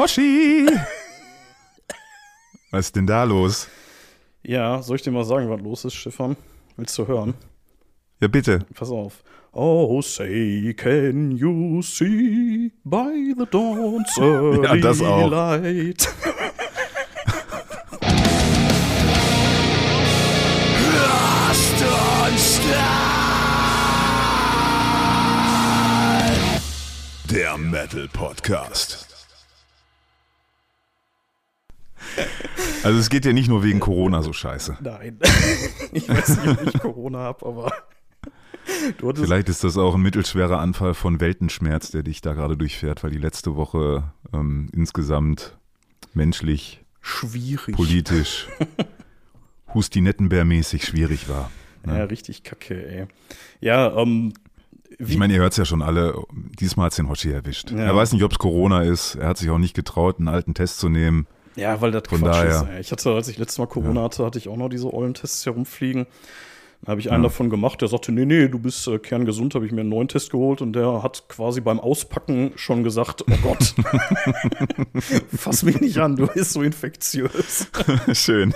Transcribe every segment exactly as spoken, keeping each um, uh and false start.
Hoshi! Was ist denn da los? Ja, soll ich dir mal sagen, was los ist, Stefan? Willst du hören? Ja, bitte. Pass auf. Oh, say, can you see by the dawn's early ja, das auch. light? Last on Style. Der Metal Podcast. Also es geht ja nicht nur wegen Corona so scheiße. Nein. Ich weiß nicht, ob ich Corona habe, aber du hattest Vielleicht ist das auch ein mittelschwerer Anfall von Weltenschmerz, der dich da gerade durchfährt, weil die letzte Woche ähm, insgesamt menschlich, schwierig. politisch, Husti-Nettenbär-mäßig schwierig war. Ja, ja, richtig kacke, ey. Ja, ähm, wie, ich meine, ihr hört es ja schon alle, diesmal hat es den Hoshi erwischt. Ja. Er weiß nicht, ob es Corona ist, er hat sich auch nicht getraut, einen alten Test zu nehmen. Ja, weil das Von Quatsch daher. ist. Ey. Ich hatte, als ich letztes Mal Corona Ja. hatte, hatte ich auch noch diese Ollen-Tests herumfliegen. Dann habe ich einen Ja. davon gemacht, der sagte, nee, nee, du bist äh, kerngesund, habe ich mir einen neuen Test geholt und der hat quasi beim Auspacken schon gesagt, oh Gott, fass mich nicht an, du bist so infektiös. Schön.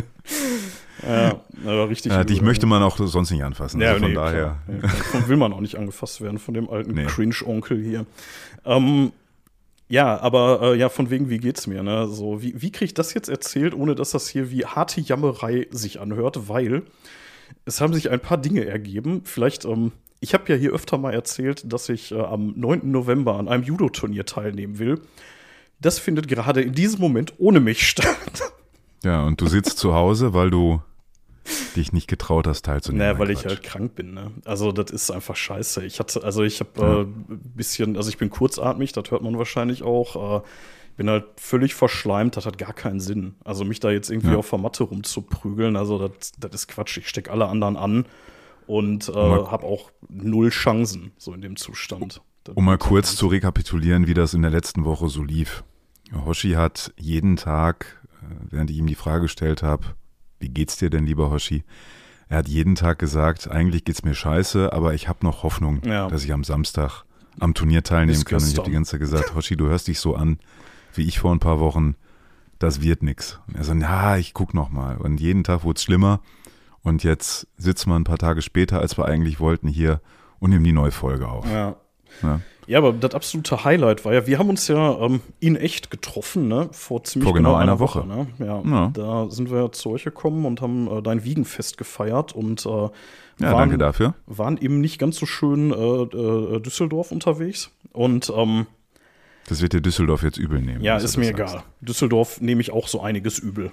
Ja, aber richtig. Ja, dich übel. möchte man auch sonst nicht anfassen. Ja, Also von nee, daher. klar. Ja, davon will man auch nicht angefasst werden, von dem alten Nee. Cringe-Onkel hier. Ähm, ja, aber äh, ja, von wegen, wie geht's mir? Ne? So, wie, wie kriege ich das jetzt erzählt, ohne dass das hier wie harte Jammerei sich anhört? Weil es haben sich ein paar Dinge ergeben. Vielleicht, ähm, ich habe ja hier öfter mal erzählt, dass ich äh, am neunten November an einem Judo-Turnier teilnehmen will. Das findet gerade in diesem Moment ohne mich statt. Ja, und du sitzt zu Hause, weil du dich nicht getraut hast, teilzunehmen. Naja, weil Nein, ich Quatsch. halt krank bin, ne? Also, das ist einfach scheiße. Ich hatte, also ich habe Ja. äh, ein bisschen, also ich bin kurzatmig, das hört man wahrscheinlich auch. Äh, bin halt völlig verschleimt, das hat gar keinen Sinn. Also mich da jetzt irgendwie Ja. auf der Matte rumzuprügeln, also das, das ist Quatsch. Ich stecke alle anderen an und äh, mal- habe auch null Chancen, so in dem Zustand. Das Um mal wird- kurz zu rekapitulieren, wie das in der letzten Woche so lief. Hoshi hat jeden Tag, äh, während ich ihm die Frage gestellt habe, wie geht's dir denn, lieber Hoshi? Er hat jeden Tag gesagt, eigentlich geht's mir scheiße, aber ich habe noch Hoffnung, Ja. dass ich am Samstag am Turnier teilnehmen Bis kann. Und ich habe gestern. die ganze Zeit gesagt, Hoshi, du hörst dich so an, wie ich vor ein paar Wochen, das wird nix. Und er so, na, ich guck noch mal. Und jeden Tag wurde es schlimmer. Und jetzt sitzen wir ein paar Tage später, als wir eigentlich wollten, hier und nehmen die neue Folge auf. Ja. Ja. Ja, aber das absolute Highlight war ja, wir haben uns ja ähm, in echt getroffen, ne? Vor ziemlich Vor genau einer Woche. ne? Ja, Ja. Da sind wir zu euch gekommen und haben äh, dein Wiegenfest gefeiert und äh, Ja, waren, danke dafür. waren eben nicht ganz so schön äh, äh, Düsseldorf unterwegs. Und ähm, Das wird dir Düsseldorf jetzt übel nehmen. ja, dass du ist das mir sagst. egal. Düsseldorf nehme ich auch so einiges übel.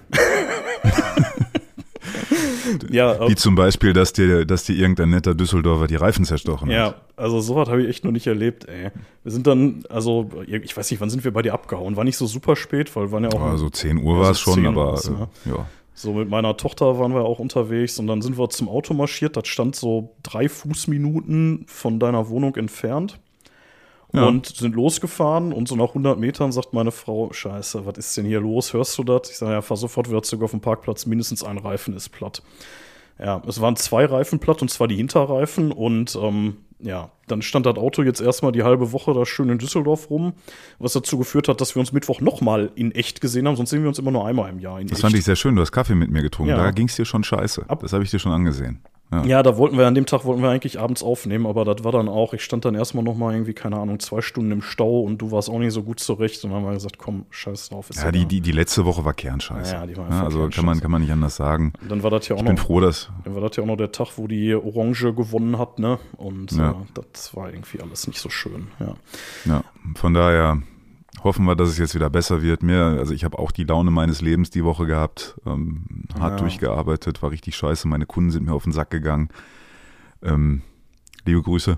ja, äh, Wie zum Beispiel, dass dir, dass dir irgendein netter Düsseldorfer die Reifen zerstochen Ja, hat. also sowas habe ich echt noch nicht erlebt, ey. Wir sind dann, also, ich weiß nicht, wann sind wir bei dir abgehauen? War nicht so super spät, weil wir waren ja auch. Oh, so zehn Uhr Ja, war es so schon, zehn aber war's, ne? äh, ja. So mit meiner Tochter waren wir auch unterwegs und dann sind wir zum Auto marschiert. Das stand so drei Fußminuten von deiner Wohnung entfernt. Ja. Und sind losgefahren und so nach hundert Metern sagt meine Frau, Scheiße, was ist denn hier los? Hörst du das? Ich sage, ja, fahr sofort wieder zurück auf den Parkplatz. Mindestens ein Reifen ist platt. Ja, es waren zwei Reifen platt und zwar die Hinterreifen und ähm, ja, dann stand das Auto jetzt erstmal die halbe Woche da schön in Düsseldorf rum, was dazu geführt hat, dass wir uns Mittwoch nochmal in echt gesehen haben, sonst sehen wir uns immer nur einmal im Jahr in Das echt. fand ich sehr schön. Du hast Kaffee mit mir getrunken. Ja. Da ging es dir schon scheiße. Ab- Das habe ich dir schon angesehen. Ja. Ja, da wollten wir an dem Tag wollten wir eigentlich abends aufnehmen, aber das war dann auch, ich stand dann erstmal noch mal irgendwie, keine Ahnung, zwei Stunden im Stau und du warst auch nicht so gut zurecht und dann haben wir gesagt, komm, scheiß drauf. Ist Ja, die, egal. die, die letzte Woche war Kernscheiße. Ja, die war Ja, einfach also kann Kernscheiße. man, kann man nicht anders sagen. Und dann war das ja auch Ich bin noch, froh, dass. dann war das ja auch noch der Tag, wo die Orange gewonnen hat, ne? Und Ja. äh, das war irgendwie alles nicht so schön, ja. Ja, von daher hoffen wir, dass es jetzt wieder besser wird. Mir, also ich habe auch die Laune meines Lebens die Woche gehabt, ähm, hart Ja. durchgearbeitet, war richtig scheiße. Meine Kunden sind mir auf den Sack gegangen. Ähm, liebe Grüße.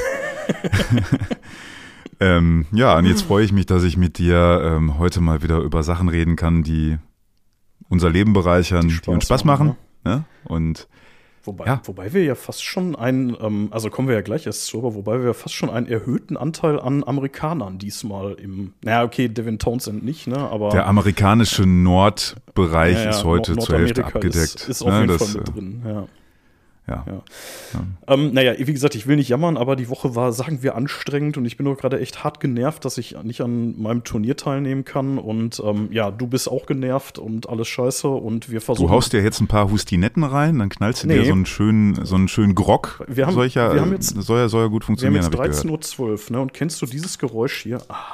ähm, ja, und jetzt freue ich mich, dass ich mit dir ähm, heute mal wieder über Sachen reden kann, die unser Leben bereichern, die, Die uns Spaß Spaß machen. machen, Ne? Und Wobei, Ja. wobei wir ja fast schon einen, ähm, also kommen wir ja gleich erst zu, aber wobei wir ja fast schon einen erhöhten Anteil an Amerikanern diesmal im, naja, okay, Devin Townsend nicht, ne, aber der amerikanische Nordbereich ja, ja, ist heute Nord- zur Hälfte Nordamerika abgedeckt. Ist, ist auf Ne, jeden das, Fall mit äh, drin, ja. Ja. Ja. Ja. Ähm, naja, wie gesagt, ich will nicht jammern, aber die Woche war, sagen wir, anstrengend und ich bin nur gerade echt hart genervt, dass ich nicht an meinem Turnier teilnehmen kann. Und ähm, ja, du bist auch genervt und alles scheiße und wir versuchen. Du haust dir jetzt ein paar Hustinetten rein, dann knallst du Nee. dir so einen schönen, so einen schönen Grog. Wir haben- Solcher, wir haben jetzt- soll, ja, soll ja gut Wir haben funktionieren, jetzt habe ich dreizehn gehört. Uhr zwölf, ne? Und kennst du dieses Geräusch hier? Ah.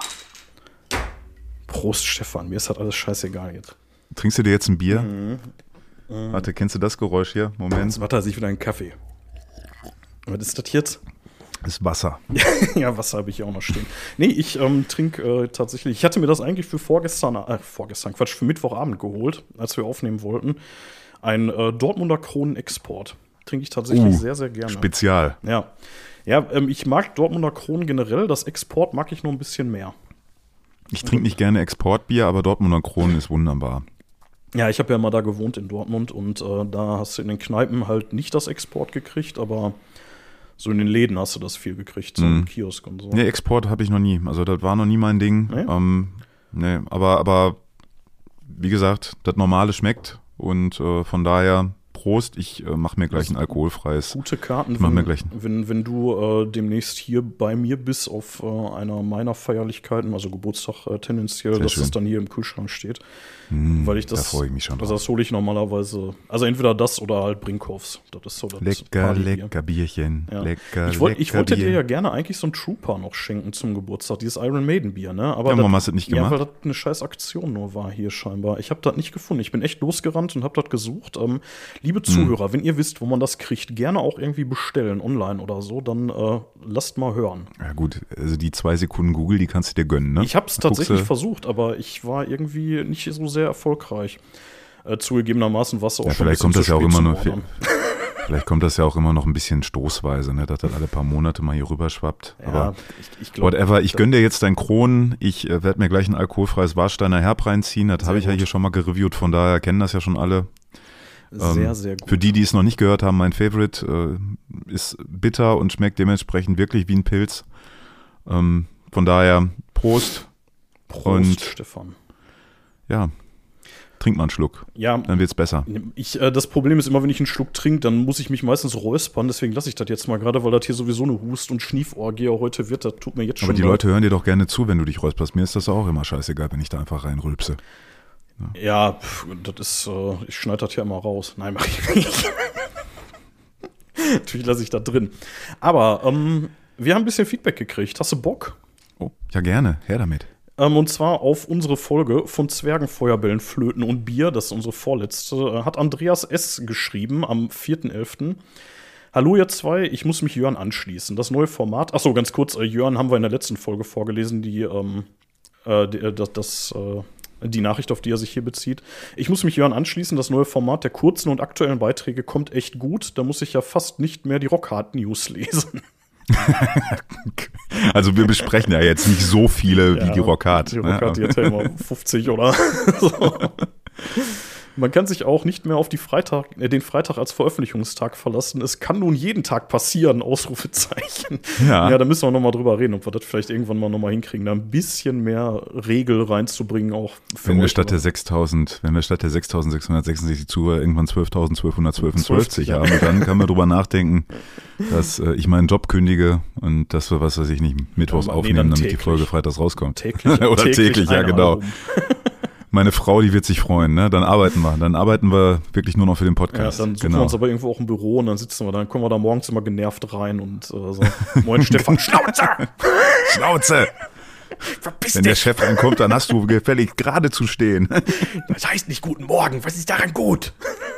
Prost, Stefan, mir ist halt alles scheißegal jetzt. Trinkst du dir jetzt ein Bier? Mhm. Warte, kennst du das Geräusch hier? Moment. Jetzt macht er sich wieder einen Kaffee. Was ist das jetzt? Das ist Wasser. Ja, Wasser habe ich hier auch noch stehen. Nee, ich ähm, trinke äh, tatsächlich, ich hatte mir das eigentlich für vorgestern, äh, vorgestern, Quatsch, für Mittwochabend geholt, als wir aufnehmen wollten. Ein äh, Dortmunder Kronen-Export. Trinke ich tatsächlich Uh, sehr, sehr gerne. Spezial. Ja, ja ähm, ich mag Dortmunder Kronen generell, das Export mag ich noch ein bisschen mehr. Ich trinke nicht gerne Exportbier, aber Dortmunder Kronen ist wunderbar. Ja, ich habe ja mal da gewohnt in Dortmund und äh, da hast du in den Kneipen halt nicht das Export gekriegt, aber so in den Läden hast du das viel gekriegt, so im Kiosk und so. Nee, Export habe ich noch nie. Also das war noch nie mein Ding. Nee? Ähm, nee, aber, aber wie gesagt, das Normale schmeckt und äh, von daher Prost. Ich äh, mache mir gleich ein alkoholfreies. Gute Karten, Ich mach wenn, mir gleich- wenn, wenn du äh, demnächst hier bei mir bist auf äh, einer meiner Feierlichkeiten, also Geburtstag äh, tendenziell, Sehr dass schön. das dann hier im Kühlschrank steht. Mm, Weil ich das, da freue ich mich schon drauf. Also das hole ich normalerweise, also entweder das oder halt Brinkhoffs. Das ist so das Lecker, Partybier. lecker Bierchen. Ja. Lecker, Ich, wollt, ich lecker wollte Bier. dir ja gerne eigentlich so einen Trooper noch schenken zum Geburtstag, dieses Iron Maiden Bier, ne? Aber Ja, das- warum hast du das nicht Ja, gemacht? weil das eine scheiß Aktion nur war hier scheinbar. Ich habe das nicht gefunden. Ich bin echt losgerannt und habe das gesucht. Ähm, liebe Hm. Zuhörer, wenn ihr wisst, wo man das kriegt, gerne auch irgendwie bestellen, online oder so, dann äh, lasst mal hören. Ja gut, also die zwei Sekunden Google, die kannst du dir gönnen, ne? Ich habe es Da guckst tatsächlich du- versucht, aber ich war irgendwie nicht so sehr erfolgreich. Äh, zugegebenermaßen war es auch Ja, schon vielleicht ein bisschen kommt das zu ja auch spät immer zum noch. Ordern. Vielleicht kommt das ja auch immer noch ein bisschen stoßweise, ne? Dass das alle paar Monate mal hier rüber schwappt. Ja, Aber ich, ich glaube. whatever, ich gönne dir jetzt deinen Kronen. Ich äh, werde mir gleich ein alkoholfreies Warsteiner Herb reinziehen. Das habe ich ja gut. hier schon mal gereviewt, von daher kennen das ja schon alle. Sehr, Ähm, sehr gut. Für die, die es noch nicht gehört haben, mein Favorite äh, ist bitter und schmeckt dementsprechend wirklich wie ein Pilz. Ähm, von daher Prost. Prost, und- Stefan. Ja, trink mal einen Schluck, Ja, dann wird's besser. ich, äh, das Problem ist immer, wenn ich einen Schluck trinke, dann muss ich mich meistens räuspern. Deswegen lasse ich das jetzt mal gerade, weil das hier sowieso eine Hust- und Schnieforgie heute wird. Das tut mir jetzt schon Aber die leid. Leute hören dir doch gerne zu, wenn du dich räusperst. Mir ist das auch immer scheißegal, wenn ich da einfach reinrülpse. Ja, pf, das ist, äh, ich schneide das ja immer raus. Nein, mach ich nicht. Natürlich lasse ich da drin. Aber ähm, wir haben ein bisschen Feedback gekriegt. Hast du Bock? Oh, ja gerne, her damit. Ähm, und zwar auf unsere Folge von Zwergenfeuerbällen, Flöten und Bier, das ist unsere vorletzte, äh, hat Andreas S. geschrieben am vierten elften Hallo ihr zwei, ich muss mich Jörn anschließen. Das neue Format, achso, ganz kurz, äh, Jörn haben wir in der letzten Folge vorgelesen, die, ähm, äh, die, äh, das, das äh, die Nachricht, auf die er sich hier bezieht. Ich muss mich Jörn anschließen, das neue Format der kurzen und aktuellen Beiträge kommt echt gut. Da muss ich ja fast nicht mehr die Rockhard News lesen. Also wir besprechen ja jetzt nicht so viele wie Ja, die Rockhard. Die Rockhard, die hat ja immer fünfzig oder so. Man kann sich auch nicht mehr auf die Freitag, äh, den Freitag als Veröffentlichungstag verlassen. Es kann nun jeden Tag passieren, Ausrufezeichen. Ja. Ja, da müssen wir noch mal drüber reden, ob wir das vielleicht irgendwann mal noch mal hinkriegen, da ein bisschen mehr Regel reinzubringen, auch für Wenn wir euch, statt der aber- sechstausend, wenn wir statt der sechstausendsechshundertsechsundsechsundsechzig Zuhörer irgendwann zwölftausendzwölfhundertzwölfundfünfzig Ja. haben, dann können wir drüber nachdenken, dass äh, ich meinen Job kündige und dass wir, was weiß ich nicht, mittwochs Ja, nee, aufnehmen, dann damit die täglich. Folge freitags rauskommt. täglich, Oder täglich, ja ein genau. Album. Meine Frau, die wird sich freuen, ne? Dann arbeiten wir. Dann arbeiten wir wirklich nur noch für den Ja, Podcast. dann suchen genau. wir uns aber irgendwo auch ein Büro und dann sitzen wir, dann kommen wir da morgens immer genervt rein und äh, so, moin Stefan, Schnauze! Schnauze! Verpiss Wenn der dich! Chef reinkommt, dann hast du gefällig gerade zu stehen. Das heißt nicht guten Morgen, was ist daran gut?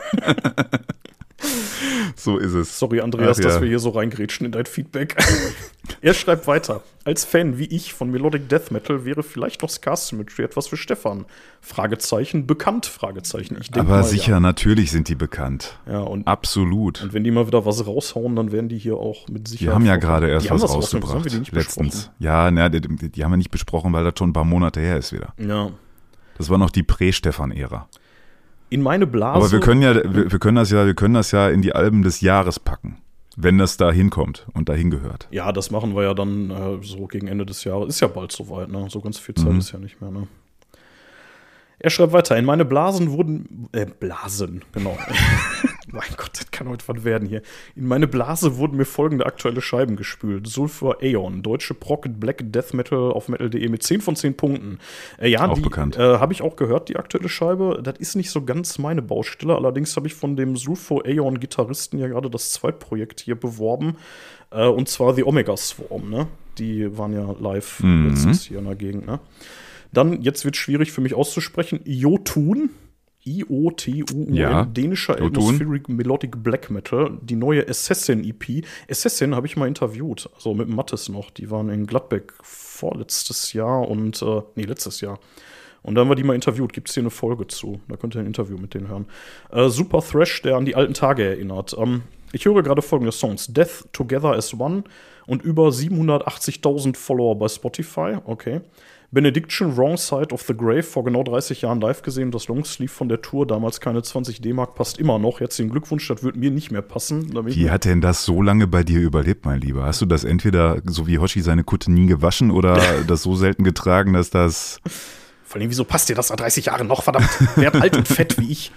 So ist es. Sorry, Andreas, Ach ja. dass wir hier so reingrätschen in dein Feedback. Er schreibt weiter. Als Fan wie ich von Melodic Death Metal wäre vielleicht noch Scar Symmetry etwas für Stefan. Fragezeichen, bekannt? Fragezeichen. Ich denke Aber mal, sicher, natürlich sind die bekannt. Ja, ja und, Absolut. und wenn die mal wieder was raushauen, dann werden die hier auch mit Sicherheit. Die haben ja vorkommen. gerade erst Die haben was das rausgebracht, rausgebracht. haben wir die nicht Letztens. besprochen? Ja, na, die, die haben wir nicht besprochen, weil das schon ein paar Monate her ist wieder. Ja. Das war noch die Prä-Stefan-Ära. In meine Blase. Aber wir können ja, wir, wir können das ja, wir können das ja in die Alben des Jahres packen, wenn das da hinkommt und dahin gehört. Ja, das machen wir ja dann äh, so gegen Ende des Jahres. Ist ja bald soweit, ne? So ganz viel Zeit Mhm. ist ja nicht mehr, ne? Er schreibt weiter, in meine Blasen wurden, äh, Blasen, genau. Mein Gott, das kann heute was werden hier. In meine Blase wurden mir folgende aktuelle Scheiben gespült. Sulfur Aeon, deutsche Prog Black Death Metal auf metal punkt de mit zehn von zehn Punkten. Äh, ja, auch die bekannt. Äh, habe ich auch gehört, die aktuelle Scheibe. Das ist nicht so ganz meine Baustelle. Allerdings habe ich von dem Sulfur Aeon Gitarristen ja gerade das Zweitprojekt hier beworben. Äh, und zwar The Omega Swarm, ne? Die waren ja live mhm. letztens hier in der Gegend, ne? Dann, jetzt wird es schwierig für mich auszusprechen, Jotun. I O T U U N, ja, dänischer Atmospheric Melodic Black Metal, die neue Assassin-E P. Assassin habe ich mal interviewt, also mit Mattes noch. Die waren in Gladbeck vorletztes Jahr und, äh, nee, letztes Jahr. Und dann haben wir die mal interviewt, gibt es hier eine Folge zu. Da könnt ihr ein Interview mit denen hören. Äh, super Thrash, der an die alten Tage erinnert. Ähm, ich höre gerade folgende Songs: Death Together as One und über siebenhundertachtzigtausend Follower bei Spotify. Okay. Benediction, Wrong Side of the Grave, vor genau dreißig Jahren live gesehen. Das Longsleeve von der Tour, damals keine zwanzig D-Mark, passt immer noch. Herzlichen Glückwunsch, das würde mir nicht mehr passen. Wie hat denn das so lange bei dir überlebt, mein Lieber? Hast du das entweder, so wie Hoshi, seine Kutte nie gewaschen oder das so selten getragen, dass das... Vor allem, wieso passt dir das nach dreißig Jahren noch? Verdammt, werd alt und fett wie ich.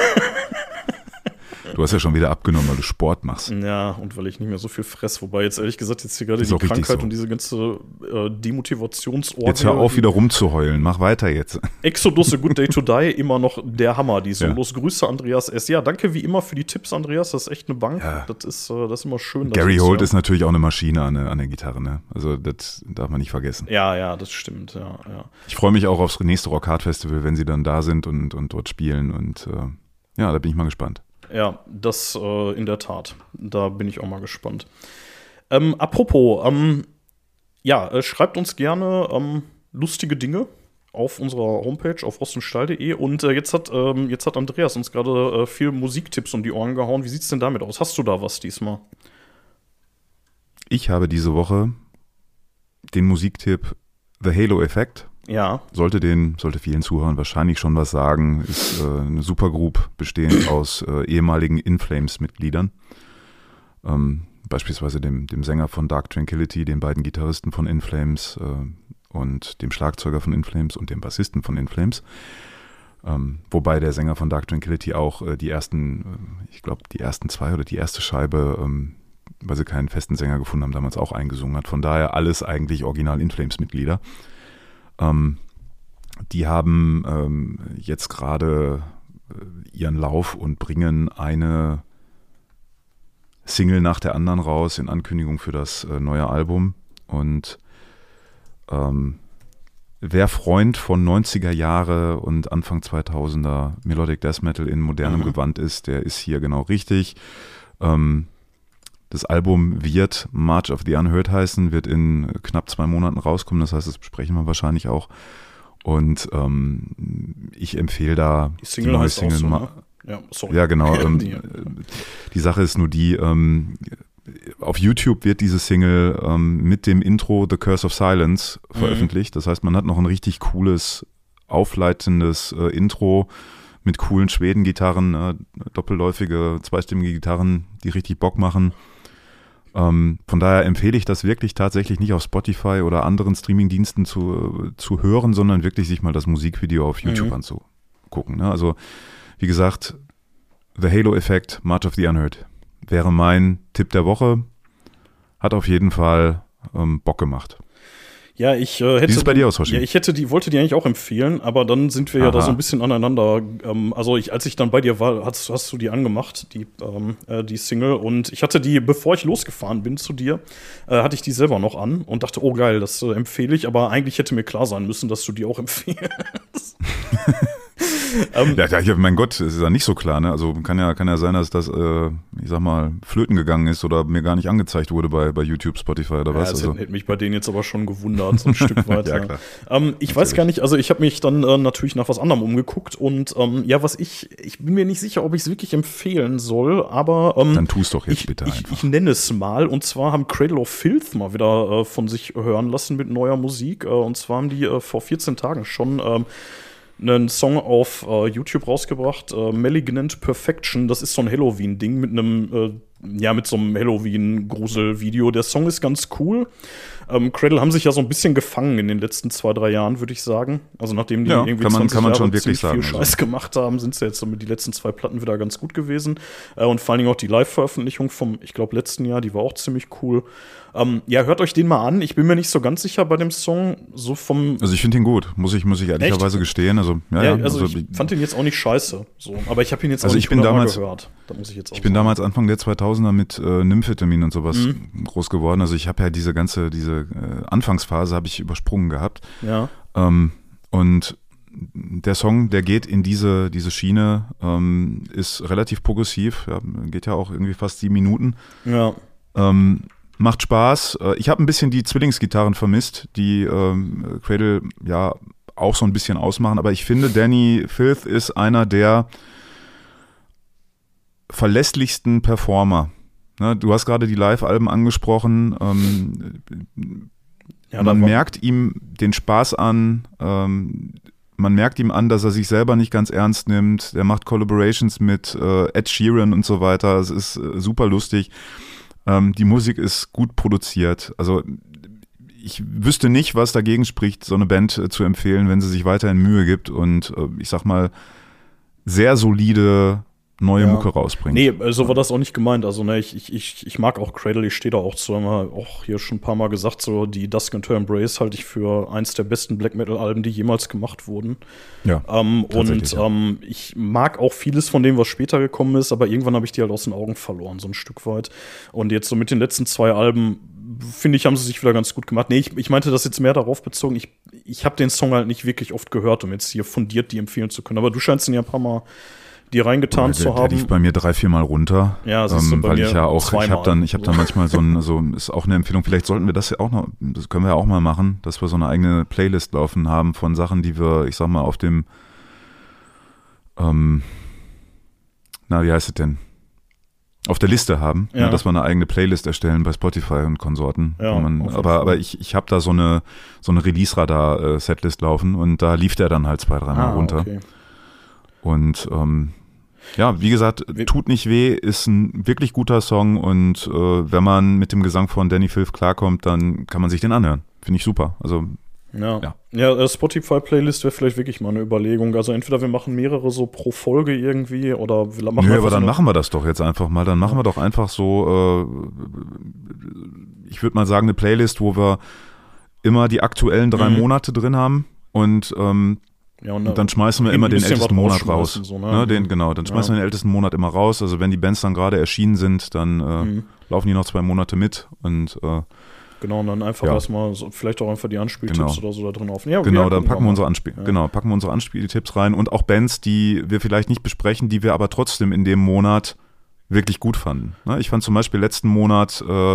Du hast ja schon wieder abgenommen, weil du Sport machst. Ja, und weil ich nicht mehr so viel fress. Wobei jetzt ehrlich gesagt jetzt hier gerade die Krankheit so. Und diese ganze äh, Demotivationsorgie. Jetzt hör auf, wieder rumzuheulen. Mach weiter jetzt. Exodus, A Good Day to Die, immer noch der Hammer, die Solos. Ja. Grüße, Andreas S. Ja, danke wie immer für die Tipps, Andreas. Das ist echt eine Bank. Ja. Das, ist, äh, das ist immer schön. Gary Holt ja. ist natürlich auch eine Maschine an der, an der Gitarre. Ne? Also das darf man nicht vergessen. Ja, ja, das stimmt. Ja, ja. Ich freue mich auch aufs nächste Rock Hard Festival, wenn sie dann da sind und, und dort spielen. Und äh, ja, da bin ich mal gespannt. Ja, das äh, in der Tat. Da bin ich auch mal gespannt. Ähm, apropos, ähm, ja, äh, schreibt uns gerne ähm, lustige Dinge auf unserer Homepage auf rostenstall punkt de. Und äh, jetzt, hat, ähm, jetzt hat Andreas uns gerade äh, viel Musiktipps um die Ohren gehauen. Wie sieht's denn damit aus? Hast du da was diesmal? Ich habe diese Woche den Musiktipp The Halo Effect. Ja. Sollte den, sollte vielen Zuhörern wahrscheinlich schon was sagen. Ist äh, eine Supergroup bestehend aus äh, ehemaligen In Flames-Mitgliedern. Ähm, beispielsweise dem, dem Sänger von Dark Tranquillity, den beiden Gitarristen von In Flames äh, und dem Schlagzeuger von In Flames und dem Bassisten von In Flames. Ähm, wobei der Sänger von Dark Tranquillity auch äh, die ersten, äh, ich glaube die ersten zwei oder die erste Scheibe, ähm, weil sie keinen festen Sänger gefunden haben, damals auch eingesungen hat. Von daher alles eigentlich original In Flames-Mitglieder. Ähm, die haben ähm, jetzt gerade äh, ihren Lauf und bringen eine Single nach der anderen raus in Ankündigung für das äh, neue Album. Und ähm, wer Freund von neunziger Jahre und Anfang zweitausender Melodic Death Metal in modernem mhm. Gewand ist, der ist hier genau richtig. Ähm, Das Album wird March of the Unheard heißen, wird in knapp zwei Monaten rauskommen. Das heißt, das besprechen wir wahrscheinlich auch. Und ähm, ich empfehle da die Single die neue heißt Single. auch so, ma- ne? Ja, sorry. Ja, genau. Ähm, die Sache ist nur die, ähm, auf YouTube wird diese Single ähm, mit dem Intro The Curse of Silence veröffentlicht. Mhm. Das heißt, man hat noch ein richtig cooles, aufleitendes äh, Intro mit coolen Schweden-Gitarren, äh, doppelläufige, zweistimmige Gitarren, die richtig Bock machen. Ähm, von daher empfehle ich das wirklich tatsächlich nicht auf Spotify oder anderen Streamingdiensten zu, zu hören, sondern wirklich sich mal das Musikvideo auf YouTube mhm. anzugucken. Ne? Also wie gesagt, The Halo Effect, March of the Unheard wäre mein Tipp der Woche. Hat auf jeden Fall ähm, Bock gemacht. Ja, ich äh, hätte. Wie ist es bei dir aus, Hoshi? Ja, ich hätte die, wollte die eigentlich auch empfehlen, aber dann sind wir Aha. ja da so ein bisschen aneinander. Ähm, also ich, als ich dann bei dir war, hast, hast du die angemacht, die, ähm, äh, die Single. Und ich hatte die, bevor ich losgefahren bin zu dir, äh, hatte ich die selber noch an und dachte, oh geil, das äh, empfehle ich. Aber eigentlich hätte mir klar sein müssen, dass du die auch empfehlst. ähm, ja, ja, mein Gott, es ist ja nicht so klar, ne? Also kann ja, kann ja sein, dass das, äh, ich sag mal, flöten gegangen ist oder mir gar nicht angezeigt wurde bei, bei YouTube, Spotify oder was. Ja, das also. hätte, hätte mich bei denen jetzt aber schon gewundert, so ein Stück weit. Ja, klar. Ähm, ich Natürlich. weiß gar nicht, also ich habe mich dann äh, natürlich nach was anderem umgeguckt und ähm, ja, was ich, ich bin mir nicht sicher, ob ich es wirklich empfehlen soll, aber ähm, dann tu es doch jetzt ich, bitte ich, einfach. Ich nenne es mal, und zwar haben Cradle of Filth mal wieder äh, von sich hören lassen mit neuer Musik, äh, und zwar haben die äh, vor vierzehn Tagen schon ähm, einen Song auf äh, YouTube rausgebracht, äh, Malignant Perfection. Das ist so ein Halloween-Ding mit einem äh, ja, mit so einem Halloween-Grusel-Video. Der Song ist ganz cool. Ähm, Cradle haben sich ja so ein bisschen gefangen in den letzten zwei, drei Jahren, würde ich sagen. Also nachdem die ja, irgendwie kann man, zwanzig kann man Jahre schon wirklich ziemlich viel sagen, Scheiß also. gemacht haben, sind sie jetzt so mit die letzten zwei Platten wieder ganz gut gewesen. Äh, und vor allen Dingen auch die Live-Veröffentlichung vom, ich glaube, letzten Jahr, die war auch ziemlich cool. Ähm, ja, hört euch den mal an. Ich bin mir nicht so ganz sicher bei dem Song. So vom Also ich finde ihn gut, muss ich, muss ich ehrlicherweise gestehen. Also, ja, ja, ja, also, also ich fand den jetzt auch nicht scheiße. So. Aber ich habe ihn jetzt Also auch ich nicht bin hundertmal damals- gehört. Da muss ich jetzt auch Ich bin sagen. damals Anfang der zweitausender mit äh, Nymphetamin und sowas Mhm. groß geworden. Also ich habe ja diese ganze, diese äh, Anfangsphase habe ich übersprungen gehabt. Ja. Ähm, und der Song, der geht in diese, diese Schiene, ähm, ist relativ progressiv, ja, geht ja auch irgendwie fast sieben Minuten. Ja. Ähm, macht Spaß. Äh, Ich habe ein bisschen die Zwillingsgitarren vermisst, die ähm, Cradle ja auch so ein bisschen ausmachen, aber ich finde, Danny Filth ist einer der verlässlichsten Performer. Ne, du hast gerade die Live-Alben angesprochen. Ähm, Ja, man da war- merkt ihm den Spaß an. Ähm, man merkt ihm an, dass er sich selber nicht ganz ernst nimmt. Er macht Collaborations mit äh, Ed Sheeran und so weiter. Es ist äh, super lustig. Ähm, die Musik ist gut produziert. Also ich wüsste nicht, was dagegen spricht, so eine Band äh, zu empfehlen, wenn sie sich weiterhin Mühe gibt und äh, ich sag mal sehr solide neue Ja. Mucke rausbringt. Nee, so war das auch nicht gemeint. Also, ne, ich, ich- ich, ich mag auch Cradle, ich stehe da auch zu, haben wir auch hier schon ein paar Mal gesagt, so die Dusk into Embrace halte ich für eins der besten Black Metal-Alben, die jemals gemacht wurden. Ja, Ähm, und tatsächlich, ja. ähm, ich mag auch vieles von dem, was später gekommen ist, aber irgendwann habe ich die halt aus den Augen verloren, so ein Stück weit. Und jetzt so mit den letzten zwei Alben, finde ich, haben sie sich wieder ganz gut gemacht. Nee, ich, ich meinte das jetzt mehr darauf bezogen, ich, ich habe den Song halt nicht wirklich oft gehört, um jetzt hier fundiert die empfehlen zu können. Aber du scheinst ihn ja ein paar Mal die reingetan der, zu der haben. lief bei mir drei, vier Mal runter. Ja, das ist so ähm, bei weil mir ich ja auch, ich zweimal. habe dann, ich habe dann manchmal so ein, so ist auch eine Empfehlung. Vielleicht sollten wir das ja auch noch, das können wir ja auch mal machen, dass wir so eine eigene Playlist laufen haben von Sachen, die wir, ich sag mal, auf dem, ähm, na, wie heißt es denn? Auf der Liste haben, Ja. ja, dass wir eine eigene Playlist erstellen bei Spotify und Konsorten. Ja, wo man, auf jeden aber, Fall. aber ich, ich habe da so eine, so eine Release-Radar-Setlist laufen und da lief der dann halt zwei, dreimal Ah, runter. okay. Und ähm, ja, wie gesagt, Wir- Tut nicht weh ist ein wirklich guter Song und äh, wenn man mit dem Gesang von Danny Filth klarkommt, dann kann man sich den anhören. Finde ich super. Also Ja, Ja. ja. äh, Spotify-Playlist wäre vielleicht wirklich mal eine Überlegung. Also entweder wir machen mehrere so pro Folge irgendwie oder wir machen nö, einfach aber so dann eine- machen wir das doch jetzt einfach mal. Dann machen wir doch einfach so, äh, ich würde mal sagen, eine Playlist, wo wir immer die aktuellen drei Mhm. Monate drin haben und ähm, ja, und, Und dann schmeißen wir ein immer den bisschen ältesten was Monat raus. rausschmeißen, so, ne? Ne, den, genau, dann schmeißen Ja. wir den ältesten Monat immer raus. Also wenn die Bands dann gerade erschienen sind, dann äh, Mhm. laufen die noch zwei Monate mit. Und äh, Genau, und dann einfach Ja. erstmal so, vielleicht auch einfach die Anspieltipps Genau. oder so da drin auf. Ja, genau, ja, dann gucken packen wir mal. unsere Anspiel Ja. genau, packen wir unsere Anspieltipps rein und auch Bands, die wir vielleicht nicht besprechen, die wir aber trotzdem in dem Monat wirklich gut fanden. Ne, ich fand zum Beispiel letzten Monat äh,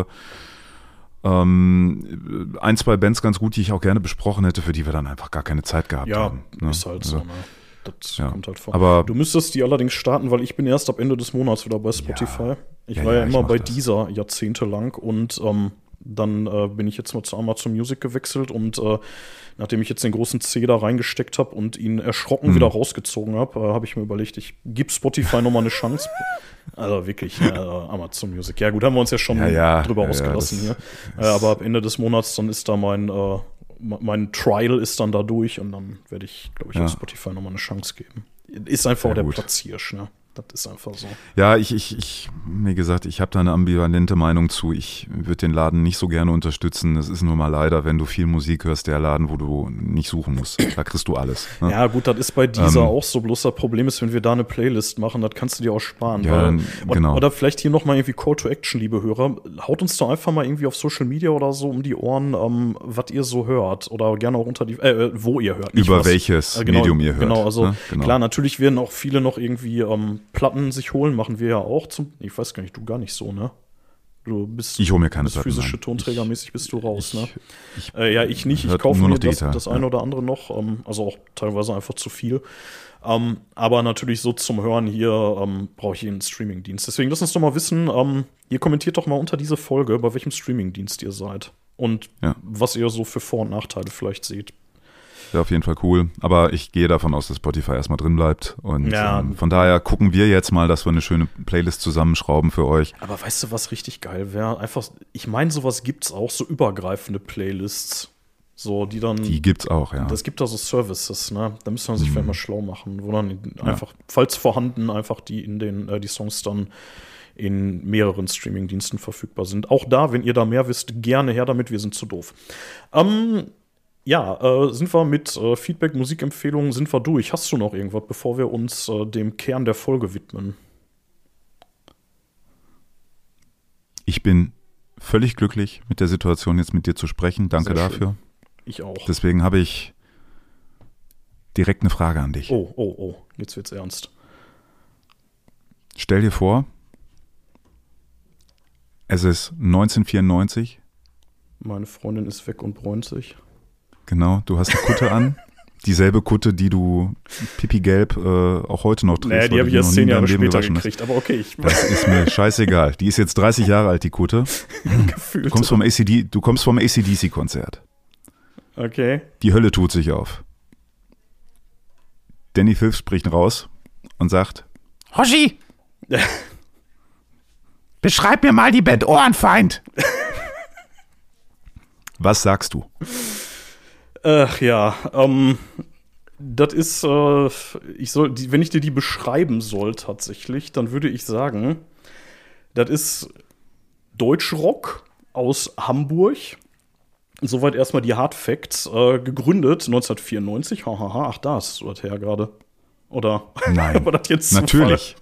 ähm, ein, zwei Bands ganz gut, die ich auch gerne besprochen hätte, für die wir dann einfach gar keine Zeit gehabt Ja, haben. Ne? ist halt so, Also, ne? Das ja. kommt halt vor. Aber Du müsstest die allerdings starten, weil ich bin erst ab Ende des Monats wieder bei Spotify. Ich Ja, war ja, ja, ich immer mach bei das. dieser jahrzehntelang und ähm, dann äh, bin ich jetzt mal zu Amazon Music gewechselt und äh, nachdem ich jetzt den großen C da reingesteckt habe und ihn erschrocken Mhm. wieder rausgezogen habe, äh, habe ich mir überlegt, ich gebe Spotify nochmal eine Chance. Also wirklich, äh, Amazon Music. Ja gut, haben wir uns ja schon Ja, ja, drüber ja, ja, ausgelassen das hier. Äh, aber ab Ende des Monats, dann ist da mein, äh, mein Trial ist dann da durch und dann werde ich, glaube ich, Ja. auf Spotify nochmal eine Chance geben. Ist einfach Sehr der gut. Platzhirsch, ne? Das ist einfach so. Ja, ich, ich, ich, wie gesagt, ich habe da eine ambivalente Meinung zu. Ich würde den Laden nicht so gerne unterstützen. Es ist nur mal leider, wenn du viel Musik hörst, der Laden, wo du nicht suchen musst. Da kriegst du alles. Ne? Ja, gut, das ist bei dieser Ähm, auch so. Bloß das Problem ist, wenn wir da eine Playlist machen, das kannst du dir auch sparen. Ja, weil, dann- oder, genau. oder vielleicht hier nochmal irgendwie Call to Action, liebe Hörer. Haut uns doch einfach mal irgendwie auf Social Media oder so um die Ohren, ähm, was ihr so hört. Oder gerne auch unter die, äh, wo ihr hört. nicht Über was. welches Äh, genau, Medium ihr hört. Genau, also ne? Genau. klar, natürlich werden auch viele noch irgendwie ähm, Platten sich holen, machen wir ja auch. Zum, ich weiß gar nicht, du gar nicht so, ne? Du bist, Ich hole mir keine bist Platten, physische nein. Tonträgermäßig bist du raus, ich, ne? Ich, Äh, ja, ich nicht. Ich hört kaufe nur mir noch das, Digital, das ja. eine oder andere noch. Ähm, also auch teilweise einfach zu viel. Ähm, aber natürlich so zum Hören hier ähm, brauche ich einen Streamingdienst. Deswegen lasst uns doch mal wissen, ähm, ihr kommentiert doch mal unter diese Folge, bei welchem Streamingdienst ihr seid. Und Ja. was ihr so für Vor- und Nachteile vielleicht seht. wäre auf jeden Fall cool. Aber ich gehe davon aus, dass Spotify erstmal drin bleibt. Und Ja. ähm, von daher gucken wir jetzt mal, dass wir eine schöne Playlist zusammenschrauben für euch. Aber weißt du, was richtig geil wäre? Einfach, ich meine, sowas gibt's auch, so übergreifende Playlists. So, die dann. Die gibt's auch, ja. Das gibt da so Services, ne? Da müssen wir sich vielleicht mal schlau machen, wo dann einfach, falls vorhanden, einfach die in den, äh, die Songs dann in mehreren Streaming-Diensten verfügbar sind. Auch da, wenn ihr da mehr wisst, gerne her damit, wir sind zu doof. Ähm, ja, äh, sind wir mit äh, Feedback, Musikempfehlungen, sind wir durch. Hast du noch irgendwas, bevor wir uns äh, dem Kern der Folge widmen? Ich bin völlig glücklich mit der Situation, jetzt mit dir zu sprechen. Danke Sehr schön. dafür. Ich auch. Deswegen habe ich direkt eine Frage an dich. Oh, oh, oh, jetzt wird's ernst. Stell dir vor, es ist neunzehnhundertvierundneunzig. Meine Freundin ist weg und bräunt sich. Genau, du hast eine Kutte an. Dieselbe Kutte, die du pipi-gelb äh, auch heute noch trägst. Naja, die weil habe ich du erst noch zehn nie in Jahre deinem Leben später gewaschen hast. gekriegt, aber okay, ich Das ist mir scheißegal. Die ist jetzt dreißig Jahre alt, die Kutte. gefühlt. Du kommst vom A C D, du kommst vom A C D C-Konzert. Okay. Die Hölle tut sich auf. Danny Filth spricht raus und sagt: Hoshi, beschreib mir mal die Band Ohrenfeind. Was sagst du? Ach ja, ähm, das ist, äh, ich soll, die, wenn ich dir die beschreiben soll tatsächlich, dann würde ich sagen, das ist Deutschrock aus Hamburg. Soweit erstmal die Hard Facts. Äh, gegründet neunzehnhundertvierundneunzig. Hahaha, ach, da ist das her gerade. Oder? Nein. Aber das jetzt Natürlich.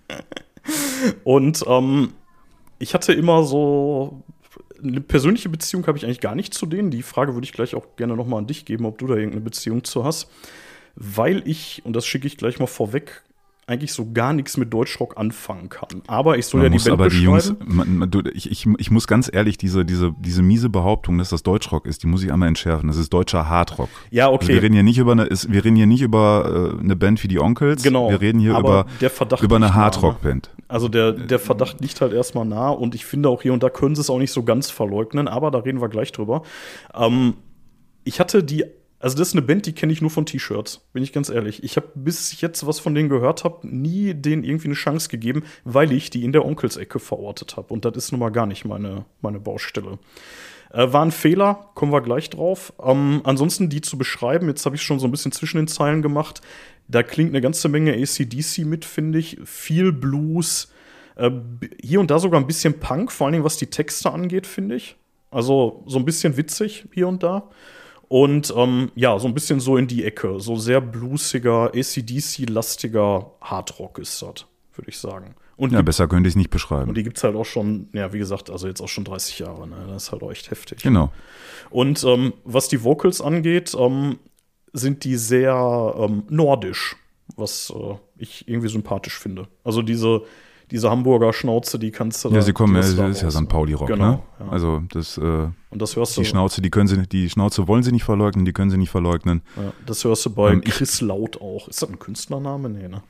Zufall? Und ähm, ich hatte immer so eine persönliche Beziehung habe ich eigentlich gar nicht zu denen. Die Frage würde ich gleich auch gerne noch mal an dich geben, ob du da irgendeine Beziehung zu hast. Weil ich, und das schicke ich gleich mal vorweg, eigentlich so gar nichts mit Deutschrock anfangen kann. Aber ich soll Man ja die muss Band aber die Jungs, beschreiben. man, man, du, ich, ich, ich muss ganz ehrlich, diese, diese, diese miese Behauptung, dass das Deutschrock ist, die muss ich einmal entschärfen. Das ist deutscher Hardrock. Ja, okay. Also wir reden hier nicht über eine, ist, wir reden hier nicht über äh, eine Band wie die Onkels. Genau, Wir reden hier aber über, der Verdacht über eine liegt nah, Hardrock-Band. Also der, der Verdacht liegt halt erstmal nah und ich finde auch hier und da können sie es auch nicht so ganz verleugnen, aber da reden wir gleich drüber. Ähm, ich hatte die, also das ist eine Band, die kenne ich nur von T-Shirts, bin ich ganz ehrlich. Ich habe, bis ich jetzt was von denen gehört habe, nie denen irgendwie eine Chance gegeben, weil ich die in der Onkels-Ecke verortet habe. Und das ist nun mal gar nicht meine, meine Baustelle. Äh, war ein Fehler, kommen wir gleich drauf. Ähm, ansonsten die zu beschreiben, jetzt habe ich schon so ein bisschen zwischen den Zeilen gemacht. Da klingt eine ganze Menge A C D C mit, finde ich. Viel Blues. Äh, hier und da sogar ein bisschen Punk, vor allen Dingen was die Texte angeht, finde ich. Also so ein bisschen witzig hier und da. Und ähm, ja, so ein bisschen so in die Ecke. So sehr bluesiger, A C D C-lastiger Hardrock ist das, würde ich sagen. Und Ja, die, besser könnte ich es nicht beschreiben. und die gibt's halt auch schon, ja, wie gesagt, also jetzt auch schon dreißig Jahre. Ne? Das ist halt auch echt heftig. Genau. Und ähm, was die Vocals angeht, ähm, sind die sehr ähm, nordisch, was äh, ich irgendwie sympathisch finde. Also diese, diese Hamburger Schnauze, die kannst du da. Ja, sie kommen, die ja, hast du da das ist ja raus, Sankt Pauli-Rock, Genau, ne? ja. Also das, äh, Und das hörst du, die Schnauze, die können sie, die Schnauze wollen sie nicht verleugnen, die können sie nicht verleugnen. ja, das hörst du bei Ähm, ich- Chris Laut auch. Ist das ein Künstlername? Nee, ne?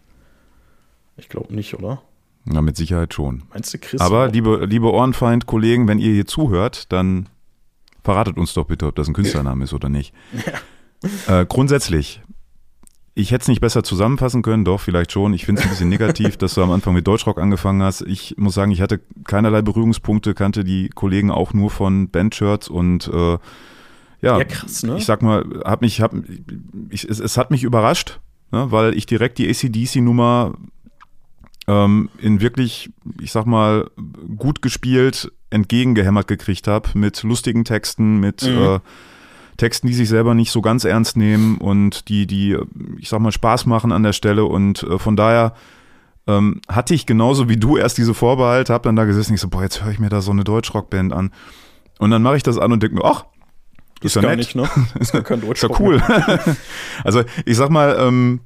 Ich glaube nicht, oder? Na, mit Sicherheit schon. Meinst du Chris Aber Laut? liebe, liebe Ohrenfeind-Kollegen, wenn ihr hier zuhört, dann verratet uns doch bitte, ob das ein Künstlername ist oder nicht. Äh, grundsätzlich, ich hätte es nicht besser zusammenfassen können, doch, vielleicht schon. Ich finde es ein bisschen negativ, dass du am Anfang mit Deutschrock angefangen hast. Ich muss sagen, ich hatte keinerlei Berührungspunkte, kannte die Kollegen auch nur von Bandshirts und äh, ja, Ja, krass, ne? ich sag mal, hab mich, hab, ich, es, es hat mich überrascht, ne, weil ich direkt die A C D C-Nummer ähm, in wirklich, ich sag mal, gut gespielt entgegengehämmert gekriegt habe mit lustigen Texten, mit Mhm. äh, Texten, die sich selber nicht so ganz ernst nehmen und die, die, ich sag mal, Spaß machen an der Stelle. Und äh, von daher ähm, hatte ich genauso wie du erst diese Vorbehalte, hab dann da gesessen, ich so, boah, jetzt höre ich mir da so eine Deutschrockband an. Und dann mache ich das an und denke mir, ach, das ist ja gar nett. nicht, ne? Ist gar kein Ist ja Deutschrock. cool. Also ich sag mal, ähm,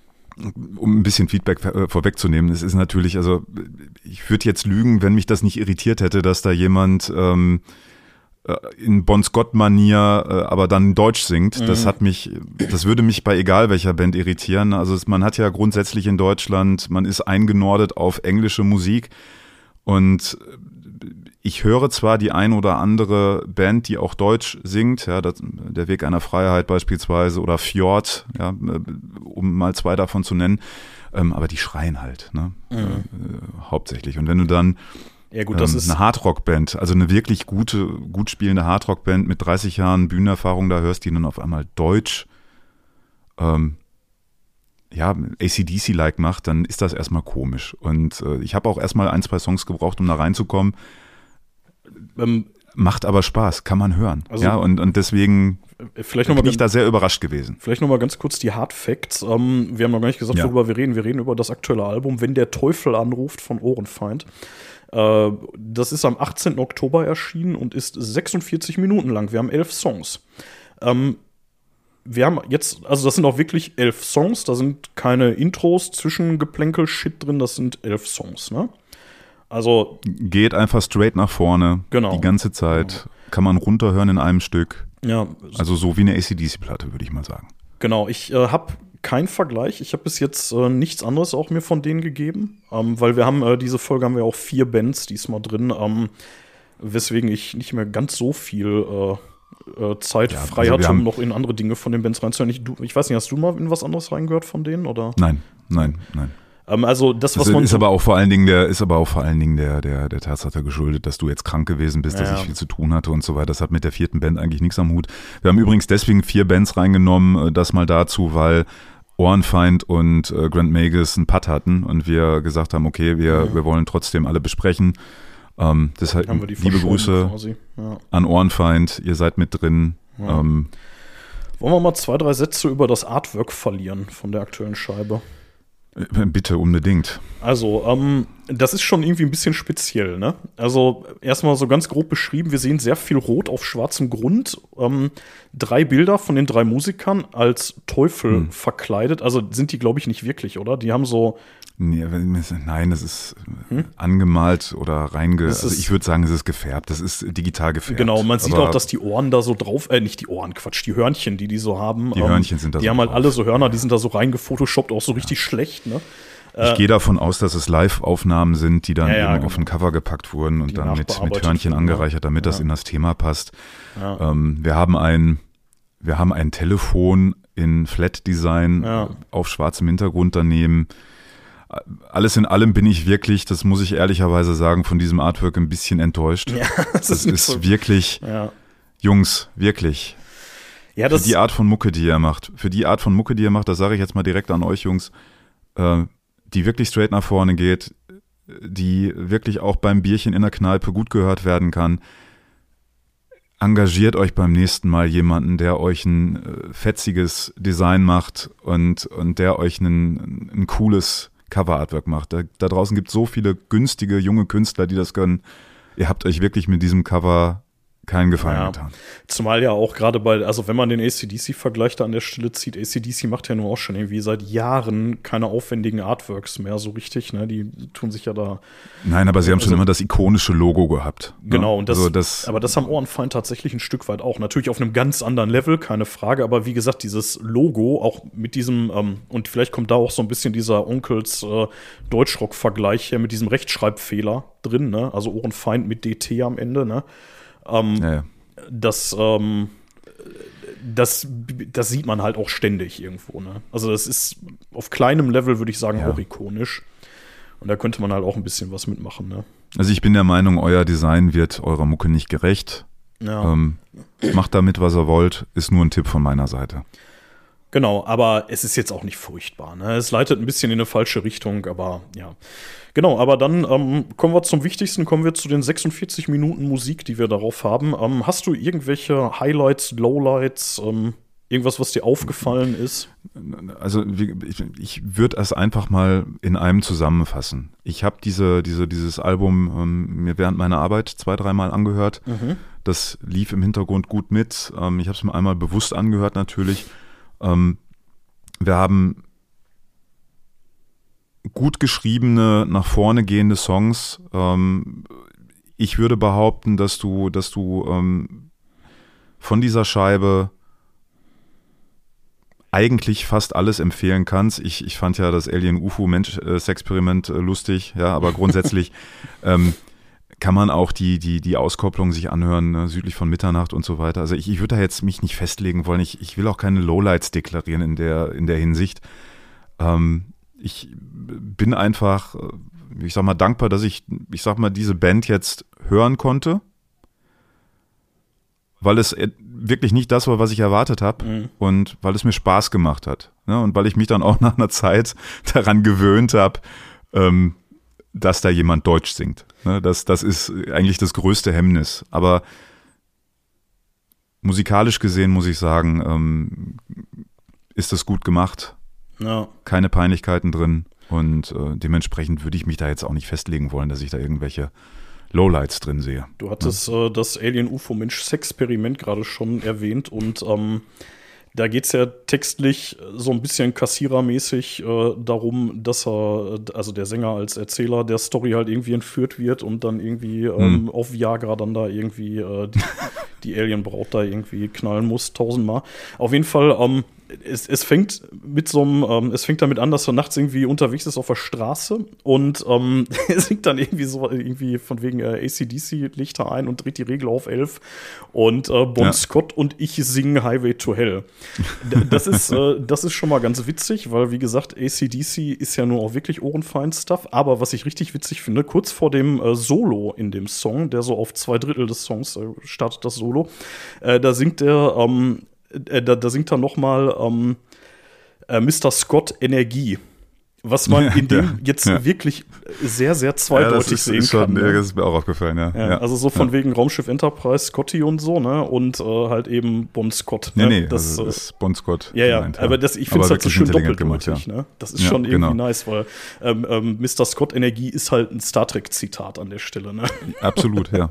um ein bisschen Feedback äh, vorwegzunehmen, es ist natürlich, also ich würde jetzt lügen, wenn mich das nicht irritiert hätte, dass da jemand ähm, äh, in Bon Scott-Manier äh, aber dann Deutsch singt. Mhm. Das hat mich, das würde mich bei egal welcher Band irritieren. Also es, man hat ja grundsätzlich in Deutschland, man ist eingenordet auf englische Musik und ich höre zwar die ein oder andere Band, die auch Deutsch singt, ja, das, der Weg einer Freiheit beispielsweise oder Fjord, ja, um mal zwei davon zu nennen, ähm, aber die schreien halt, ne, mhm. äh, hauptsächlich. Und wenn du dann ja, gut, das ähm, ist eine Hardrock-Band, also eine wirklich gute, gut spielende Hardrock-Band mit dreißig Jahren Bühnenerfahrung, da hörst du die dann auf einmal Deutsch, ähm, ja, A C D C-like macht, dann ist das erstmal komisch. Und äh, ich habe auch erstmal ein, zwei Songs gebraucht, um da reinzukommen. Ähm, Macht aber Spaß, kann man hören. Also, ja, und, und deswegen vielleicht noch mal bin ich da sehr überrascht gewesen. Vielleicht noch mal ganz kurz die Hard Facts. Ähm, wir haben noch gar nicht gesagt, ja. worüber wir reden. Wir reden über das aktuelle Album Wenn der Teufel anruft von Ohrenfeind. Äh, das ist am achtzehnten Oktober erschienen und ist sechsundvierzig Minuten lang. Wir haben elf Songs. Ähm, Wir haben jetzt, also das sind auch wirklich elf Songs, da sind keine Intros, Zwischengeplänkel, Shit drin, das sind elf Songs, ne? Also geht einfach straight nach vorne, genau. Die ganze Zeit, genau. Kann man runterhören in einem Stück. Ja. Also so wie eine A C D C-Platte, würde ich mal sagen. Genau, ich äh, habe keinen Vergleich, ich habe bis jetzt äh, nichts anderes auch mir von denen gegeben, ähm, weil wir haben, äh, diese Folge haben wir auch vier Bands diesmal drin, ähm, weswegen ich nicht mehr ganz so viel äh, Zeit ja, frei also hatte, haben, um noch in andere Dinge von den Bands reinzuhören. Ich, du, ich weiß nicht, hast du mal in was anderes reingehört von denen? Oder? Nein, nein, nein. Ähm, also das, was das man ist aber auch vor allen Dingen der ist aber auch vor allen Dingen der der der Tatsache geschuldet, dass du jetzt krank gewesen bist, ja. dass ich viel zu tun hatte und so weiter. Das hat mit der vierten Band eigentlich nichts am Hut. Wir haben übrigens deswegen vier Bands reingenommen, das mal dazu, weil Ohrenfeind und äh, Grant Magus einen Putt hatten und wir gesagt haben, okay, wir mhm. wir wollen trotzdem alle besprechen. Ähm, deshalb liebe Grüße ja. an Ohrenfeind, ihr seid mit drin. Ja. Ähm, Wollen wir mal zwei, drei Sätze über das Artwork verlieren von der aktuellen Scheibe? Bitte, unbedingt. Also, ähm, das ist schon irgendwie ein bisschen speziell, ne? Also, erstmal so ganz grob beschrieben, wir sehen sehr viel Rot auf schwarzem Grund. Ähm, drei Bilder von den drei Musikern als Teufel hm. verkleidet. Also sind die, glaube ich, nicht wirklich, oder? Die haben so. Nee, nein, das ist hm? angemalt oder reinge... Also ich würde sagen, es ist gefärbt. Das ist digital gefärbt. Genau, man sieht auch, dass die Ohren da so drauf... Äh, nicht die Ohren, Quatsch, die Hörnchen, die die so haben. Die ähm, Hörnchen sind da Die so haben halt drauf. alle so Hörner, die sind da so reingefotoshoppt, auch so richtig ja. schlecht, ne? Ich äh, gehe davon aus, dass es Live-Aufnahmen sind, die dann ja, ja, eben genau. auf ein Cover gepackt wurden und die dann mit, mit Hörnchen wurden, angereichert, damit ja. das in das Thema passt. Ja. Ähm, wir haben ein, wir haben ein Telefon in Flat-Design ja. auf schwarzem Hintergrund daneben. Alles in allem bin ich wirklich, das muss ich ehrlicherweise sagen, von diesem Artwork ein bisschen enttäuscht. Ja, das, das ist, ist so. wirklich, ja. Jungs, wirklich. Ja, das für die Art von Mucke, die ihr macht, für die Art von Mucke, die ihr macht, das sage ich jetzt mal direkt an euch, Jungs, äh, die wirklich straight nach vorne geht, die wirklich auch beim Bierchen in der Kneipe gut gehört werden kann. Engagiert euch beim nächsten Mal jemanden, der euch ein äh, fetziges Design macht und, und der euch ein, ein cooles Cover-Artwork macht. Da, da draußen gibt es so viele günstige junge Künstler, die das können. Ihr habt euch wirklich mit diesem Cover keinen Gefallen ja. getan. Zumal ja auch gerade bei, also wenn man den A C D C-Vergleich da an der Stelle zieht, A C D C macht ja nur auch schon irgendwie seit Jahren keine aufwendigen Artworks mehr so richtig, ne? Die tun sich ja da. Nein, aber sie haben also, schon immer das ikonische Logo gehabt. Genau, ne? und das, also das, aber das haben Ohrenfeind tatsächlich ein Stück weit auch. Natürlich auf einem ganz anderen Level, keine Frage, aber wie gesagt, dieses Logo, auch mit diesem, ähm, und vielleicht kommt da auch so ein bisschen dieser Onkels äh, Deutschrock-Vergleich her mit diesem Rechtschreibfehler drin, ne? Also Ohrenfeind mit D T am Ende, ne? Ähm, ja, ja. Das, ähm, das, das sieht man halt auch ständig irgendwo. Ne? Also das ist auf kleinem Level, würde ich sagen, ja. auch ikonisch. Und da könnte man halt auch ein bisschen was mitmachen. Ne? Also ich bin der Meinung, euer Design wird eurer Mucke nicht gerecht. Ja. Ähm, macht damit, was ihr wollt. Ist nur ein Tipp von meiner Seite. Genau, aber es ist jetzt auch nicht furchtbar. Ne? Es leitet ein bisschen in eine falsche Richtung, aber ja. Genau, aber dann ähm, kommen wir zum Wichtigsten, kommen wir zu den sechsundvierzig Minuten Musik, die wir darauf haben. Ähm, hast du irgendwelche Highlights, Lowlights, ähm, irgendwas, was dir aufgefallen ist? Also ich, ich würde es einfach mal in einem zusammenfassen. Ich habe diese, diese, dieses Album ähm, mir während meiner Arbeit zwei, dreimal angehört. Mhm. Das lief im Hintergrund gut mit. Ähm, ich habe es mir einmal bewusst angehört natürlich. Ähm, wir haben gut geschriebene, nach vorne gehende Songs. Ähm, ich würde behaupten, dass du, dass du ähm, von dieser Scheibe eigentlich fast alles empfehlen kannst. Ich, ich fand ja das Alien-U F O-Mensch-Experiment äh, lustig, ja, aber grundsätzlich ähm, kann man auch die, die, die Auskopplung sich anhören, ne, südlich von Mitternacht und so weiter. Also ich, ich würde da jetzt mich nicht festlegen wollen. Ich, ich will auch keine Lowlights deklarieren in der, in der Hinsicht. Ähm, ich bin einfach, ich sag mal, dankbar, dass ich, ich sag mal, diese Band jetzt hören konnte, weil es wirklich nicht das war, was ich erwartet habe mhm. und weil es mir Spaß gemacht hat. Ne? Und weil ich mich dann auch nach einer Zeit daran gewöhnt habe, ähm, dass da jemand Deutsch singt. Ne? Das, das ist eigentlich das größte Hemmnis. Aber musikalisch gesehen muss ich sagen, ähm, ist das gut gemacht. Ja. Keine Peinlichkeiten drin. Und äh, dementsprechend würde ich mich da jetzt auch nicht festlegen wollen, dass ich da irgendwelche Lowlights drin sehe. Du hattest ja. äh, das Alien-U F O-Mensch-Experiment gerade schon erwähnt und ähm, da geht es ja textlich so ein bisschen kassierermäßig äh, darum, dass er, also der Sänger als Erzähler der Story halt irgendwie entführt wird und dann irgendwie ähm, hm. auf Viagra dann da irgendwie äh, die, die Alien-Braut da irgendwie knallen muss, tausendmal. Auf jeden Fall, ähm, es, es fängt mit so einem, ähm, es fängt damit an, dass er nachts irgendwie unterwegs ist auf der Straße und ähm, er singt dann irgendwie so, irgendwie von wegen äh, A C D C-Lichter ein und dreht die Regel auf elf und äh, Bon ja. Scott und ich singen Highway to Hell. Das ist, äh, das ist schon mal ganz witzig, weil, wie gesagt, A C D C ist ja nur auch wirklich Ohrenfein-Stuff, aber was ich richtig witzig finde, kurz vor dem äh, Solo in dem Song, der so auf zwei Drittel des Songs äh, startet, das Solo, äh, da singt er, ähm, äh, da, da singt er noch mal ähm, äh, Mister Scott Energie. Was man in dem ja, jetzt ja. wirklich sehr, sehr zweideutig ja, ist, sehen ist schon, kann. Ne? Das ist mir auch aufgefallen, ja. ja, ja. Also so von ja. wegen Raumschiff Enterprise, Scotty und so, ne? Und äh, halt eben Bon Scott. Ne? Nee, nee, das also ist Bon Scott. Ja, ja, gemeint, ja. aber das, ich finde es halt so schön doppeldeutig, gemacht, ja. ne? Das ist ja, schon irgendwie genau. nice, weil ähm, ähm, Mister Scott Energie ist halt ein Star Trek-Zitat an der Stelle, ne? Absolut, ja.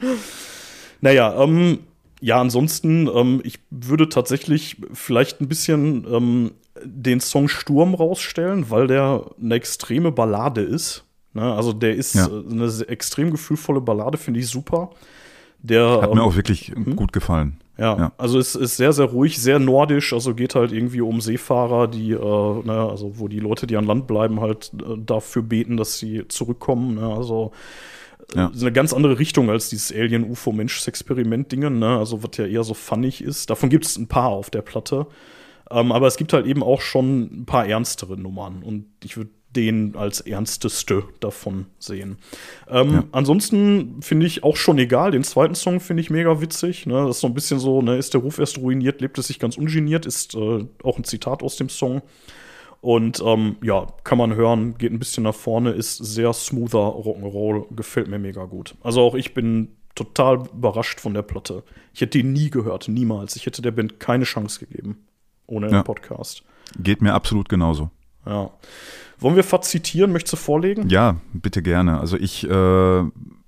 Naja, ähm, ja, ansonsten, ähm, ich würde tatsächlich vielleicht ein bisschen ähm, den Song Sturm rausstellen, weil der eine extreme Ballade ist. Ne? Also der ist ja. eine extrem gefühlvolle Ballade, finde ich super. Der, Hat mir ähm, auch wirklich mhm. gut gefallen. Ja, ja, also es ist sehr, sehr ruhig, sehr nordisch, also geht halt irgendwie um Seefahrer, die, äh, ne, also wo die Leute, die an Land bleiben, halt äh, dafür beten, dass sie zurückkommen, ne? Also ja. eine ganz andere Richtung als dieses Alien-U F O-Mensch-Experiment-Dingen, ne? Also was ja eher so funnig ist. Davon gibt es ein paar auf der Platte. Ähm, aber es gibt halt eben auch schon ein paar ernstere Nummern und ich würde den als ernsteste davon sehen. Ähm, ja. Ansonsten finde ich auch schon egal. Den zweiten Song finde ich mega witzig. Ne? Das ist so ein bisschen so, ne, ist der Ruf erst ruiniert, lebt es sich ganz ungeniert, ist äh, auch ein Zitat aus dem Song. Und ähm, ja, kann man hören, geht ein bisschen nach vorne, ist sehr smoother Rock'n'Roll, gefällt mir mega gut. Also auch ich bin total überrascht von der Platte. Ich hätte die nie gehört, niemals. Ich hätte der Band keine Chance gegeben, ohne ja. den Podcast. Geht mir absolut genauso. Ja. Wollen wir Fazit zitieren? Möchtest du vorlegen? Ja, bitte gerne. Also ich äh,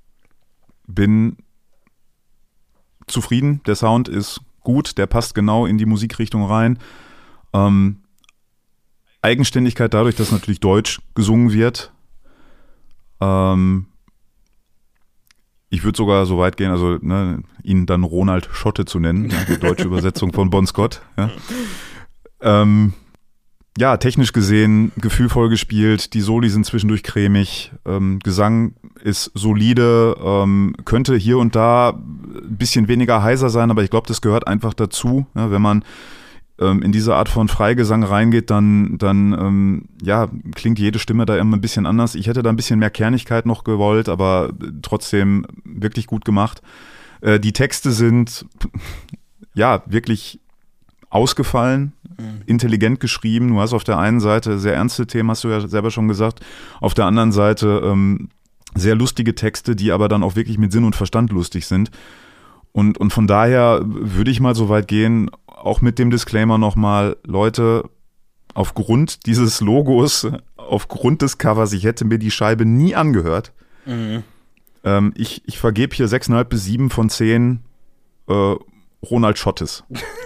bin zufrieden. Der Sound ist gut, der passt genau in die Musikrichtung rein. Ähm, Eigenständigkeit dadurch, dass natürlich Deutsch gesungen wird. Ähm, ich würde sogar so weit gehen, also ne, ihn dann Ronald Schotte zu nennen, ja, die deutsche Übersetzung von Bon Scott. Ja. Ähm, Ja, technisch gesehen gefühlvoll gespielt, die Soli sind zwischendurch cremig, ähm, Gesang ist solide, ähm, könnte hier und da ein bisschen weniger heiser sein, aber ich glaube, das gehört einfach dazu. Ja, wenn man ähm, in diese Art von Freigesang reingeht, dann, dann ähm, ja, klingt jede Stimme da immer ein bisschen anders. Ich hätte da ein bisschen mehr Kernigkeit noch gewollt, aber trotzdem wirklich gut gemacht. Äh, die Texte sind ja wirklich ausgefallen, mhm. intelligent geschrieben. Du hast auf der einen Seite sehr ernste Themen, hast du ja selber schon gesagt. Auf der anderen Seite ähm, sehr lustige Texte, die aber dann auch wirklich mit Sinn und Verstand lustig sind. Und, und von daher würde ich mal so weit gehen, auch mit dem Disclaimer nochmal, Leute, aufgrund dieses Logos, aufgrund des Covers, ich hätte mir die Scheibe nie angehört. Mhm. Ähm, ich ich vergebe hier sechs Komma fünf bis sieben von zehn äh, Ronald Schottes.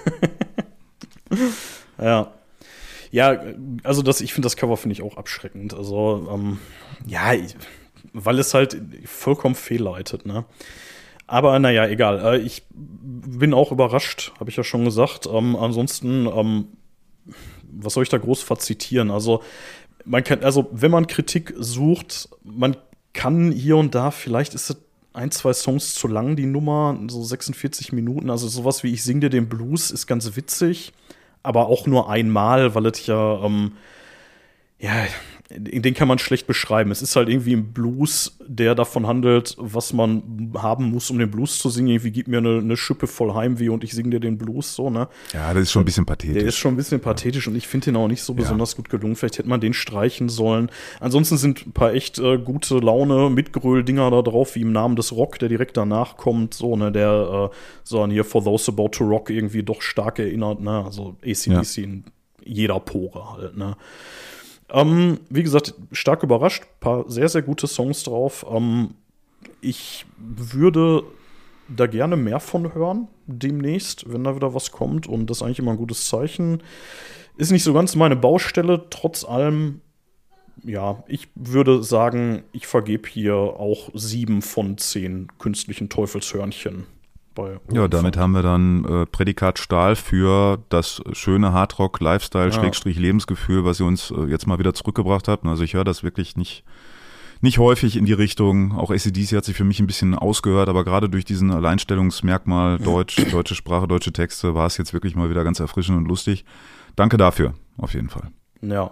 Ja. Ja, also das, ich finde das Cover finde ich auch abschreckend. Also, ähm, ja, weil es halt vollkommen fehlleitet, ne? Aber naja, egal. Ich bin auch überrascht, habe ich ja schon gesagt. Ähm, ansonsten, ähm, was soll ich da groß verzitieren? Also, man kann, also wenn man Kritik sucht, man kann hier und da, vielleicht ist es ein, zwei Songs zu lang, die Nummer, so sechsundvierzig Minuten. Also sowas wie Ich sing dir den Blues ist ganz witzig, aber auch nur einmal, weil es ja, ähm, ja, den kann man schlecht beschreiben. Es ist halt irgendwie ein Blues, der davon handelt, was man haben muss, um den Blues zu singen. Irgendwie gib mir eine, eine Schippe voll Heimweh und ich singe dir den Blues, so, ne? Ja, das ist schon ein bisschen pathetisch. Der ist schon ein bisschen pathetisch und ich finde den auch nicht so besonders ja. gut gelungen. Vielleicht hätte man den streichen sollen. Ansonsten sind ein paar echt äh, gute Laune, Mitgröl-Dinger da drauf, wie im Namen des Rock, der direkt danach kommt, so, ne? Der äh, so an hier For Those About to Rock irgendwie doch stark erinnert, ne? Also A C D C ja. in jeder Pore halt, ne? Ähm, wie gesagt, stark überrascht, paar sehr, sehr gute Songs drauf. Ähm, ich würde da gerne mehr von hören, demnächst, wenn da wieder was kommt. Und das ist eigentlich immer ein gutes Zeichen. Ist nicht so ganz meine Baustelle, trotz allem, ja, ich würde sagen, ich vergebe hier auch sieben von zehn künstlichen Teufelshörnchen. Bei ja, damit haben wir dann äh, Prädikat Stahl für das schöne Hardrock-Lifestyle-Lebensgefühl, was ihr uns äh, jetzt mal wieder zurückgebracht habt. Also ich höre das wirklich nicht, nicht häufig in die Richtung. Auch A C D C hat sich für mich ein bisschen ausgehört, aber gerade durch diesen Alleinstellungsmerkmal Deutsch, deutsche Sprache, deutsche Texte war es jetzt wirklich mal wieder ganz erfrischend und lustig. Danke dafür, auf jeden Fall. Ja.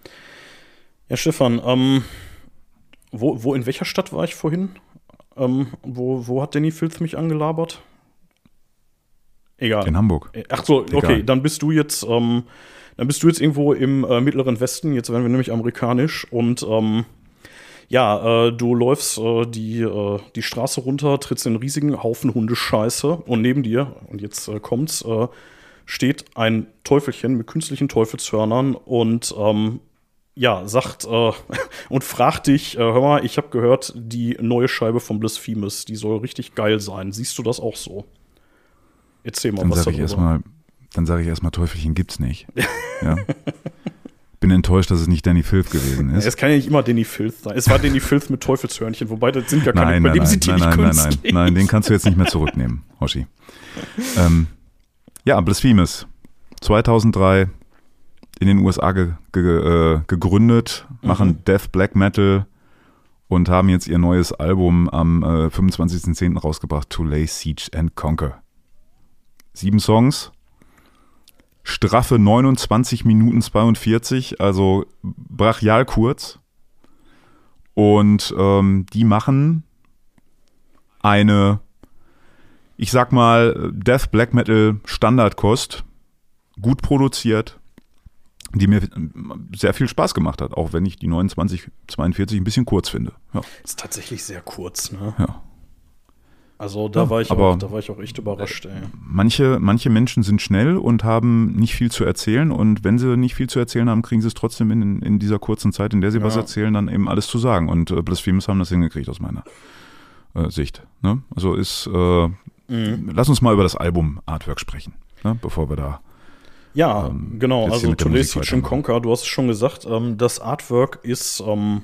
Ja, Stefan, ähm, wo, wo in welcher Stadt war ich vorhin? Ähm, wo, wo hat Danny Filth mich angelabert? Egal. In Hamburg. Ach so, okay, Egal. dann bist du jetzt, ähm, dann bist du jetzt irgendwo im äh, mittleren Westen. Jetzt werden wir nämlich amerikanisch und ähm, ja, äh, du läufst äh, die, äh, die Straße runter, trittst in einen riesigen Haufen Hundescheiße und neben dir, und jetzt äh, kommt's, äh, steht ein Teufelchen mit künstlichen Teufelshörnern und ähm, ja, sagt äh, und fragt dich, äh, hör mal, ich habe gehört, die neue Scheibe von Blasphemous, die soll richtig geil sein. Siehst du das auch so? Erzähl mal, dann was sag ich erst mal, Dann sage ich erstmal, Teufelchen gibt's nicht. Ja. Bin enttäuscht, dass es nicht Danny Filth gewesen ist. Es kann ja nicht immer Danny Filth sein. Es war Danny Filth mit Teufelshörnchen, wobei das sind gar keine, nein, bei nein, dem nein, sind die nein, nicht nein, künstlich. Nein, nein, nein, den kannst du jetzt nicht mehr zurücknehmen, Hoshi. ähm, ja, Blasphemous. zweitausenddrei in den U S A ge, ge, äh, gegründet, machen mhm. Death Black Metal und haben jetzt ihr neues Album am äh, fünfundzwanzigsten zehnten rausgebracht, To Lay Siege and Conquer. Sieben Songs, straffe neunundzwanzig Minuten zweiundvierzig, also brachial kurz. Und ähm, die machen eine, ich sag mal, Death Black Metal Standardkost, gut produziert, die mir sehr viel Spaß gemacht hat, auch wenn ich die neunundzwanzig zweiundvierzig ein bisschen kurz finde. Ja. Ist tatsächlich sehr kurz, ne? Ja. Also da, ja, war ich aber auch, da war ich auch echt überrascht, ey. Manche, manche Menschen sind schnell und haben nicht viel zu erzählen, und wenn sie nicht viel zu erzählen haben, kriegen sie es trotzdem in, in dieser kurzen Zeit, in der sie ja. was erzählen, dann eben alles zu sagen. Und äh, Blasphemous haben das hingekriegt aus meiner äh, Sicht. Ne? Also ist, äh, mhm. lass uns mal über das Album Artwork sprechen, ne? Bevor wir da Ja, ähm, genau, also To Lay Siege and Conquer, du hast es schon gesagt, ähm, das Artwork ist, ähm,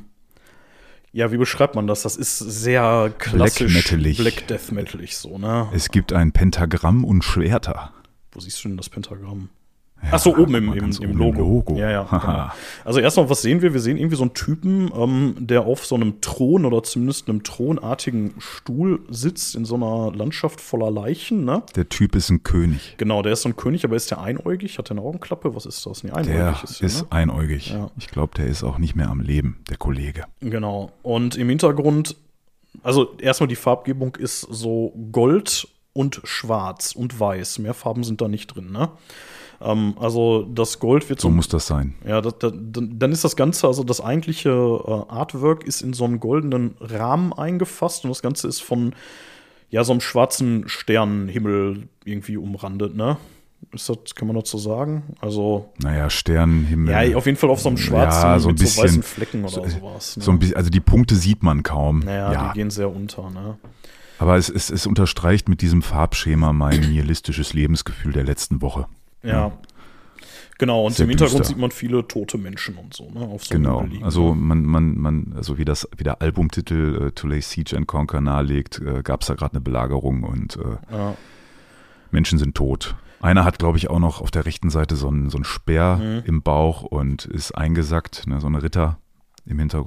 ja, wie beschreibt man das? Das ist sehr klassisch Black, Black Death Metalig so, ne? Es gibt ein Pentagramm und Schwerter. Wo siehst du denn das Pentagramm? Ja, Ach so, oben im, im, im, im Logo. Logo. Ja, ja. Genau. Also erstmal, was sehen wir? Wir sehen irgendwie so einen Typen, ähm, der auf so einem Thron oder zumindest einem thronartigen Stuhl sitzt in so einer Landschaft voller Leichen, ne? Der Typ ist ein König. Genau, der ist so ein König, aber ist der einäugig? Hat der eine Augenklappe? Was ist das? Nee, einäugig der ist der, ist ne? einäugig. Ja. Ich glaube, der ist auch nicht mehr am Leben, der Kollege. Genau. Und im Hintergrund, also erstmal die Farbgebung ist so Gold und Schwarz und Weiß. Mehr Farben sind da nicht drin, ne? Ähm, also das Gold wird so. So muss das sein. Ja, das, das, dann ist das Ganze, also das eigentliche äh, Artwork ist in so einen goldenen Rahmen eingefasst und das Ganze ist von ja so einem schwarzen Sternenhimmel irgendwie umrandet, ne? Ist das, kann man dazu sagen? Also naja, Sternenhimmel. Ja, auf jeden Fall auf so einem schwarzen ja, so ein mit bisschen, so weißen Flecken oder so, sowas. Ne? So ein bisschen, also die Punkte sieht man kaum. Naja, ja. die gehen sehr unter, ne? Aber es, es, es unterstreicht mit diesem Farbschema mein nihilistisches Lebensgefühl der letzten Woche. Ja. ja. Genau, und Sehr im Hintergrund düster. sieht man viele tote Menschen und so, ne? Auf so genau, liegen, also ne? man, man, man, also wie das, wie der Albumtitel äh, To Lay Siege and Conquer nahelegt, äh, gab es da gerade eine Belagerung und äh, ja. Menschen sind tot. Einer hat, glaube ich, auch noch auf der rechten Seite so einen so einen Speer mhm. im Bauch und ist eingesackt, ne, so ein Ritter im Hintergrund.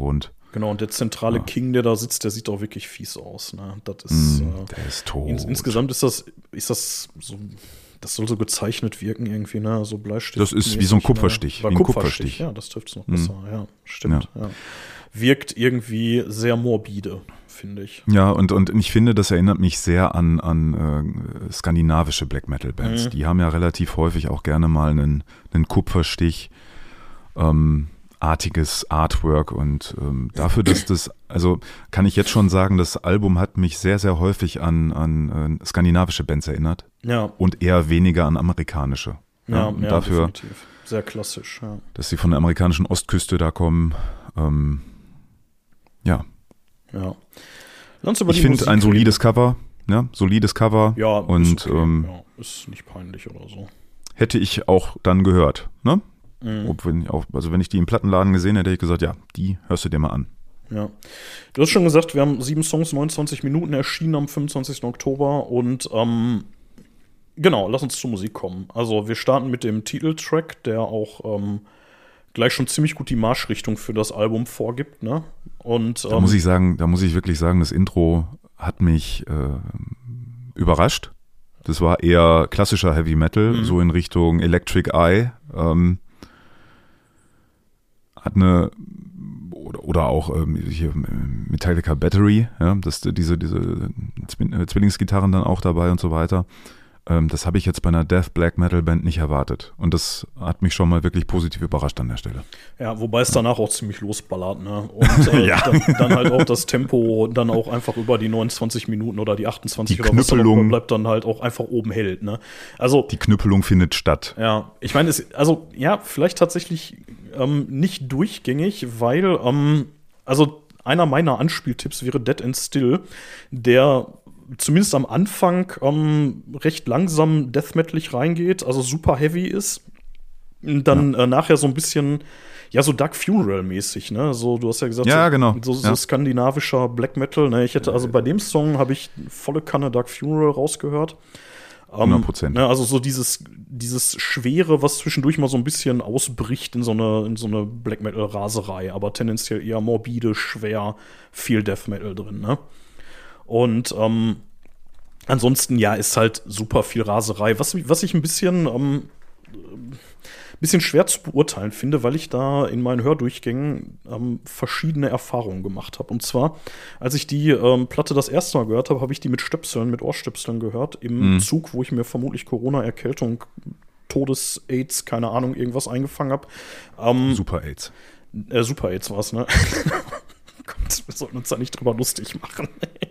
Genau, und der zentrale Ja. King, der da sitzt, der sieht auch wirklich fies aus. Ne? Das ist, Mm, äh, der ist tot. ins, insgesamt ist das, ist das so, das soll so gezeichnet wirken irgendwie, ne? So Bleistift. Das ist wie so ein Kupferstich, Ne? wie ein Kupferstich. Ja, das trifft es noch Mhm. besser. Ja, stimmt. Ja. Wirkt irgendwie sehr morbide, finde ich. Ja, und, und ich finde, das erinnert mich sehr an, an äh, skandinavische Black Metal Bands. Mhm. Die haben ja relativ häufig auch gerne mal einen, einen Kupferstich, ähm, artiges Artwork und ähm, dafür, dass das, also kann ich jetzt schon sagen, das Album hat mich sehr, sehr häufig an, an äh, skandinavische Bands erinnert Ja, und eher weniger an amerikanische. ja, und ja, dafür, definitiv. Sehr klassisch, ja. dass sie von der amerikanischen Ostküste da kommen, ähm, ja. ja. Lass uns über Ich die finde Musik ein reden. solides Cover, ja, solides Cover Ja, und ist, okay. ähm, ja, ist nicht peinlich oder so. hätte ich auch dann gehört, ne? Mhm. Ob wenn ich auch, also wenn ich die im Plattenladen gesehen hätte, hätte ich gesagt, ja, die hörst du dir mal an. Ja. Du hast schon gesagt, wir haben sieben Songs, neunundzwanzig Minuten, erschienen am fünfundzwanzigsten Oktober und ähm, genau, lass uns zur Musik kommen. Also wir starten mit dem Titeltrack, der auch ähm, gleich schon ziemlich gut die Marschrichtung für das Album vorgibt, ne? Und Da ähm, muss ich sagen, da muss ich wirklich sagen, das Intro hat mich äh, überrascht. Das war eher klassischer Heavy Metal, Mhm. so in Richtung Electric Eye. Ähm, hat eine oder, oder auch ähm, hier Metallica Battery, ja, das, diese, diese Zwilling- Zwillingsgitarren dann auch dabei und so weiter. Ähm, das habe ich jetzt bei einer Death Black Metal Band nicht erwartet. Und das hat mich schon mal wirklich positiv überrascht an der Stelle. ja, wobei es danach auch ziemlich losballert, ne? Und äh, Ja. dann, dann halt auch das Tempo dann auch einfach über die neunundzwanzig Minuten oder die achtundzwanzig Die oder was da noch Knüppelung. bleibt, dann halt auch einfach oben hält, ne? Also Die Knüppelung findet statt. ja, ich meine, es, also ja, vielleicht tatsächlich ähm, nicht durchgängig, weil, ähm, also einer meiner Anspieltipps wäre Dead and Still, der zumindest am Anfang ähm, recht langsam death metalig reingeht, also super heavy ist, dann äh, nachher so ein bisschen, ja, so Dark Funeral-mäßig, ne? So, du hast ja gesagt, Ja, so, genau. so, so Ja. skandinavischer Black Metal, ne? Ich hätte, also bei dem Song habe ich volle Kanne Dark Funeral rausgehört. hundert Prozent. Ne, also so dieses, dieses Schwere, was zwischendurch mal so ein bisschen ausbricht in so eine, in so eine Black Metal-Raserei, aber tendenziell eher morbide, schwer, viel Death Metal drin, ne? Und ähm, ansonsten, ja, ist halt super viel Raserei. Was, was ich ein bisschen, ähm, bisschen schwer zu beurteilen finde, weil ich da in meinen Hördurchgängen ähm, verschiedene Erfahrungen gemacht habe. Und zwar, als ich die ähm, Platte das erste Mal gehört habe, habe ich die mit Stöpseln, mit Ohrstöpseln gehört, im Mhm. Zug, wo ich mir vermutlich Corona-Erkältung, Todes, AIDS, keine Ahnung, irgendwas eingefangen habe. Ähm, Super AIDS. äh, Super AIDS war es, ne? Gott, wir sollten uns da nicht drüber lustig machen.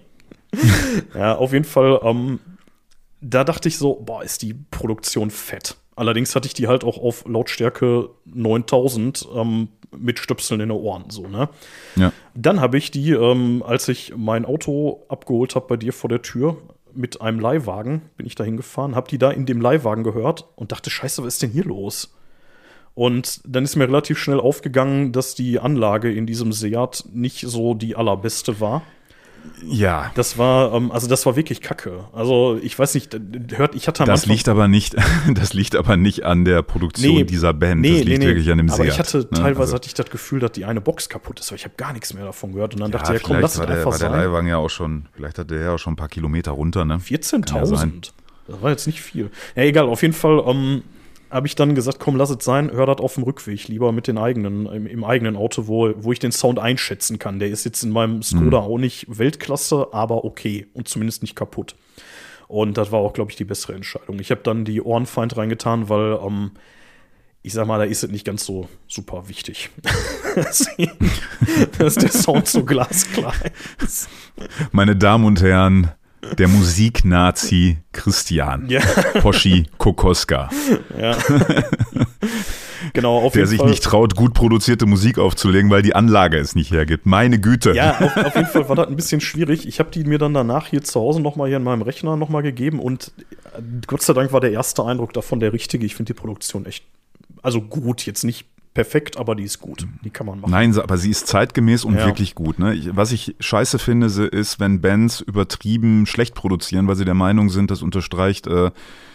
Ja, auf jeden Fall, ähm, da dachte ich so, boah, ist die Produktion fett. Allerdings hatte ich die halt auch auf Lautstärke neuntausend ähm, mit Stöpseln in den Ohren, so, ne? Ja. Dann habe ich die, ähm, als ich mein Auto abgeholt habe bei dir vor der Tür, mit einem Leihwagen, bin ich da hingefahren, habe die da in dem Leihwagen gehört und dachte, scheiße, was ist denn hier los? Und dann ist mir relativ schnell aufgegangen, dass die Anlage in diesem Seat nicht so die allerbeste war. Ja, Das war, ähm, also das war wirklich Kacke. Also ich weiß nicht, hört, ich hatte am das Anfang- liegt aber nicht, das liegt aber nicht an der Produktion Nee, dieser Band. Nee, das liegt nee, nee. wirklich an dem Aber Seat. ich hatte ne? teilweise Also, hatte ich das Gefühl, dass die eine Box kaputt ist, aber ich habe gar nichts mehr davon gehört. Und dann ja, dachte ich, ja, komm, vielleicht lass es war der, einfach war der sein. Leihwagen ja auch schon, vielleicht hat der ja auch schon ein paar Kilometer runter, ne? Kann ja vierzehntausend. Das war jetzt nicht viel. Ja, egal, auf jeden Fall ähm, habe ich dann gesagt, komm, lass es sein, hör das auf dem Rückweg, lieber mit den eigenen, im, im eigenen Auto, wo, wo ich den Sound einschätzen kann. Der ist jetzt in meinem Skoda auch nicht Weltklasse, aber okay und zumindest nicht kaputt. Und das war auch, glaube ich, die bessere Entscheidung. Ich habe dann die Ohrenfeind reingetan, weil ähm, ich sag mal, da ist es nicht ganz so super wichtig. Deswegen, dass der Sound so glasklar ist. Meine Damen und Herren, der Musiknazi Christian Ja. Poschi Kokoska, Ja. Genau, auf der jeden sich Fall. nicht traut, gut produzierte Musik aufzulegen, weil die Anlage es nicht hergibt. Meine Güte. Ja, auf, auf jeden Fall war das ein bisschen schwierig. Ich habe die mir dann danach hier zu Hause noch mal hier in meinem Rechner noch mal gegeben und äh, Gott sei Dank war der erste Eindruck davon der richtige. Ich finde die Produktion echt, also gut, jetzt nicht perfekt, aber die ist gut. Die kann man machen. Nein, aber sie ist zeitgemäß und Ja. wirklich gut. Ne? Ich, was ich scheiße finde, se- ist, wenn Bands übertrieben schlecht produzieren, weil sie der Meinung sind, das unterstreicht äh,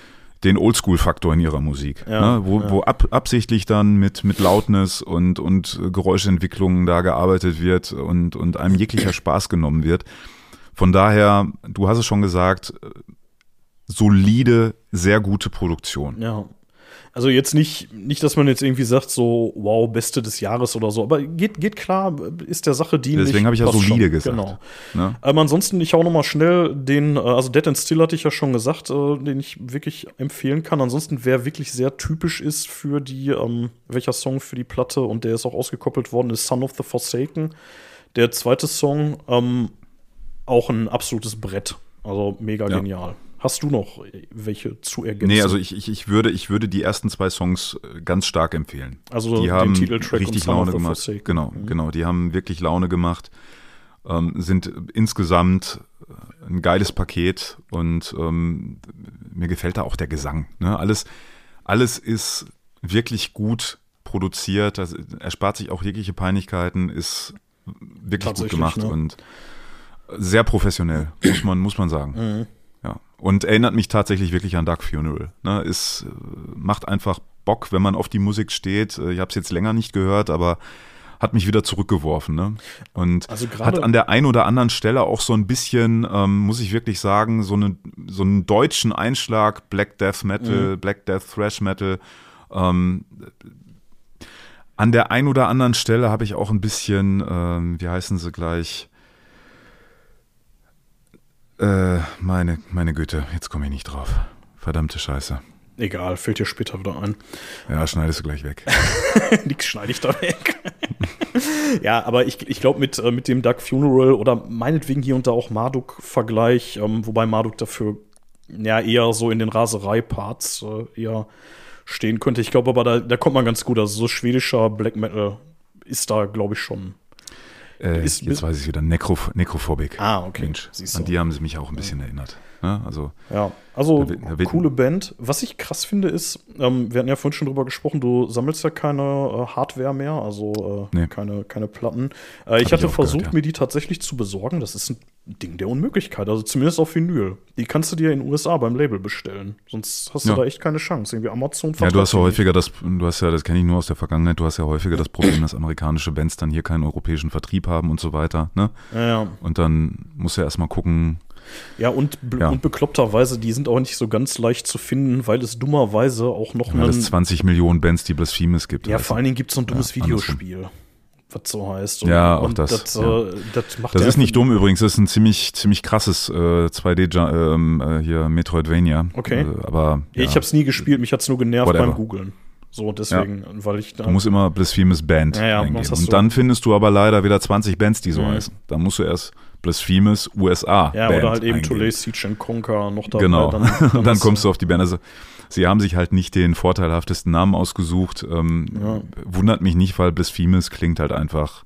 den Oldschool-Faktor in ihrer Musik, Ja, ne? wo, ja. wo ab, absichtlich dann mit, mit Loudness und, und Geräuschentwicklungen da gearbeitet wird und, und einem jeglicher Spaß genommen wird. Von daher, du hast es schon gesagt, solide, sehr gute Produktion. Ja. Also jetzt nicht, nicht, dass man jetzt irgendwie sagt, so, wow, Beste des Jahres oder so, aber geht, geht klar, ist der Sache dienlich. Deswegen habe ich ja passt solide schon. gesagt. Genau. Ne? Ähm, ansonsten, ich hau noch mal schnell den, äh, also Dead and Still hatte ich ja schon gesagt, äh, den ich wirklich empfehlen kann. Ansonsten, wer wirklich sehr typisch ist für die, ähm, welcher Song für die Platte, und der ist auch ausgekoppelt worden, ist Son of the Forsaken. Der zweite Song, ähm, auch ein absolutes Brett. Also mega Ja. genial. Hast du noch welche zu ergänzen? Nee, also ich, ich, ich, würde, ich würde die ersten zwei Songs ganz stark empfehlen. Also die den haben Titeltrack richtig und Son of Laune the gemacht. Forsaken. Genau, Mhm. genau. Die haben wirklich Laune gemacht, ähm, sind insgesamt ein geiles Paket und ähm, mir gefällt da auch der Gesang. Ne? Alles, alles ist wirklich gut produziert, das erspart sich auch jegliche Peinlichkeiten, ist wirklich gut Tatsächlich, gemacht ne? und sehr professionell, muss man, muss man sagen. Mhm. Ja. Und erinnert mich tatsächlich wirklich an Dark Funeral. Ne? Ist, macht einfach Bock, wenn man auf die Musik steht. Ich habe es jetzt länger nicht gehört, aber hat mich wieder zurückgeworfen. Ne? Und Also gerade- hat an der einen oder anderen Stelle auch so ein bisschen, ähm, muss ich wirklich sagen, so, eine, so einen deutschen Einschlag, Black Death Metal, Mhm. Black Death Thrash Metal. Ähm, an der einen oder anderen Stelle habe ich auch ein bisschen, ähm, wie heißen sie gleich, Äh, meine, meine Güte, jetzt komme ich nicht drauf. Verdammte Scheiße. Egal, fällt dir später wieder ein. Ja, schneidest du gleich weg. Nix schneide ich da weg. Ja, aber ich, ich glaube, mit, äh, mit dem Dark Funeral oder meinetwegen hier und da auch Marduk-Vergleich, ähm, wobei Marduk dafür ja eher so in den Raserei-Parts äh, eher stehen könnte. Ich glaube aber, da, da kommt man ganz gut. Also so schwedischer Black Metal ist da, glaube ich, schon. Äh, Ist- jetzt weiß ich wieder, Nekroph Nekrophobik. Ah, okay. Mensch, Siehst an du. die haben sie mich auch ein bisschen erinnert. Ne? Also, Ja, also Da wird- da wird- coole Band. Was ich krass finde, ist, ähm, wir hatten ja vorhin schon drüber gesprochen, du sammelst ja keine äh, Hardware mehr, also äh, Nee. keine, keine Platten. Äh, ich ich hatte aufgehört, versucht, ja. mir die tatsächlich zu besorgen. Das ist ein Ding der Unmöglichkeit, also zumindest auf Vinyl. Die kannst du dir in den U S A beim Label bestellen. Sonst hast du Ja. da echt keine Chance. Irgendwie Amazon ja, du vertreibt hast ja die häufiger das, du hast ja, das kenne ich nur aus der Vergangenheit, du hast ja häufiger das Problem, dass amerikanische Bands dann hier keinen europäischen Vertrieb haben und so weiter. Ne? nicht. Ja, ja. Und dann musst du ja erstmal gucken. Ja, und, be Ja. und bekloppterweise, die sind auch nicht so ganz leicht zu finden, weil es dummerweise auch noch Weil es einen- zwanzig Millionen Bands, die Blasphemus gibt. Ja, weißt vor du. allen Dingen gibt es so ein dummes Ja, andersrum. Videospiel, was so heißt. Ja, auch das, Das, ja. äh, das macht Das ja ist nicht einfach- dumm übrigens, das ist ein ziemlich, ziemlich krasses äh, zwei D ähm, äh, hier Metroidvania. Okay. Äh, aber ja, Ich habe es nie gespielt, mich hat es nur genervt Whatever. beim Googlen. So, deswegen, weil ich da. du musst immer Blasphemous Band Ja, ja, eingeben. sonst hast Und du- dann findest du aber leider wieder zwanzig Bands, die so Mhm. heißen. Dann musst du erst Blasphemous U S A ja, Band oder halt eben eingeben. To Lay Siege and Conquer noch dabei. Genau, Dann, dann, hast kommst du auf die Band. Also, sie haben sich halt nicht den vorteilhaftesten Namen ausgesucht. Ähm, Ja. Wundert mich nicht, weil Blasphemous klingt halt einfach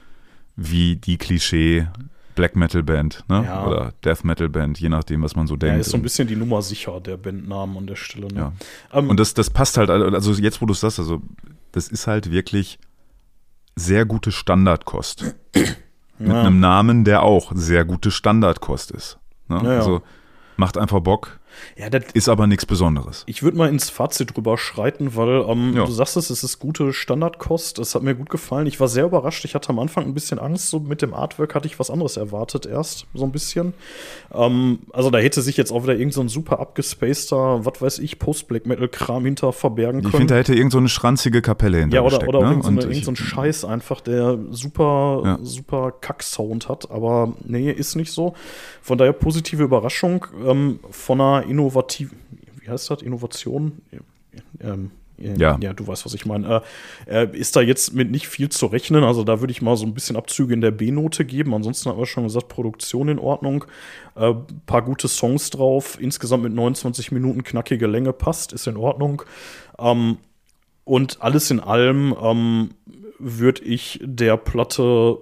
wie die Klischee Black Metal Band, ne? Ja. Oder Death Metal Band, je nachdem, was man so Ja, denkt. ist so ein bisschen die Nummer sicher, der Bandnamen an der Stelle. Ne? Ja. Ähm, Und das, das passt halt, also jetzt, wo du es sagst, also das ist halt wirklich sehr gute Standardkost. Mit Ja. einem Namen, der auch sehr gute Standardkost ist. Ne? Ja, ja. Also macht einfach Bock, ja, das, ist aber nichts Besonderes. ich würde mal ins Fazit drüber schreiten, weil ähm, Ja. du sagst es, es ist gute Standardkost. Es hat mir gut gefallen. Ich war sehr überrascht. Ich hatte am Anfang ein bisschen Angst. So mit dem Artwork hatte ich was anderes erwartet erst, so ein bisschen. Ähm, also da hätte sich jetzt auch wieder irgend so ein super abgespaceter, was weiß ich, Post-Black-Metal-Kram hinter verbergen Ich können. finde, da hätte irgend so eine schranzige Kapelle hinter Ja, oder, gesteckt, oder ne? irgend so, eine, Und irgend so ein ich- Scheiß einfach, der super, Ja. super Kack-Sound hat. Aber nee, ist nicht so. Von daher positive Überraschung ähm, von einer innovativen, wie heißt das? Innovation? Ähm, Ja. ja, du weißt, was ich meine. Äh, äh, ist da jetzt mit nicht viel zu rechnen. Also da würde ich mal so ein bisschen Abzüge in der B-Note geben. Ansonsten haben wir schon gesagt, Produktion in Ordnung. Äh, paar gute Songs drauf. Insgesamt mit neunundzwanzig Minuten knackige Länge passt, ist in Ordnung. Ähm, und alles in allem ähm, würde ich der Platte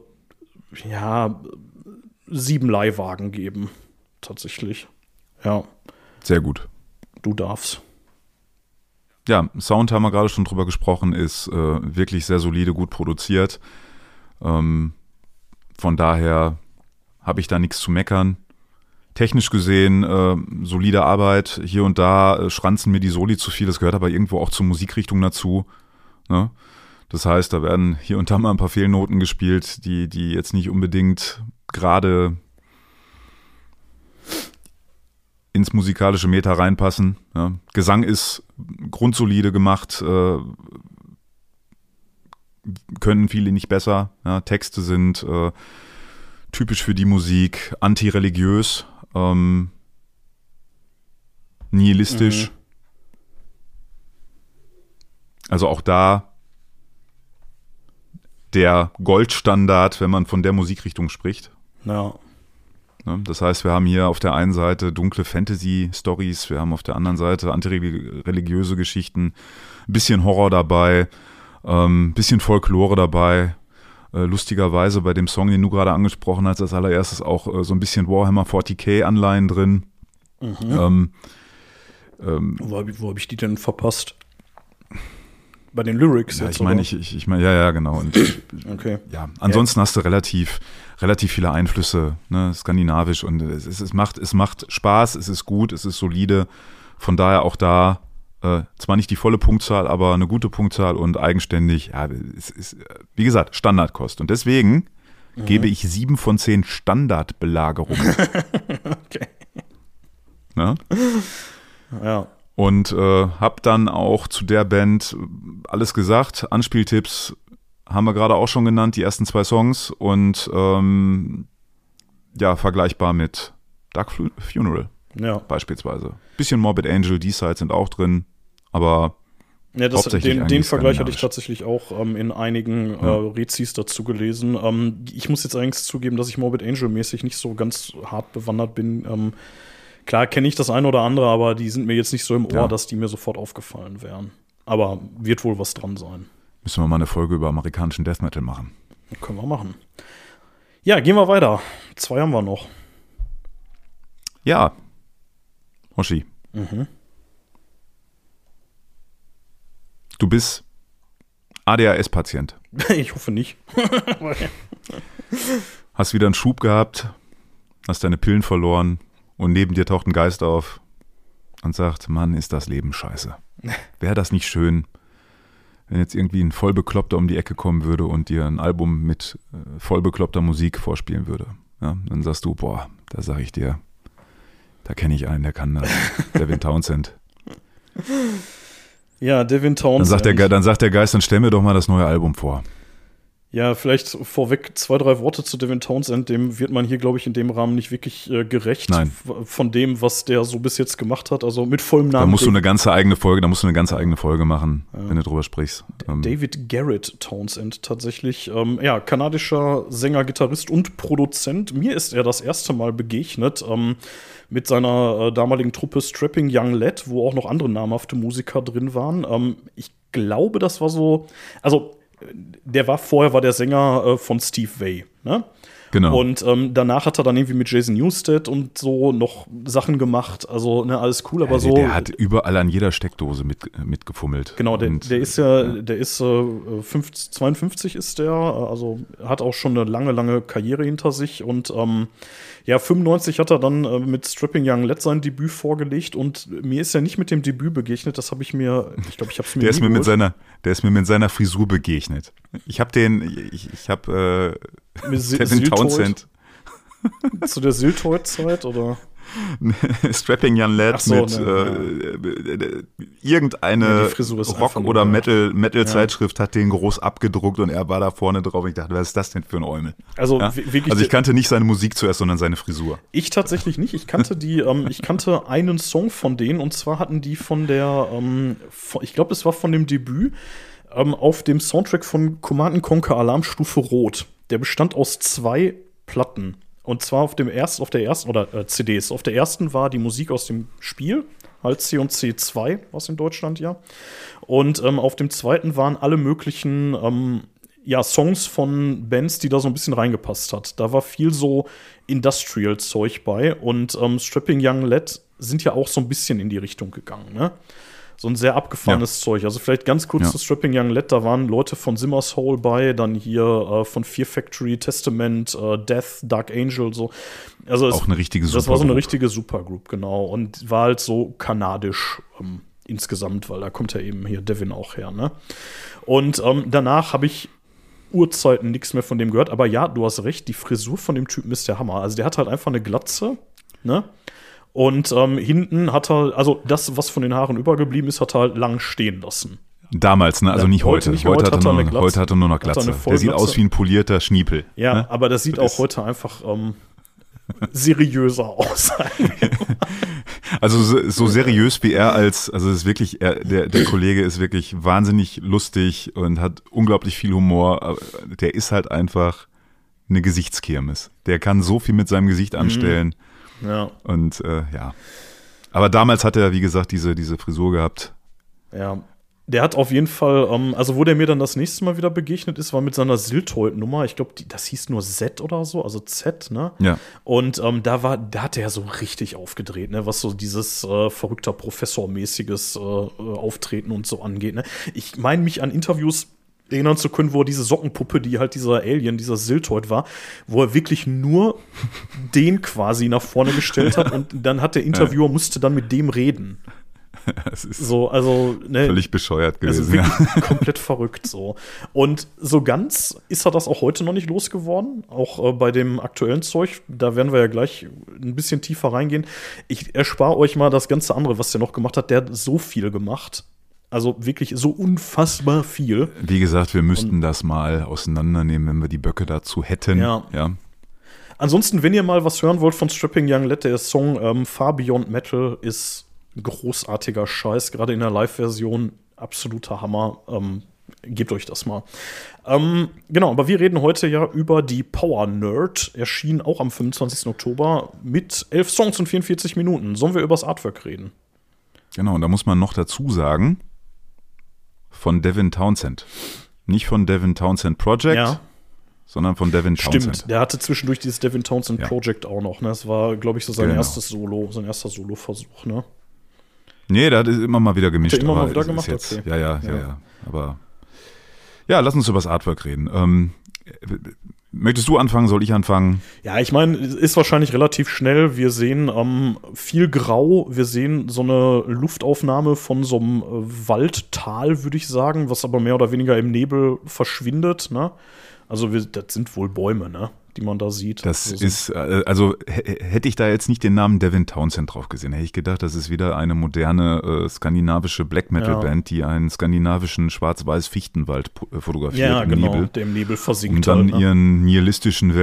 ja sieben Leihwagen geben. Tatsächlich. Ja, Sehr gut. du darfst. Ja, Sound haben wir gerade schon drüber gesprochen, ist äh, wirklich sehr solide, gut produziert. Ähm, von daher habe ich da nichts zu meckern. technisch gesehen äh, solide Arbeit. Hier und da äh, schranzen mir die Soli zu viel. Das gehört aber irgendwo auch zur Musikrichtung dazu. Ne? Das heißt, da werden hier und da mal ein paar Fehlnoten gespielt, die, die jetzt nicht unbedingt gerade ins musikalische Meta reinpassen. Ja. Gesang ist grundsolide gemacht, äh, können viele nicht besser. Ja. Texte sind äh, typisch für die Musik, antireligiös, ähm, nihilistisch. Mhm. Also auch da der Goldstandard, wenn man von der Musikrichtung spricht. Ja. Das heißt, wir haben hier auf der einen Seite dunkle Fantasy-Stories, wir haben auf der anderen Seite antireligiöse Geschichten, ein bisschen Horror dabei, ein ähm, bisschen Folklore dabei. Äh, lustigerweise bei dem Song, den du gerade angesprochen hast, als allererstes auch äh, so ein bisschen Warhammer vierzig K-Anleihen drin. Mhm. Ähm, ähm, wo habe ich, hab ich die denn verpasst? Bei den Lyrics ja, jetzt, ich meine, ich, ich, ich meine, ja, ja, genau. Und, okay. Ja, ansonsten ja. hast du relativ, relativ viele Einflüsse, ne, skandinavisch und es, es, es, macht, es macht Spaß, es ist gut, es ist solide. Von daher auch da äh, zwar nicht die volle Punktzahl, aber eine gute Punktzahl und eigenständig. Ja, es ist, wie gesagt, Standardkost. Und deswegen mhm. gebe ich sieben von zehn Standardbelagerungen. Okay. Ne? Ja. Und äh, habe dann auch zu der Band alles gesagt. Anspieltipps haben wir gerade auch schon genannt, die ersten zwei Songs. Und ähm, ja, vergleichbar mit Dark Funeral ja. beispielsweise. Bisschen Morbid Angel, D-Sides sind auch drin, aber ja, das, hauptsächlich den, den Vergleich hatte ich tatsächlich auch ähm, in einigen ja. äh, Rezis dazu gelesen. Ähm, ich muss jetzt eigentlich zugeben, dass ich Morbid Angel-mäßig nicht so ganz hart bewandert bin. Ähm, Klar kenne ich das eine oder andere, aber die sind mir jetzt nicht so im Ohr, ja. dass die mir sofort aufgefallen wären. Aber wird wohl was dran sein. Müssen wir mal eine Folge über amerikanischen Death Metal machen. Können wir machen. Ja, gehen wir weiter. Zwei haben wir noch. Ja. Hoshi. Mhm. Du bist A D H S-Patient. Ich hoffe nicht. Hast wieder einen Schub gehabt, hast deine Pillen verloren. Und neben dir taucht ein Geist auf und sagt, Mann, ist das Leben scheiße. Wäre das nicht schön, wenn jetzt irgendwie ein Vollbekloppter um die Ecke kommen würde und dir ein Album mit äh, vollbekloppter Musik vorspielen würde. Ja, dann sagst du, boah, da sag ich dir, da kenne ich einen, der kann das. Devin Townsend. Ja, Devin Townsend. Dann sagt, der, dann sagt der Geist, dann stell mir doch mal das neue Album vor. Ja, vielleicht vorweg zwei, drei Worte zu Devin Townsend. Dem wird man hier, glaube ich, in dem Rahmen nicht wirklich äh, gerecht. Nein. Von dem, was der so bis jetzt gemacht hat. Also mit vollem Namen. Da musst du eine ganze eigene Folge, da musst du eine ganze eigene Folge machen, ja. wenn du drüber sprichst. David Garrett Townsend tatsächlich. Ähm, ja, kanadischer Sänger, Gitarrist und Produzent. Mir ist er das erste Mal begegnet ähm, mit seiner äh, damaligen Truppe Strapping Young Lad, wo auch noch andere namhafte Musiker drin waren. Ähm, ich glaube, das war so, also der war vorher war der Sänger äh, von Steve Vai, ne? Genau. Und ähm, danach hat er dann irgendwie mit Jason Newsted und so noch Sachen gemacht. Also, ne, alles cool, aber ja, der, so. Der hat überall an jeder Steckdose mit, mitgefummelt. Genau, der, und, der ist ja, ja. der ist äh, fünfzig, zweiundfünfzig ist der, also hat auch schon eine lange, lange Karriere hinter sich. Und ähm, ja, fünfundneunzig hat er dann äh, mit Strapping Young Lad sein Debüt vorgelegt. Und mir ist er nicht mit dem Debüt begegnet, das habe ich mir, ich glaube, ich habe es mir der nie ist mir geholt. mit seiner, Der ist mir mit seiner Frisur begegnet. Ich habe den, ich, ich habe äh, Devin Townsend. Zu der Siltoid-Zeit, oder? Strapping Young Lad so, mit ne, äh, ja. irgendeine ja, Rock- oder Metal, Metal-Zeitschrift ja. hat den groß abgedruckt und er war da vorne drauf. Und ich dachte, was ist das denn für ein Eumel? Also, ja? wirklich also ich kannte nicht seine Musik zuerst, sondern seine Frisur. Ich tatsächlich nicht. Ich kannte die, ähm, ich kannte einen Song von denen und zwar hatten die von der, ähm, von, ich glaube, es war von dem Debüt ähm, auf dem Soundtrack von Command and Conquer Alarmstufe Rot. Der bestand aus zwei Platten. Und zwar auf dem ersten, auf der ersten, oder äh, C Ds. Auf der ersten war die Musik aus dem Spiel, halt C und C zwei, was in Deutschland ja. Und ähm, auf dem zweiten waren alle möglichen ähm, ja, Songs von Bands, die da so ein bisschen reingepasst hat. Da war viel so Industrial-Zeug bei. Und ähm, Strapping Young Lad sind ja auch so ein bisschen in die Richtung gegangen, ne? So ein sehr abgefahrenes ja. Zeug. Also vielleicht ganz kurz ja. zu Strapping Young Lad, da waren Leute von Zimmer's Soul bei, dann hier äh, von Fear Factory, Testament, äh, Death, Dark Angel, so. Also auch es, eine richtige Supergroup. Das war so eine richtige Supergroup, genau. Und war halt so kanadisch ähm, insgesamt, weil da kommt ja eben hier Devin auch her, ne? Und ähm, danach habe ich Urzeiten nichts mehr von dem gehört. Aber ja, du hast recht, die Frisur von dem Typen ist der Hammer. Also der hat halt einfach eine Glatze, ne? Und ähm, hinten hat er, also das, was von den Haaren übergeblieben ist, hat er halt lang stehen lassen. Damals, ne? Also nicht heute. Heute, nicht heute, heute, hat, er nur, Glatze, heute hat er nur noch Glatze. Der sieht aus wie ein polierter Schniepel. Ja, ne? Aber das sieht das auch heute einfach ähm, seriöser aus. Also so, so seriös wie er als, also es ist wirklich, er, der, der Kollege ist wirklich wahnsinnig lustig und hat unglaublich viel Humor. Der ist halt einfach eine Gesichtskirmes. Der kann so viel mit seinem Gesicht anstellen. Mhm. Ja. Und äh, ja. Aber damals hat er, wie gesagt, diese, diese Frisur gehabt. Ja. Der hat auf jeden Fall, ähm, also wo der mir dann das nächste Mal wieder begegnet ist, war mit seiner Siltoid-Nummer. Ich glaube, das hieß nur Z oder so, also Z, ne? Ja. Und ähm, da war, da hat er so richtig aufgedreht, ne? Was so dieses äh, verrückter Professor-mäßiges äh, Auftreten und so angeht, ne? Ich meine mich an Interviews erinnern zu können, wo er diese Sockenpuppe, die halt dieser Alien, dieser Siltoid war, wo er wirklich nur den quasi nach vorne gestellt hat und dann hat der Interviewer, musste dann mit dem reden. Das ist so, also, ne, völlig bescheuert gewesen. Also wirklich ja. komplett verrückt so. Und so ganz ist er das auch heute noch nicht losgeworden, auch äh, bei dem aktuellen Zeug. Da werden wir ja gleich ein bisschen tiefer reingehen. Ich erspare euch mal das ganze andere, was der noch gemacht hat. Der hat so viel gemacht. Also wirklich so unfassbar viel. Wie gesagt, wir müssten Und, das mal auseinandernehmen, wenn wir die Böcke dazu hätten. Ja. ja. Ansonsten, wenn ihr mal was hören wollt von Strapping Young Lad, der Song ähm, Far Beyond Metal ist großartiger Scheiß, gerade in der Live-Version absoluter Hammer. Ähm, gebt euch das mal. Ähm, genau, aber wir reden heute ja über die Power Nerd. Erschien auch am fünfundzwanzigsten Oktober mit elf Songs und vierundvierzig Minuten. Sollen wir über das Artwork reden? Genau, und da muss man noch dazu sagen, von Devin Townsend. Nicht von Devin Townsend Project, ja. sondern von Devin Townsend. Stimmt, der hatte zwischendurch dieses Devin Townsend ja. Project auch noch. Ne? Das war, glaube ich, so sein genau. erstes Solo, sein erster Solo-Versuch, ne? Nee, der hat immer mal wieder gemischt. Hat der immer aber mal wieder ist, gemacht? Ist jetzt, okay. ja, ja, ja, ja, ja. Aber ja, lass uns über das Artwork reden. Ähm, möchtest du anfangen? Soll ich anfangen? Ja, ich meine, es ist wahrscheinlich relativ schnell. Wir sehen ähm, viel Grau. Wir sehen so eine Luftaufnahme von so einem äh, Waldtal, würde ich sagen, was aber mehr oder weniger im Nebel verschwindet. Ne? Also wir, das sind wohl Bäume, ne? Die man da sieht. Das also ist, also hätte ich da jetzt nicht den Namen Devin Townsend drauf gesehen, hätte ich gedacht, das ist wieder eine moderne äh, skandinavische Black Metal Band, ja. die einen skandinavischen Schwarz-Weiß-Fichtenwald fotografiert ja, im genau, Nebel. Der im Nebel versinkt. Um dann halt, ne? ihren nihilistischen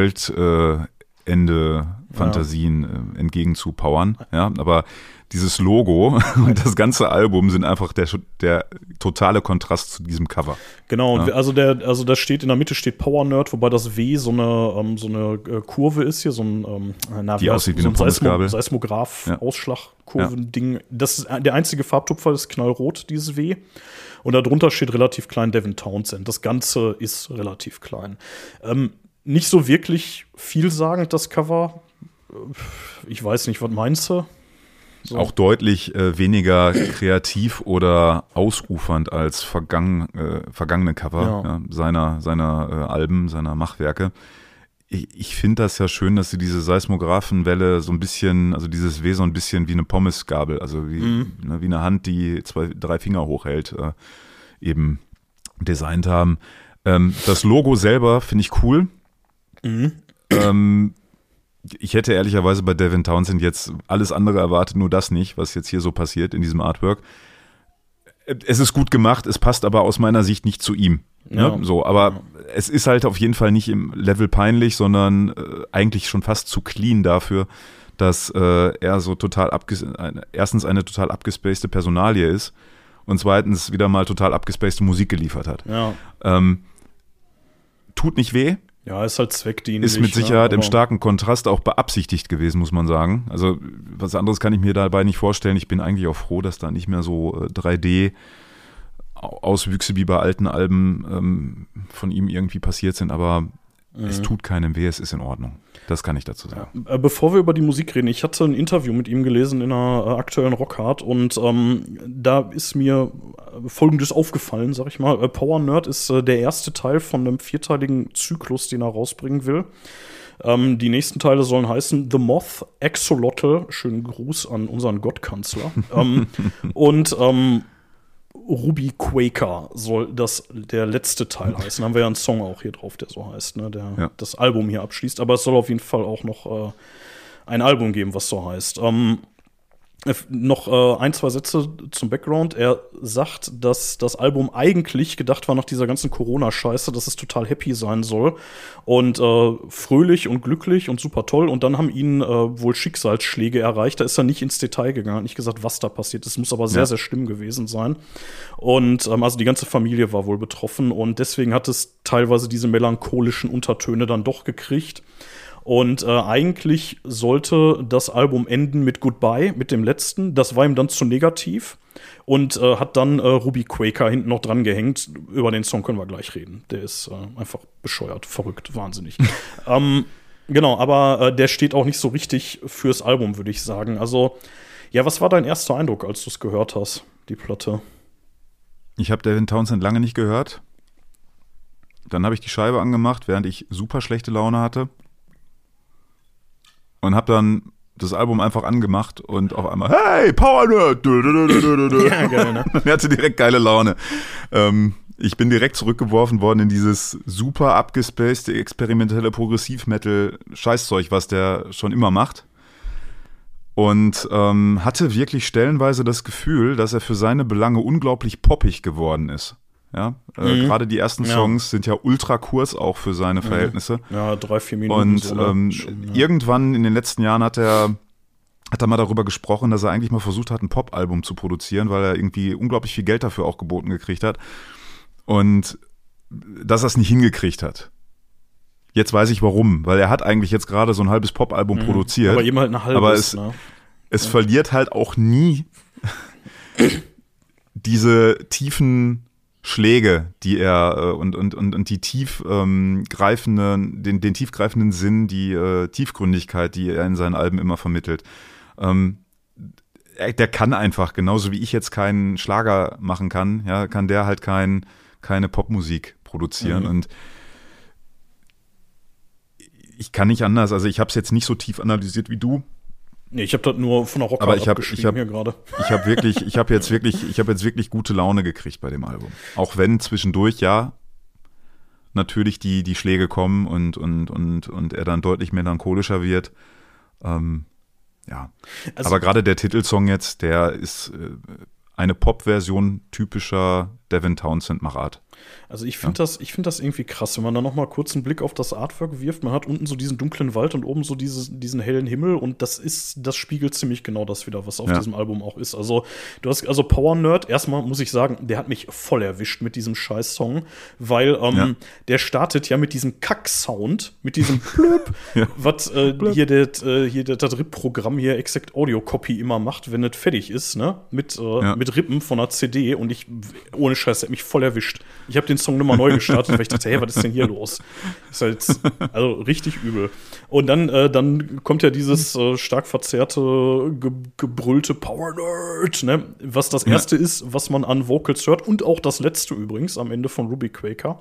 Weltende-Fantasien äh, äh, entgegenzupowern. Ja, aber dieses Logo und das ganze Album sind einfach der, der totale Kontrast zu diesem Cover. Genau, ja. und also der, also da steht in der Mitte steht Power Nerd, wobei das W so eine, ähm, so eine Kurve ist hier, so ein, ähm, na, die aussieht wie so eine ein Seismo- Seismograph-Ausschlagkurven-Ding. Ja. Das ist, der einzige Farbtupfer ist knallrot, dieses W. Und darunter steht relativ klein Devin Townsend. Das Ganze ist relativ klein. Ähm, nicht so wirklich vielsagend, das Cover. Ich weiß nicht, was meinst du? So. Auch deutlich äh, weniger kreativ oder ausufernd als vergangen, äh, vergangene Cover ja. Ja, seiner, seiner äh, Alben, seiner Machwerke. Ich, ich finde das ja schön, dass sie diese Seismographenwelle so ein bisschen, also dieses W so ein bisschen wie eine Pommesgabel, also wie, mhm. ne, wie eine Hand, die zwei, drei Finger hochhält, äh, eben designt haben. Ähm, das Logo selber finde ich cool. Mhm. Ähm, Ich hätte ehrlicherweise bei Devin Townsend jetzt alles andere erwartet, nur das nicht, was jetzt hier so passiert in diesem Artwork. Es ist gut gemacht, es passt aber aus meiner Sicht nicht zu ihm. Ja. Ne? So, aber ja. es ist halt auf jeden Fall nicht im Level peinlich, sondern äh, eigentlich schon fast zu clean dafür, dass äh, er so total abges- eine, erstens eine total abgespacede Personalie ist und zweitens wieder mal total abgespacede Musik geliefert hat. Ja. Ähm, tut nicht weh. Ja, ist halt zweckdienlich. Ist mit Sicherheit ne? im starken Kontrast auch beabsichtigt gewesen, muss man sagen. Also was anderes kann ich mir dabei nicht vorstellen. Ich bin eigentlich auch froh, dass da nicht mehr so äh, drei D-Auswüchse wie bei alten Alben ähm, von ihm irgendwie passiert sind. Aber Mhm. Es tut keinem weh, es ist in Ordnung. Das kann ich dazu sagen. Ja. Bevor wir über die Musik reden, ich hatte ein Interview mit ihm gelesen in einer äh, aktuellen Rockhard und ähm, da ist mir Folgendes aufgefallen, sag ich mal. Äh, Power Nerd ist äh, der erste Teil von einem vierteiligen Zyklus, den er rausbringen will. Ähm, die nächsten Teile sollen heißen The Moth, Axolotl, schönen Gruß an unseren Gottkanzler, ähm, und ähm, Ruby Quaker soll das der letzte Teil heißen. Da haben wir ja einen Song auch hier drauf, der so heißt, ne, der ja. das Album hier abschließt. Aber es soll auf jeden Fall auch noch äh, ein Album geben, was so heißt. Ähm, Noch äh, ein, zwei Sätze zum Background. Er sagt, dass das Album eigentlich gedacht war nach dieser ganzen Corona-Scheiße, dass es total happy sein soll und äh, fröhlich und glücklich und super toll. Und dann haben ihn äh, wohl Schicksalsschläge erreicht. Da ist er nicht ins Detail gegangen, hat nicht gesagt, was da passiert ist. Es muss aber sehr, ja. sehr schlimm gewesen sein. Und ähm, also die ganze Familie war wohl betroffen und deswegen hat es teilweise diese melancholischen Untertöne dann doch gekriegt. Und äh, eigentlich sollte das Album enden mit Goodbye, mit dem letzten. Das war ihm dann zu negativ und äh, hat dann äh, Ruby Quaker hinten noch dran gehängt. Über den Song können wir gleich reden. Der ist äh, einfach bescheuert, verrückt, wahnsinnig. ähm, genau, aber äh, der steht auch nicht so richtig fürs Album, würde ich sagen. Also, ja, was war dein erster Eindruck, als du es gehört hast, die Platte? Ich habe Devin Townsend lange nicht gehört. Dann habe ich die Scheibe angemacht, während ich super schlechte Laune hatte. Und hab dann das Album einfach angemacht und auf einmal, hey, Power Nerd! Ja, geil, ne? Er hatte direkt geile Laune. Ähm, ich bin direkt zurückgeworfen worden in dieses super abgespacede, experimentelle Progressiv-Metal-Scheißzeug, was der schon immer macht. Und ähm, hatte wirklich stellenweise das Gefühl, dass er für seine Belange unglaublich poppig geworden ist. Ja, äh, mhm. Gerade die ersten Songs ja. sind ja ultra kurz auch für seine Verhältnisse. Ja, drei, vier Minuten. Und so, ähm, Schon, ja. irgendwann in den letzten Jahren hat er, hat er mal darüber gesprochen, dass er eigentlich mal versucht hat, ein Pop-Album zu produzieren, weil er irgendwie unglaublich viel Geld dafür auch geboten gekriegt hat. Und dass er es nicht hingekriegt hat. Jetzt weiß ich warum, weil er hat eigentlich jetzt gerade so ein halbes Pop-Album mhm. produziert. Aber eben halt ein halbes. Aber es, ne? es ja. verliert halt auch nie diese tiefen Schläge, die er äh, und, und, und, und die tiefgreifenden, den, den tiefgreifenden Sinn, die äh, Tiefgründigkeit, die er in seinen Alben immer vermittelt. Ähm, er, der kann einfach, genauso wie ich jetzt keinen Schlager machen kann, ja, kann der halt kein, keine Popmusik produzieren. Mhm. Und ich kann nicht anders, also ich habe es jetzt nicht so tief analysiert wie du. Nee, ich habe das nur von der Rocker Aber ich habe abgeschrieben ich hab, hier gerade. Ich habe wirklich, ich habe jetzt wirklich, ich habe jetzt wirklich gute Laune gekriegt bei dem Album. Auch wenn zwischendurch ja natürlich die die Schläge kommen und und und und er dann deutlich melancholischer wird. Ähm, ja. Also, aber gerade der Titelsong jetzt, der ist äh, eine Pop-Version typischer Devin Townsend-Machart. Also ich finde ja. das, ich finde das irgendwie krass, wenn man da noch mal kurz einen Blick auf das Artwork wirft. Man hat unten so diesen dunklen Wald und oben so dieses, diesen hellen Himmel und das ist, das spiegelt ziemlich genau das wieder, was auf ja. diesem Album auch ist. Also du hast, also Power Nerd, erstmal muss ich sagen, der hat mich voll erwischt mit diesem Scheiß-Song, weil ähm, ja. der startet ja mit diesem Kack-Sound, mit diesem Plöp, ja. was äh, hier das äh, hier das R I P-Programm hier Exact Audio Copy immer macht, wenn es fertig ist, ne, mit äh, ja. mit Rippen von einer C D und ich, ohne Scheiß, der hat mich voll erwischt. Ich habe den Song nochmal neu gestartet, weil ich dachte, hey, was ist denn hier los? Ist halt, also richtig übel. Und dann, äh, dann kommt ja dieses äh, stark verzerrte, ge gebrüllte Power Nerd, ne? Was das erste ja. ist, was man an Vocals hört und auch das letzte übrigens am Ende von Ruby Quaker.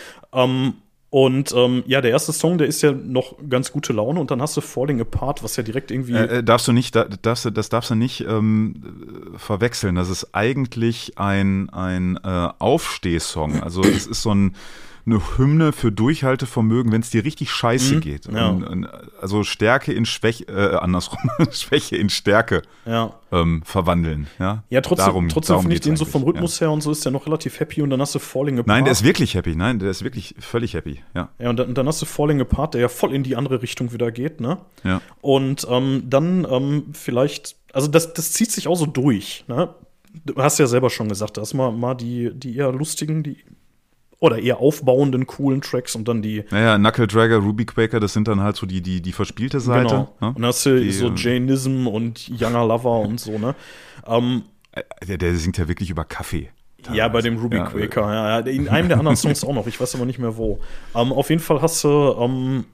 Ähm, Und ähm, ja, der erste Song, der ist ja noch ganz gute Laune und dann hast du Falling Apart, was ja direkt irgendwie äh, äh, darfst du nicht, da, darfst du, das darfst du nicht ähm, verwechseln. Das ist eigentlich ein, ein äh, Aufstehsong. Also es ist so ein eine Hymne für Durchhaltevermögen, wenn es dir richtig scheiße mhm, geht. Ja. Und, und, also Stärke in Schwäche, äh, andersrum, Schwäche in Stärke ja. ähm, verwandeln. Ja, ja trotzdem, darum, trotzdem darum finde ich den so vom Rhythmus ja. her und so ist der noch relativ happy und dann hast du Falling Apart. Nein, der ist wirklich happy. Nein, der ist wirklich völlig happy. Ja, ja und, dann, und dann hast du Falling Apart, der ja voll in die andere Richtung wieder geht, ne? Ja. Und ähm, dann ähm, vielleicht, also das, das zieht sich auch so durch, ne? Du hast ja selber schon gesagt, da hast mal, mal die, die eher lustigen, die oder eher aufbauenden, coolen Tracks und dann die. Naja, Knuckle Dragger, Ruby Quaker, das sind dann halt so die, die, die verspielte Seite. Genau. Ne? Und dann hast du die, so Jainism und Younger Lover und so, ne? Ähm, der, der singt ja wirklich über Kaffee. Ja, bei dem Ruby ja, Quaker. Ja, in einem der anderen Songs auch noch. Ich weiß aber nicht mehr wo. Ähm, auf jeden Fall hast du ähm,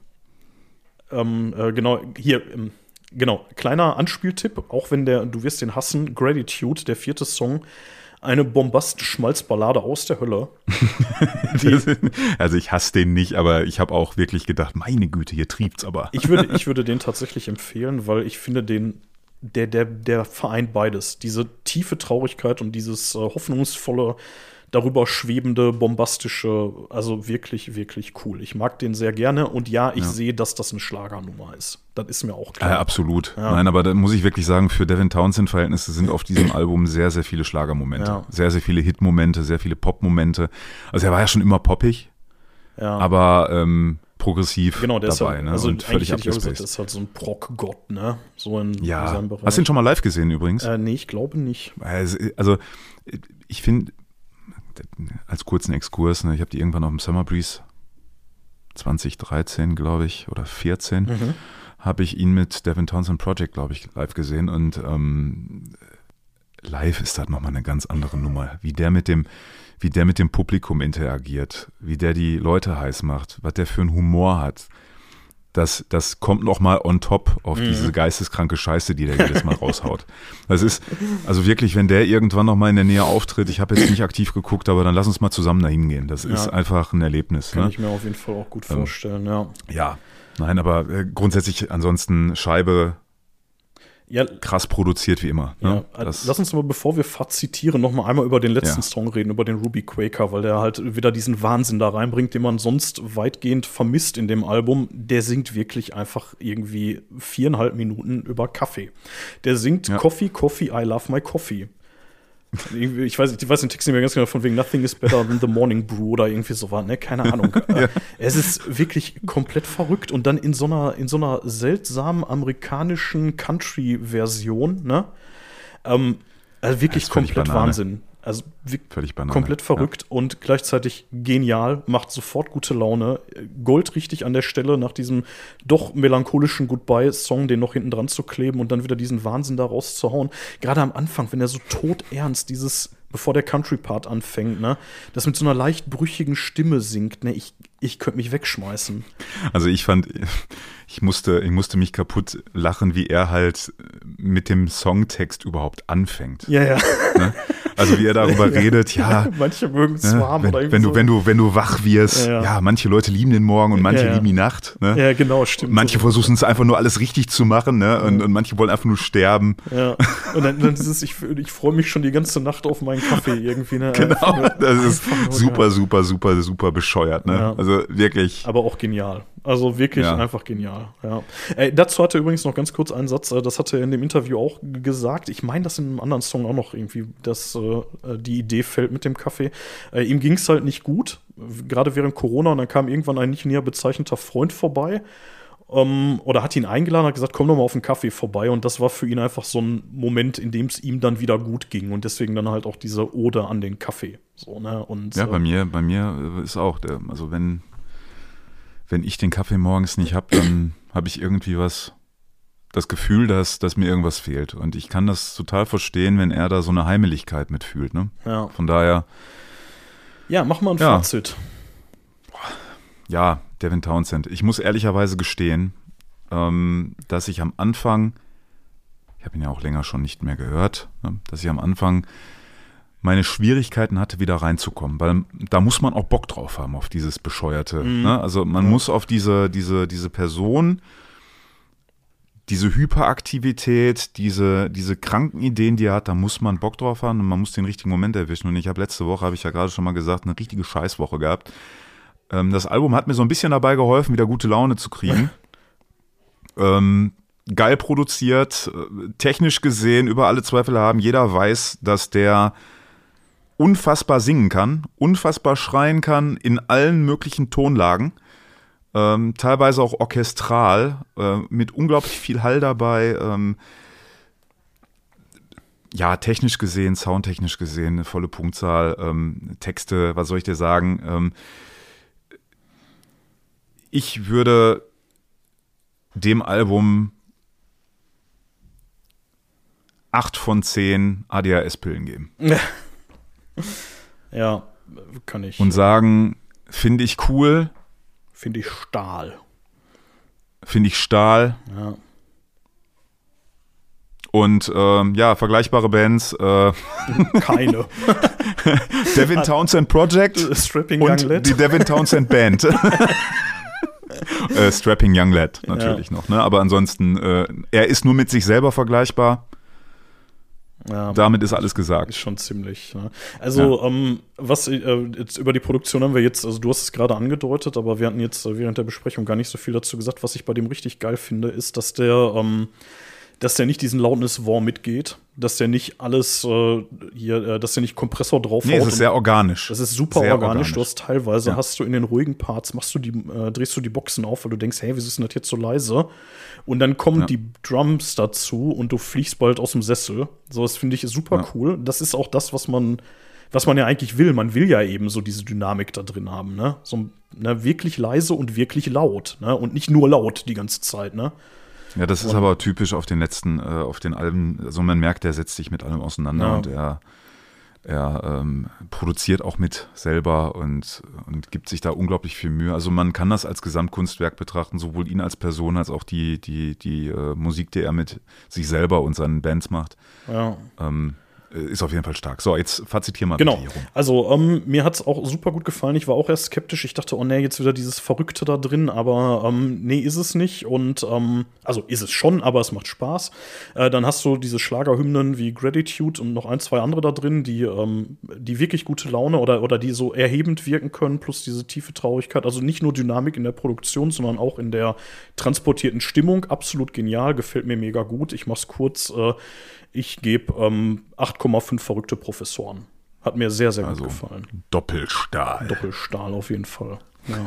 ähm, äh, genau hier ähm, genau kleiner Anspieltipp. Auch wenn der, du wirst den hassen. Gratitude, der vierte Song, eine Bombast-Schmalzballade aus der Hölle. Die, also ich hasse den nicht, aber ich habe auch wirklich gedacht, meine Güte, hier triebt's aber. Ich würde, ich würde den tatsächlich empfehlen, weil ich finde den Der, der, der vereint beides. Diese tiefe Traurigkeit und dieses äh, hoffnungsvolle, darüber schwebende, bombastische, also wirklich, wirklich cool. Ich mag den sehr gerne und ja, ich ja. sehe, dass das eine Schlagernummer ist. Das ist mir auch klar. Ja, absolut. Ja. Nein, aber da muss ich wirklich sagen, für Devin Townsend-Verhältnisse sind auf diesem Album sehr, sehr viele Schlagermomente. Ja. Sehr, sehr viele Hitmomente, sehr viele Popmomente. Also er war ja schon immer poppig, ja. aber ähm, progressiv genau, der dabei, ist halt, ne? Also und völlig abgespaced. Das ist halt so ein Prog-Gott, ne? So in, ja. in seinem Bereich. Hast du ihn schon mal live gesehen übrigens? Äh, nee, ich glaube nicht. Also, also ich finde, als kurzen Exkurs, ne, ich habe die irgendwann auf dem Summer Breeze zwanzig dreizehn, glaube ich, oder vierzehn, mhm. habe ich ihn mit Devin Townsend Project, glaube ich, live gesehen und ähm, live ist das nochmal eine ganz andere Nummer, wie der mit dem wie der mit dem Publikum interagiert, wie der die Leute heiß macht, was der für einen Humor hat. Das, das kommt noch mal on top auf mhm. diese geisteskranke Scheiße, die der jedes Mal raushaut. Das ist, also wirklich, wenn der irgendwann noch mal in der Nähe auftritt, ich habe jetzt nicht aktiv geguckt, aber dann lass uns mal zusammen dahin gehen. Das ja. ist einfach ein Erlebnis. Kann ne? ich mir auf jeden Fall auch gut ähm, vorstellen, ja. Ja, nein, aber äh, grundsätzlich ansonsten Scheibe ja, krass produziert wie immer. Ne? Ja, lass uns aber, bevor wir fazitieren, noch mal einmal über den letzten ja. Song reden, über den Ruby Quaker, weil der halt wieder diesen Wahnsinn da reinbringt, den man sonst weitgehend vermisst in dem Album. Der singt wirklich einfach irgendwie viereinhalb Minuten über Kaffee. Der singt ja. Coffee, Coffee, I love my coffee. Ich weiß, ich weiß den Text nicht mehr ganz genau, von wegen Nothing is better than the morning brew oder irgendwie so was, ne? Keine Ahnung. ja. Es ist wirklich komplett verrückt und dann in so einer, in so einer seltsamen amerikanischen Country-Version, ne? Ähm, also wirklich komplett Banane. Wahnsinn. Also völlig Banane. Komplett verrückt ja. und gleichzeitig genial, macht sofort gute Laune. Goldrichtig an der Stelle, nach diesem doch melancholischen Goodbye-Song, den noch hinten dran zu kleben und dann wieder diesen Wahnsinn da rauszuhauen. Gerade am Anfang, wenn er so todernst dieses, bevor der Country-Part anfängt, ne, das mit so einer leicht brüchigen Stimme singt, ne, ich, ich könnte mich wegschmeißen. Also ich fand, ich musste, ich musste mich kaputt lachen, wie er halt mit dem Songtext überhaupt anfängt. Ja, ja. Ne? Also wie er darüber ja. redet, ja. Manche mögen es warm wenn, oder irgendwie wenn du, so. wenn du, wenn du wach wirst, ja, ja. ja, manche Leute lieben den Morgen und manche ja, ja. lieben die Nacht. Ne? Ja, genau, stimmt. Manche so. versuchen es einfach nur alles richtig zu machen, ne? Und, und manche wollen einfach nur sterben. Ja. Und dann, dann ist es, ich, ich freue mich schon die ganze Nacht auf meinen Kaffee irgendwie, ne? Genau, nur, das ist nur, super, ja. super, super, super bescheuert, ne? Ja. Also wirklich. Aber auch genial. Also wirklich ja. einfach genial. Ja. Äh, dazu hat er übrigens noch ganz kurz einen Satz, äh, das hat er in dem Interview auch g- gesagt. Ich meine, dass in einem anderen Song auch noch irgendwie, dass äh, die Idee fällt mit dem Kaffee. Äh, ihm ging es halt nicht gut, gerade während Corona, und dann kam irgendwann ein nicht näher bezeichneter Freund vorbei. Um, oder hat ihn eingeladen, hat gesagt, komm doch mal auf einen Kaffee vorbei. Und das war für ihn einfach so ein Moment, in dem es ihm dann wieder gut ging. Und deswegen dann halt auch diese Ode an den Kaffee. So, ne? Und, ja, äh, bei mir, bei mir ist auch, der, also wenn, wenn ich den Kaffee morgens nicht habe, dann habe ich irgendwie was, das Gefühl, dass, dass mir irgendwas fehlt. Und ich kann das total verstehen, wenn er da so eine Heimeligkeit mitfühlt. Ne? Ja. Von daher. Ja, mach mal ein ja. Fazit. Ja, Devin Townsend. Ich muss ehrlicherweise gestehen, ähm, dass ich am Anfang, ich habe ihn ja auch länger schon nicht mehr gehört, ne, dass ich am Anfang meine Schwierigkeiten hatte, wieder reinzukommen, weil da muss man auch Bock drauf haben, auf dieses Bescheuerte. Mhm. Ne? Also man ja. muss auf diese, diese, diese Person, diese Hyperaktivität, diese, diese kranken Ideen, die er hat, da muss man Bock drauf haben und man muss den richtigen Moment erwischen. Und ich habe letzte Woche, habe ich ja gerade schon mal gesagt, eine richtige Scheißwoche gehabt. Das Album hat mir so ein bisschen dabei geholfen, wieder gute Laune zu kriegen. ähm, geil produziert, technisch gesehen, über alle Zweifel haben. Jeder weiß, dass der unfassbar singen kann, unfassbar schreien kann in allen möglichen Tonlagen. Ähm, teilweise auch orchestral, äh, mit unglaublich viel Hall dabei. Ähm, ja, technisch gesehen, soundtechnisch gesehen, eine volle Punktzahl. Ähm, Texte, was soll ich dir sagen? Ähm, Ich würde dem Album acht von zehn A D H S-Pillen geben. Ja, kann ich. Und sagen, finde ich cool, Finde ich Stahl. finde ich Stahl. Ja. Und ähm, ja, vergleichbare Bands, äh, Keine. Devin Townsend Project Strapping und Young Lad. die Devin Townsend Band. äh, Strapping Young Lad natürlich Ja. noch, ne? Aber ansonsten, äh, er ist nur mit sich selber vergleichbar. Ja. Damit ist alles gesagt. Ist schon ziemlich. Ja. Also, ja. ähm, was äh, jetzt über die Produktion haben wir jetzt, also du hast es gerade angedeutet, aber wir hatten jetzt äh, während der Besprechung gar nicht so viel dazu gesagt. Was ich bei dem richtig geil finde, ist, dass der, ähm, dass der nicht diesen Loudness-War mitgeht, dass der nicht alles äh, hier, äh, dass der nicht Kompressor draufhaut. Nee, es ist sehr organisch. Das ist super sehr organisch. organisch. Du hast teilweise Ja. hast du in den ruhigen Parts machst du die, äh, drehst du die Boxen auf, weil du denkst, hey, wieso ist denn das jetzt so leise? Und dann kommen Ja. die Drums dazu und du fliegst bald aus dem Sessel. So, das finde ich super Ja. cool. Das ist auch das, was man, was man ja eigentlich will. Man will ja eben so diese Dynamik da drin haben, ne? So, ne, wirklich leise und wirklich laut, ne? Und nicht nur laut die ganze Zeit, ne? Ja, das ist Und- aber typisch auf den letzten, äh, auf den Alben. Also man merkt, der setzt sich mit allem auseinander Ja. und er, er ähm, produziert auch mit selber und, und gibt sich da unglaublich viel Mühe. Also man kann das als Gesamtkunstwerk betrachten, sowohl ihn als Person als auch die, die, die äh, Musik, die er mit sich selber und seinen Bands macht. Ja. Ähm, ist auf jeden Fall stark. So, jetzt fazitier mal Genau. bitte hier rum. Also, ähm, mir hat es auch super gut gefallen. Ich war auch erst skeptisch. Ich dachte, oh nee, jetzt wieder dieses Verrückte da drin. Aber ähm, nee, ist es nicht. Und ähm, also ist es schon, aber es macht Spaß. Äh, dann hast du diese Schlagerhymnen wie Gratitude und noch ein, zwei andere da drin, die, ähm, die wirklich gute Laune oder, oder die so erhebend wirken können, plus diese tiefe Traurigkeit. Also nicht nur Dynamik in der Produktion, sondern auch in der transportierten Stimmung. Absolut genial, gefällt mir mega gut. Ich mach's kurz. Äh, Ich gebe ähm, acht Komma fünf verrückte Professoren. Hat mir sehr, sehr Also gut gefallen. Doppelstahl. Doppelstahl auf jeden Fall. Ja,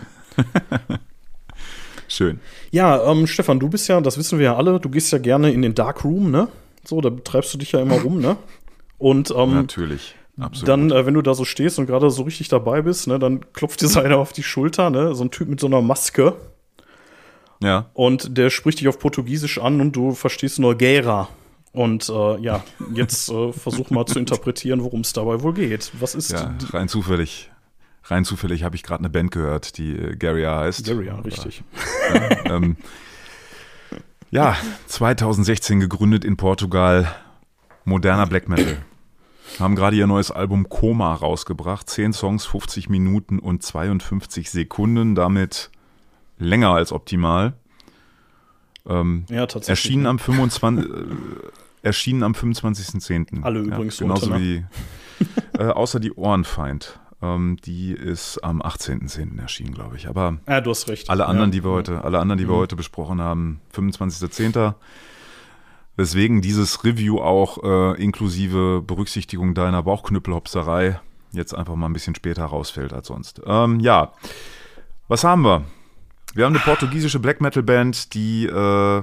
Schön. ja ähm, Stefan, du bist ja, das wissen wir ja alle, du gehst ja gerne in den Darkroom, ne? So, da treibst du dich ja immer rum, ne? Und ähm, Natürlich. Absolut. dann, äh, wenn du da so stehst und gerade so richtig dabei bist, ne, dann klopft dir so einer auf die Schulter, ne? So ein Typ mit so einer Maske. ja. Und der spricht dich auf Portugiesisch an und du verstehst nur Guerra. Und äh, ja, jetzt äh, versuch mal zu interpretieren, worum es dabei wohl geht. Was ist Ja, die rein zufällig. Rein zufällig habe ich gerade eine Band gehört, die äh, Garia heißt. Guerra, richtig. Ja, ähm, ja, zwanzig sechzehn gegründet in Portugal, moderner Black Metal. Haben gerade ihr neues Album Coma rausgebracht. Zehn Songs, fünfzig Minuten und zweiundfünfzig Sekunden. Damit länger als optimal. Ähm, Ja, tatsächlich. erschienen am fünfundzwanzigsten äh, erschienen am fünfundzwanzigsten zehnten Alle übrigens genauso heute, wie die, äh, außer die Ohrenfeind. Ähm, die ist am achtzehnten zehnten erschienen, glaube ich. Aber Ja, du hast recht. alle anderen, ja. die wir heute, alle anderen, die wir Mhm. heute besprochen haben, fünfundzwanzigsten zehnten Weswegen dieses Review auch äh, inklusive Berücksichtigung deiner Bauchknüppelhopserei jetzt einfach mal ein bisschen später rausfällt als sonst. Ähm, ja, was haben wir? Wir haben eine portugiesische Black Metal Band, die äh,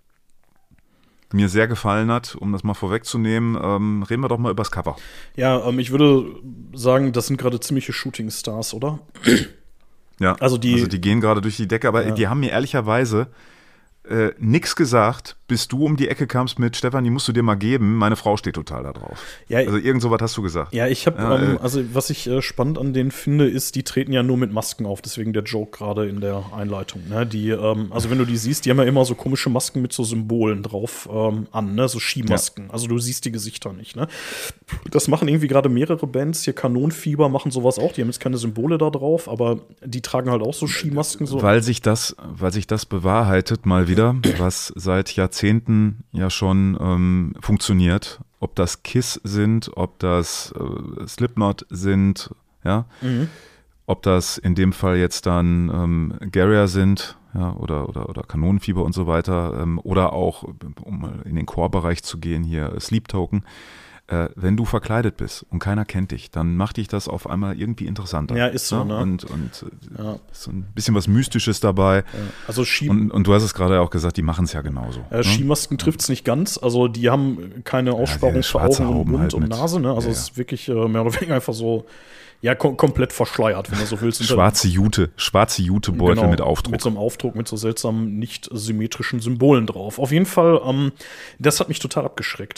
mir sehr gefallen hat, um das mal vorwegzunehmen. Ähm, reden wir doch mal über das Cover. Ja, ähm, ich würde sagen, das sind gerade ziemliche Shooting Stars, oder? Ja, Also die- also die gehen gerade durch die Decke, aber Ja. die haben mir ehrlicherweise äh, nix gesagt, bis du um die Ecke kamst mit Stefan, die musst du dir mal geben. Meine Frau steht total da drauf. Ja, Also irgend sowas hast du gesagt. Ja, ich habe, Ja, ähm, äh, also was ich äh, spannend an denen finde, ist, die treten ja nur mit Masken auf, deswegen der Joke gerade in der Einleitung. Ne? Die, ähm, also wenn du die siehst, die haben ja immer so komische Masken mit so Symbolen drauf ähm, an, ne? So Skimasken. Also du siehst die Gesichter nicht. Ne? Das machen irgendwie gerade mehrere Bands. Hier Kanonenfieber machen sowas auch. Die haben jetzt keine Symbole da drauf, aber die tragen halt auch so Skimasken. So. Weil sich das, weil sich das bewahrheitet mal wieder, was seit Jahrzehnten ja schon ähm, funktioniert. Ob das Kiss sind, ob das äh, Slipknot sind, ja, Mhm. ob das in dem Fall jetzt dann ähm, Garia sind, ja, oder, oder, oder Kanonenfieber und so weiter, ähm, oder auch, um mal in den Core-Bereich zu gehen, hier Sleep Token. Äh, wenn du verkleidet bist und keiner kennt dich, dann macht dich das auf einmal irgendwie interessanter. Ja, ist so, ne? Und, und äh, Ja. ist so ein bisschen was Mystisches dabei. Ja. Also Ski Und, und du hast es gerade auch gesagt, die machen es ja genauso. Äh, ne? Skimasken trifft es nicht ganz. Also die haben keine Aussparung die für schwarze Augen und Hauben Mund halt und mit. Nase. Ne? Also Ja, es ja. ist wirklich äh, mehr oder weniger einfach so, ja, kom komplett verschleiert, wenn du so willst. Schwarze Jute, schwarze Jutebeutel Genau, mit Aufdruck. Mit so einem Aufdruck, mit so seltsamen, nicht symmetrischen Symbolen drauf. Auf jeden Fall, ähm, das hat mich total abgeschreckt.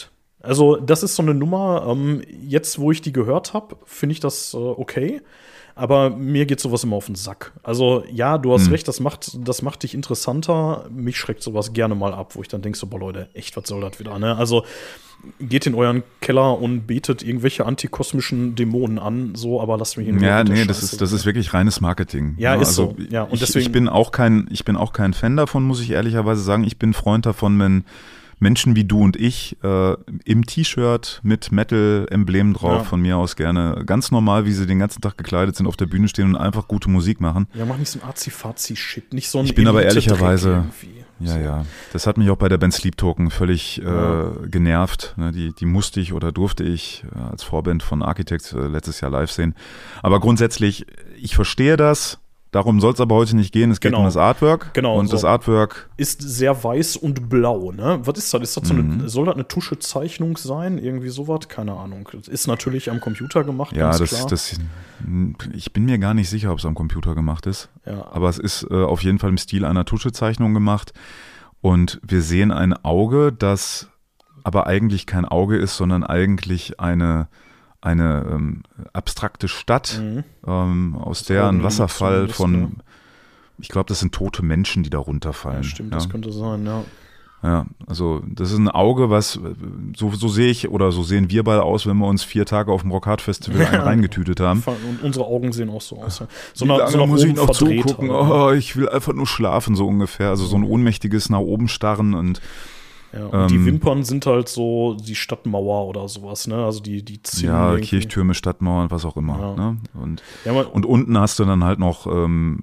Also, das ist so eine Nummer, ähm, jetzt, wo ich die gehört habe, finde ich das äh, okay. Aber mir geht sowas immer auf den Sack. Also, ja, du hast Hm. recht, das macht, das macht dich interessanter. Mich schreckt sowas gerne mal ab, wo ich dann denke, so, boah, Leute, echt, was soll das wieder, ne? Also, geht in euren Keller und betet irgendwelche antikosmischen Dämonen an, so, aber lasst mich in Ruhe Ja, mit der nee, das Scheiße. ist, das ist wirklich reines Marketing. Ja, ist so. Also, Ja, und ich, deswegen- ich bin auch kein, ich bin auch kein Fan davon, muss ich ehrlicherweise sagen. Ich bin Freund davon, wenn Menschen wie du und ich äh, im T-Shirt mit Metal-Emblem drauf, Ja. von mir aus gerne, ganz normal, wie sie den ganzen Tag gekleidet sind, auf der Bühne stehen und einfach gute Musik machen. Ja, mach nicht so ein Azi-Fazi-Shit, nicht so ein Ich bin aber Elite-Dreck ehrlicherweise- irgendwie. Ja, so. ja. Das hat mich auch bei der Band Sleep Token völlig äh, Ja. genervt. Ne, die, die musste ich oder durfte ich äh, als Vorband von Architects äh, letztes Jahr live sehen. Aber grundsätzlich, ich verstehe das. Darum soll es aber heute nicht gehen. Es geht Genau. um das Artwork. Genau, Und so. das Artwork, Ist sehr weiß und blau, ne? Was ist das? Ist das so Mhm. eine, soll das eine Tuschezeichnung sein? Irgendwie sowas? Keine Ahnung. Das ist natürlich am Computer gemacht, ja, ganz das, klar. das, ich bin mir gar nicht sicher, ob es am Computer gemacht ist. ja, Aber es ist äh, auf jeden Fall im Stil einer Tuschezeichnung gemacht. Und wir sehen ein Auge, das aber eigentlich kein Auge ist, sondern eigentlich eine, eine ähm, abstrakte Stadt, Mhm. ähm, aus der ein Augenlinie Wasserfall zumindest, von, ja. ich glaube, das sind tote Menschen, die da runterfallen. ja, stimmt, ja. das könnte sein, ja. Ja, also das ist ein Auge, was, so, so sehe ich oder so sehen wir beide aus, wenn wir uns vier Tage auf dem Rock Hard Festival einen reingetütet haben. Und unsere Augen sehen auch so aus. Ja. So Wie nach- lange so nach muss ich oben noch verdreht zugucken? halt, ne? Oh, ich will einfach nur schlafen, so ungefähr. Also so ein ohnmächtiges nach oben starren und Ja, und die ähm, Wimpern sind halt so die Stadtmauer oder sowas, ne? Also die, die ziehen ja, irgendwie- Kirchtürme, Stadtmauern, was auch immer. Ja. Ne? Und, Ja, man, und unten hast du dann halt noch ähm,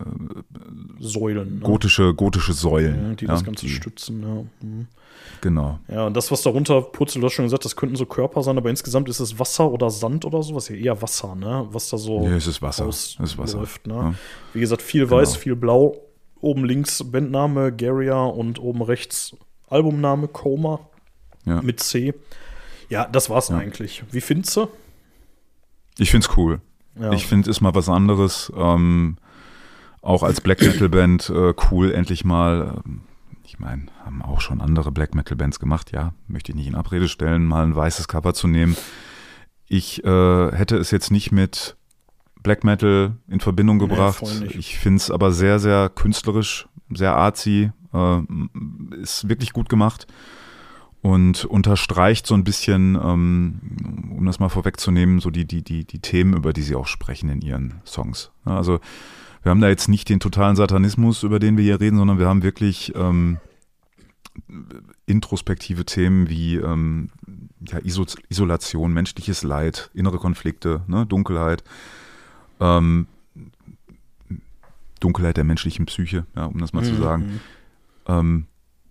Säulen, ne? gotische, gotische Säulen. Ja, die ja, das Ganze die- stützen, ja. Mhm. Genau. Ja, und das, was darunter purzelt, du hast schon gesagt, das könnten so Körper sein, aber insgesamt ist es Wasser oder Sand oder sowas. Ja, eher Wasser, ne? Was da so Nee, es ist Wasser. Es ist Wasser. ausläuft, ne? Ja. Wie gesagt, viel Genau. weiß, viel blau. Oben links Bandname Garia und oben rechts Albumname Coma Ja. mit C. Ja, das war's Ja. eigentlich. Wie findest du? Ich find's cool. Ja. Ich finde, ist mal was anderes. Ähm, auch als Black Metal Band äh, cool, endlich mal. Ähm, ich meine, haben auch schon andere Black Metal Bands gemacht. Ja, möchte ich nicht in Abrede stellen, mal ein weißes Cover zu nehmen. Ich äh, hätte es jetzt nicht mit Black Metal in Verbindung Nee, gebracht. voll nicht. Ich finde es aber sehr, sehr künstlerisch, sehr artsy. Äh, ist wirklich gut gemacht. Und unterstreicht so ein bisschen, ähm, um das mal vorwegzunehmen, so die, die, die, die Themen, über die sie auch sprechen in ihren Songs. Ja, also wir haben da jetzt nicht den totalen Satanismus, über den wir hier reden, sondern wir haben wirklich ähm, introspektive Themen wie ähm, ja, Iso- Isolation, menschliches Leid, innere Konflikte, ne, Dunkelheit, ähm, Dunkelheit der menschlichen Psyche, ja, um das mal zu Mhm. sagen. Ähm,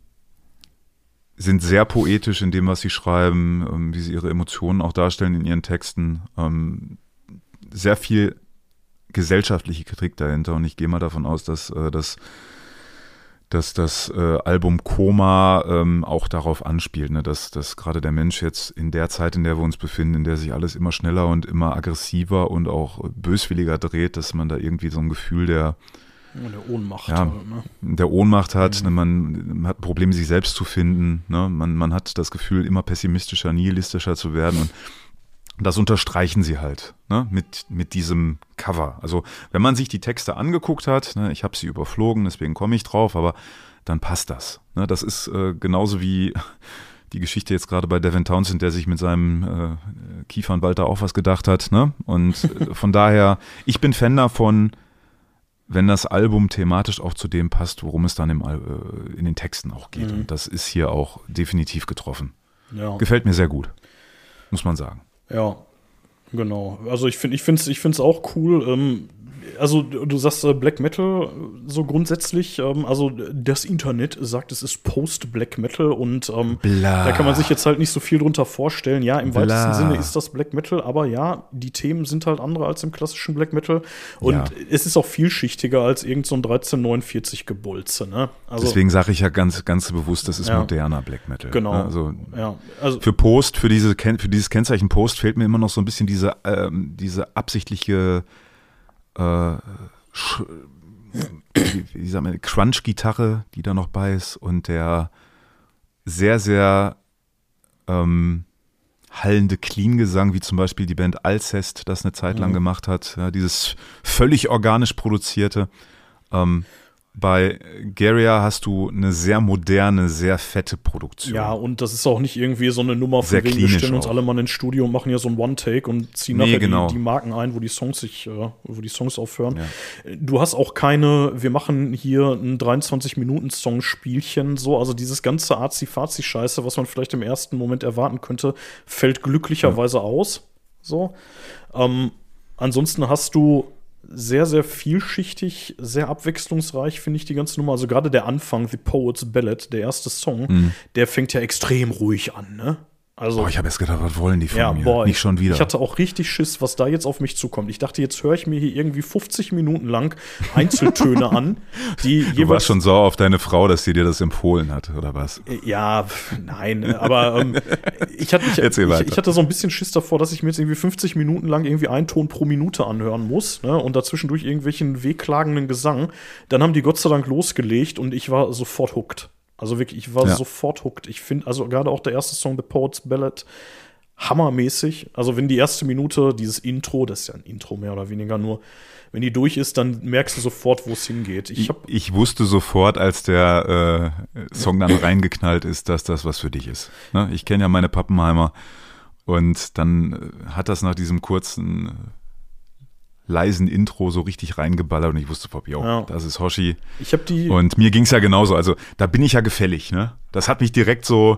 sind sehr poetisch in dem, was sie schreiben, ähm, wie sie ihre Emotionen auch darstellen in ihren Texten. Ähm, sehr viel gesellschaftliche Kritik dahinter und ich gehe mal davon aus, dass, äh, dass, dass das äh, Album Coma ähm, auch darauf anspielt, ne? dass, dass gerade der Mensch jetzt in der Zeit, in der wir uns befinden, in der sich alles immer schneller und immer aggressiver und auch böswilliger dreht, dass man da irgendwie so ein Gefühl der Ja, der Ohnmacht. Ja. Halt, ne? der Ohnmacht hat, Mhm. ne, man, man hat Probleme, sich selbst zu finden, ne? man, man hat das Gefühl, immer pessimistischer, nihilistischer zu werden und das unterstreichen sie halt ne? mit, mit diesem Cover. Also wenn man sich die Texte angeguckt hat, ne, ich habe sie überflogen, deswegen komme ich drauf, aber dann passt das. Ne? Das ist äh, genauso wie die Geschichte jetzt gerade bei Devin Townsend, der sich mit seinem äh, Kiefernwald da auch was gedacht hat. Ne? Und äh, von daher, ich bin Fan davon, wenn das Album thematisch auch zu dem passt, worum es dann im, Al- äh, in den Texten auch geht. Mhm. Und das ist hier auch definitiv getroffen. Ja. Gefällt mir sehr gut, muss man sagen. Ja, genau. Also ich finde, ich finde es ich find's auch cool. Ähm, also du du sagst äh, Black Metal äh, so grundsätzlich. Ähm, also das Internet sagt, es ist Post-Black Metal und ähm, Bla. da kann man sich jetzt halt nicht so viel drunter vorstellen. Ja, im Bla. weitesten Sinne ist das Black Metal, aber ja, die Themen sind halt andere als im klassischen Black Metal und Ja. es ist auch vielschichtiger als irgend so ein dreizehn neunundvierzig Gebolze. Ne? Also Deswegen sage ich ja ganz, ganz bewusst, das ist Ja. moderner Black Metal. Genau. Ne? Also ja, also für Post, für, diese, Ken- für dieses Kennzeichen Post fehlt mir immer noch so ein bisschen diese, ähm, diese absichtliche äh, Sch- wie, wie sagt man, Crunch-Gitarre, die da noch bei ist und der sehr, sehr ähm, hallende Clean-Gesang, wie zum Beispiel die Band Alcest das eine Zeit lang mhm. gemacht hat. Ja, dieses völlig organisch produzierte. Ähm, Bei Garia hast du eine sehr moderne, sehr fette Produktion. Ja, und das ist auch nicht irgendwie so eine Nummer von wegen, wir stellen uns alle mal ins Studio und machen hier so ein One-Take und ziehen nee, nachher genau. die, die Marken ein, wo die Songs sich, äh, wo die Songs aufhören. Ja. Du hast auch keine, wir machen hier ein dreiundzwanzig-Minuten-Song-Spielchen, so, also dieses ganze Azi-Fazi-Scheiße, was man vielleicht im ersten Moment erwarten könnte, fällt glücklicherweise ja. aus. So. Ähm, ansonsten hast du sehr, sehr vielschichtig, sehr abwechslungsreich, finde ich, die ganze Nummer. Also gerade der Anfang, The Poet's Ballad, der erste Song, mhm. der fängt ja extrem ruhig an, ne? Also, oh, ich habe erst gedacht, was wollen die von ja, mir? Boah, Nicht schon wieder. Ich hatte auch richtig Schiss, was da jetzt auf mich zukommt. Ich dachte, jetzt höre ich mir hier irgendwie fünfzig Minuten lang Einzeltöne an, die Du warst schon sauer auf deine Frau, dass sie dir das empfohlen hat, oder was? Ja, nein, aber ähm, ich, hatte, ich, ich, ich hatte so ein bisschen Schiss davor, dass ich mir jetzt irgendwie fünfzig Minuten lang irgendwie einen Ton pro Minute anhören muss, ne? Und dazwischendurch irgendwelchen wehklagenden Gesang. Dann haben die Gott sei Dank losgelegt und ich war sofort hooked. Also wirklich, ich war ja. sofort hooked. Ich finde, also gerade auch der erste Song, The Poet's Ballad, hammermäßig. Also wenn die erste Minute, dieses Intro, das ist ja ein Intro mehr oder weniger nur, wenn die durch ist, dann merkst du sofort, wo es hingeht. Ich, hab ich wusste sofort, als der äh, Song dann reingeknallt ist, dass das was für dich ist. Ne? Ich kenne ja meine Pappenheimer und dann hat das nach diesem kurzen leisen Intro so richtig reingeballert und ich wusste, jo, ja. das ist Hoshi. Ich hab die und mir ging's ja genauso. Also da bin ich ja gefällig. Ne? Das hat mich direkt so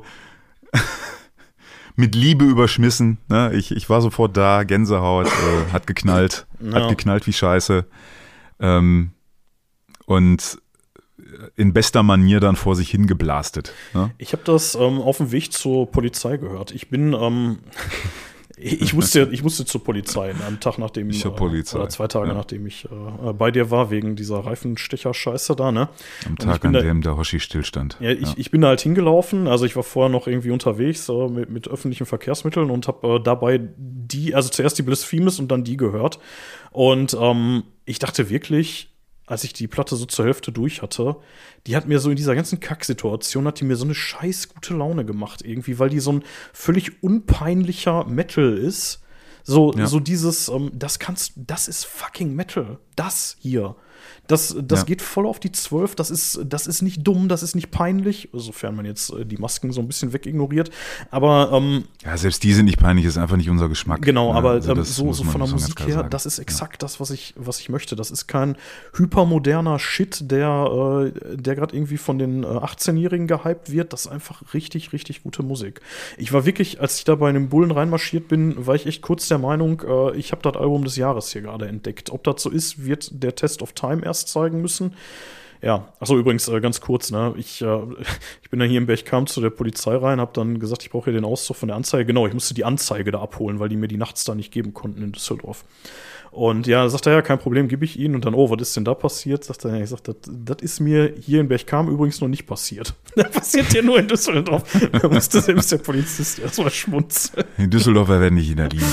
mit Liebe überschmissen. Ne? Ich, ich war sofort da, Gänsehaut, äh, hat geknallt, ja. hat geknallt wie Scheiße. Ähm, und in bester Manier dann vor sich hingeblastet. Ne? Ich habe das ähm, auf dem Weg zur Polizei gehört. Ich bin ähm Ich musste, ich musste zur Polizei am Tag, nachdem ich äh, Polizei. oder zwei Tage, ja. nachdem ich äh, bei dir war, wegen dieser Reifenstecher-Scheiße da, ne? Am Tag, an da, dem der Hoshi stillstand. Ja, ich, ja. ich bin da halt hingelaufen, also ich war vorher noch irgendwie unterwegs äh, mit, mit öffentlichen Verkehrsmitteln und habe äh, dabei die, also zuerst die Blasphemies und dann die gehört. Und ähm, ich dachte wirklich, als ich die Platte so zur Hälfte durch hatte, die hat mir so in dieser ganzen Kacksituation, hat die mir so eine scheiß gute Laune gemacht irgendwie, weil die so ein völlig unpeinlicher Metal ist. So, ja. so dieses, ähm, das kannst, das ist fucking Metal. Das hier. Das, das ja. geht voll auf die Zwölf, das ist, das ist nicht dumm, das ist nicht peinlich, sofern man jetzt äh, die Masken so ein bisschen wegignoriert. Aber ähm, ja, selbst die sind nicht peinlich, ist einfach nicht unser Geschmack. Genau, aber also ähm, so, so von der Musik her, sagen. Das ist exakt ja. das, was ich, was ich möchte. Das ist kein hypermoderner Shit, der, äh, der gerade irgendwie von den äh, achtzehnjährigen gehypt wird. Das ist einfach richtig, richtig gute Musik. Ich war wirklich, als ich da bei einem Bullen reinmarschiert bin, war ich echt kurz der Meinung, äh, ich habe das Album des Jahres hier gerade entdeckt. Ob das so ist, wird der Test of Time erst zeigen müssen. Ja, achso, übrigens äh, ganz kurz, ne, ich, äh, ich bin dann hier im Berchtesgaden zu der Polizei rein, hab dann gesagt, ich brauche hier den Auszug von der Anzeige. Genau, ich musste die Anzeige da abholen, weil die mir die nachts da nicht geben konnten in Düsseldorf. Und ja, sagt er, ja, kein Problem, gebe ich Ihnen. Und dann, oh, was ist denn da passiert? Sagt er, ja, ich sag, das ist mir hier in Berchtesgaden übrigens noch nicht passiert. Das passiert ja nur in Düsseldorf. Da musste selbst der Polizist erstmal schmunzeln. In Düsseldorf werden nicht in der Linie.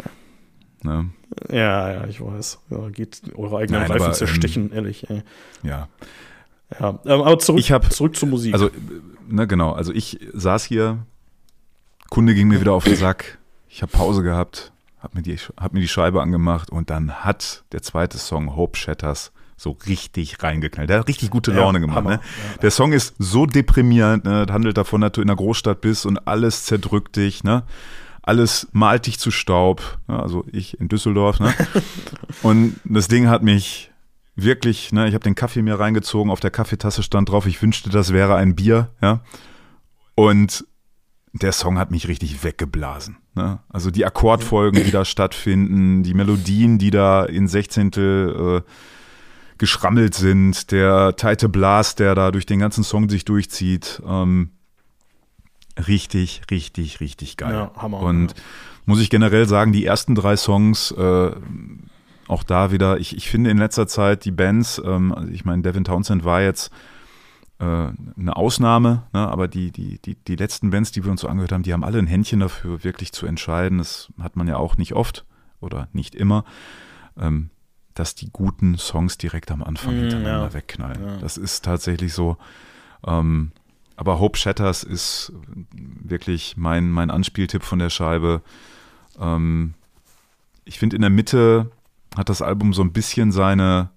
Ne? Ja, ja, ich weiß. Ja, geht eure eigenen Nein, Reifen aber, zerstechen, ähm, ehrlich. Ey. Ja. Ja, ähm, aber zurück, ich hab, zurück zur Musik. Also, ne, genau. Also ich saß hier, Kunde ging mir wieder auf den Sack. Ich habe Pause gehabt, hab mir, die, hab mir die Scheibe angemacht und dann hat der zweite Song Hope Shatters so richtig reingeknallt. Der hat richtig gute Laune ja, gemacht. Ne? Ja, der Song ist so deprimierend, ne? Das handelt davon, dass du in einer Großstadt bist und alles zerdrückt dich, ne? Alles malt dich zu Staub, also ich in Düsseldorf. Ne? Und das Ding hat mich wirklich, ne, ich habe den Kaffee mir reingezogen, auf der Kaffeetasse stand drauf, ich wünschte, das wäre ein Bier. Ja? Und der Song hat mich richtig weggeblasen. Ne? Also die Akkordfolgen, die da stattfinden, die Melodien, die da in Sechzehntel äh, geschrammelt sind, der tighte Blas, der da durch den ganzen Song sich durchzieht, ähm, richtig, richtig, richtig geil. Ja, Hammer. Und ja. muss ich generell sagen, die ersten drei Songs, äh, auch da wieder, ich, ich finde in letzter Zeit die Bands, ähm, also ich meine, Devin Townsend war jetzt äh, eine Ausnahme, ne, aber die, die, die, die letzten Bands, die wir uns so angehört haben, die haben alle ein Händchen dafür, wirklich zu entscheiden. Das hat man ja auch nicht oft oder nicht immer, ähm, dass die guten Songs direkt am Anfang mm, hintereinander ja. wegknallen. Ja. Das ist tatsächlich so. Ähm, aber Hope Shatters ist wirklich mein, mein Anspieltipp von der Scheibe. Ähm, ich finde, in der Mitte hat das Album so ein bisschen seine,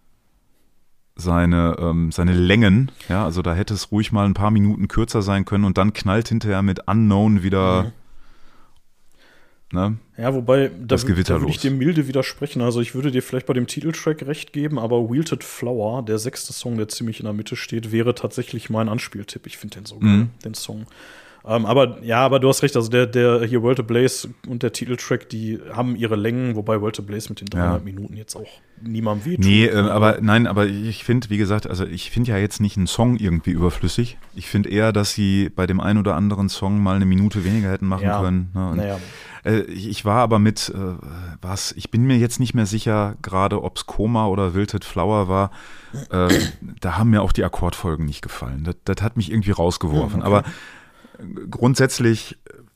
seine, ähm, seine Längen. Ja, also da hätte es ruhig mal ein paar Minuten kürzer sein können und dann knallt hinterher mit Unknown wieder. Mhm. Ne? Ja, wobei, da, das Gewitter da würde ich dir milde widersprechen. Also ich würde dir vielleicht bei dem Titeltrack recht geben, aber Wilted Flower, der sechste Song, der ziemlich in der Mitte steht, wäre tatsächlich mein Anspieltipp. Ich finde den so geil, mhm. den Song. Ähm, aber ja, aber du hast recht, also der, der hier World Ablaze und der Titeltrack, die haben ihre Längen, wobei World Ablaze mit den dreihundert ja. Minuten jetzt auch niemandem wehtut. Nee, äh, aber nein, aber ich finde, wie gesagt, also ich finde ja jetzt nicht einen Song irgendwie überflüssig. Ich finde eher, dass sie bei dem einen oder anderen Song mal eine Minute weniger hätten machen ja. können. Ne? Und, naja. äh, ich war aber mit, äh, was, ich bin mir jetzt nicht mehr sicher, gerade ob es Koma oder Wilted Flower war, äh, da haben mir auch die Akkordfolgen nicht gefallen. Das, das hat mich irgendwie rausgeworfen. Okay. Aber Grundsätzlich,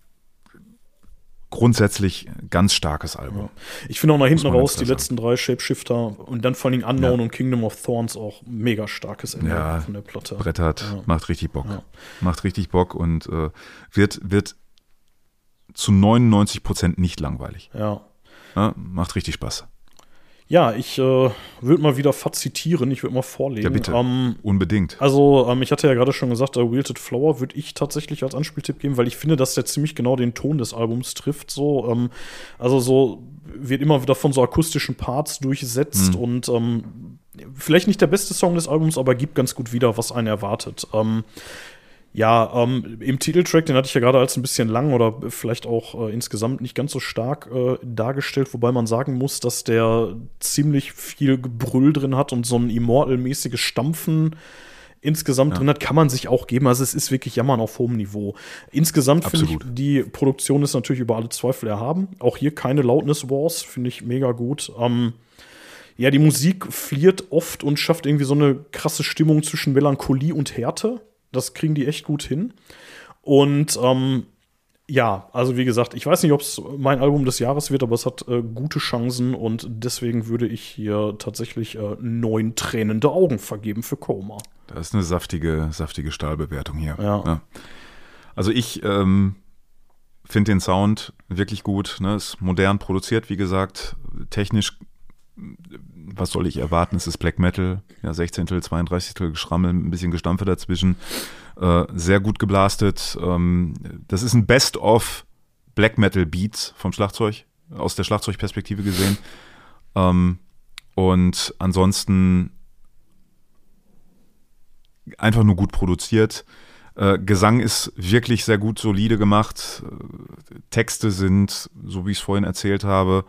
grundsätzlich ganz starkes Album. Ja. Ich finde auch nach hinten raus die sagen. letzten drei Shapeshifter und dann vor allem Unknown ja. und Kingdom of Thorns auch mega starkes Ende ja, von der Platte. Brettert, ja. macht richtig Bock. Ja. Macht richtig Bock und äh, wird, wird zu neunundneunzig Prozent nicht langweilig. Ja. ja. Macht richtig Spaß. Ja, ich äh, würde mal wieder fazitieren, ich würde mal vorlesen. Ja, bitte. Ähm, Unbedingt. Also, ähm, ich hatte ja gerade schon gesagt, äh, Wilted Flower würde ich tatsächlich als Anspieltipp geben, weil ich finde, dass der ziemlich genau den Ton des Albums trifft. So, ähm, also so wird immer wieder von so akustischen Parts durchsetzt mhm. und ähm, vielleicht nicht der beste Song des Albums, aber gibt ganz gut wieder, was einen erwartet. Ähm, Ja, ähm, im Titeltrack, den hatte ich ja gerade als ein bisschen lang oder vielleicht auch äh, insgesamt nicht ganz so stark äh, dargestellt, wobei man sagen muss, dass der ziemlich viel Gebrüll drin hat und so ein Immortal-mäßiges Stampfen insgesamt ja. drin hat, kann man sich auch geben. Also es ist wirklich Jammern auf hohem Niveau. Insgesamt finde ich, die Produktion ist natürlich über alle Zweifel erhaben. Auch hier keine Loudness Wars, finde ich mega gut. Ähm, ja, die Musik fliert oft und schafft irgendwie so eine krasse Stimmung zwischen Melancholie und Härte. Das kriegen die echt gut hin. Und ähm, ja, also wie gesagt, ich weiß nicht, ob es mein Album des Jahres wird, aber es hat äh, gute Chancen und deswegen würde ich hier tatsächlich äh, neun tränende Augen vergeben für Koma. Das ist eine saftige, saftige Stahlbewertung hier. Ja. Ja. Also ich ähm, finde den Sound wirklich gut. Ne? Ist modern produziert, wie gesagt, technisch. Was soll ich erwarten? Es ist Black Metal, ja, Sechzehntel, Zweiunddreißigstel Geschrammel, ein bisschen Gestampfe dazwischen. Äh, sehr gut geblastet. Ähm, das ist ein Best-of Black Metal Beats vom Schlagzeug, aus der Schlagzeugperspektive gesehen. Ähm, und ansonsten einfach nur gut produziert. Äh, Gesang ist wirklich sehr gut, solide gemacht. Äh, Texte sind, so wie ich es vorhin erzählt habe,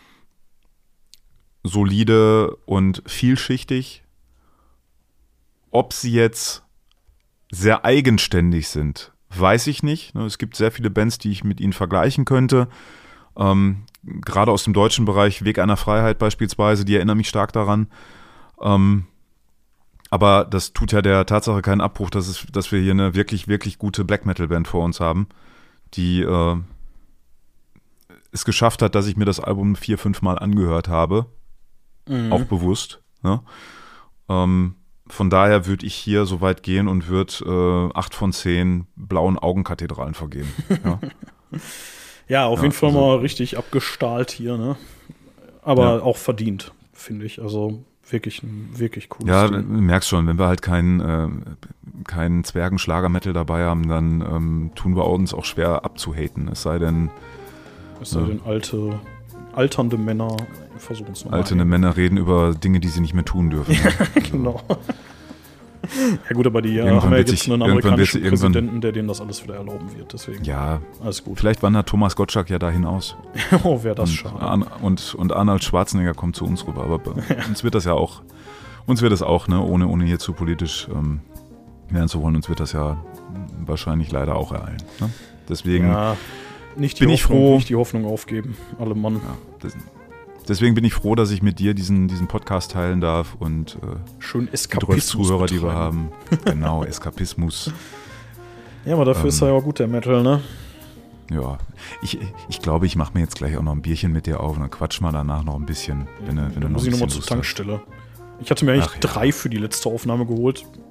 solide und vielschichtig. Ob sie jetzt sehr eigenständig sind, weiß ich nicht. Es gibt sehr viele Bands, die ich mit ihnen vergleichen könnte. Ähm, gerade aus dem deutschen Bereich, Weg einer Freiheit beispielsweise, die erinnern mich stark daran. Ähm, aber das tut ja der Tatsache keinen Abbruch, dass, es, dass wir hier eine wirklich, wirklich gute Black-Metal-Band vor uns haben, die äh, es geschafft hat, dass ich mir das Album vier, fünf Mal angehört habe. Mhm. Auch bewusst. Ne? Ähm, von daher würde ich hier so weit gehen und würde äh, acht von zehn blauen Augenkathedralen vergeben. Ja, ja auf ja, jeden Fall also, mal richtig abgestahlt hier, ne? Aber ja. auch verdient, finde ich. Also wirklich ein wirklich cooles Ja, Ding. du merkst schon, wenn wir halt keinen äh, keinen Zwergenschlager-Metal dabei haben, dann ähm, tun wir uns auch schwer abzuhaten. Es sei denn, es sei denn alte alternde Männer versuchen es nochmal. Alternde Männer reden über Dinge, die sie nicht mehr tun dürfen. Ja, genau. Ja gut, aber die irgendwann haben ja wird jetzt sich, einen amerikanischen irgendwann, Präsidenten, der denen das alles wieder erlauben wird. Deswegen ja, alles gut. Vielleicht wandert Thomas Gottschalk ja dahin aus. Oh, wäre das und, schade. An, und, und Arnold Schwarzenegger kommt zu uns rüber. Aber ja. uns wird das ja auch, uns wird das auch, ne, ohne, ohne hier zu politisch ähm, werden zu wollen, uns wird das ja wahrscheinlich leider auch ereilen. Ne? Deswegen ja, nicht die bin Hoffnung, ich froh. Nicht die Hoffnung aufgeben, alle Mann. Ja, das, deswegen bin ich froh, dass ich mit dir diesen, diesen Podcast teilen darf und äh, schön Eskapismus Zuhörer, die wir haben. Genau, Eskapismus. Ja, aber dafür ähm, ist er ja auch gut, der Metal, ne? Ja, ich, ich glaube, ich mache mir jetzt gleich auch noch ein Bierchen mit dir auf und dann quatschen wir danach noch ein bisschen. Wenn, ja, wenn dann muss ich nochmal zur Tankstelle. Ich hatte mir eigentlich Ach, drei ja. für die letzte Aufnahme geholt.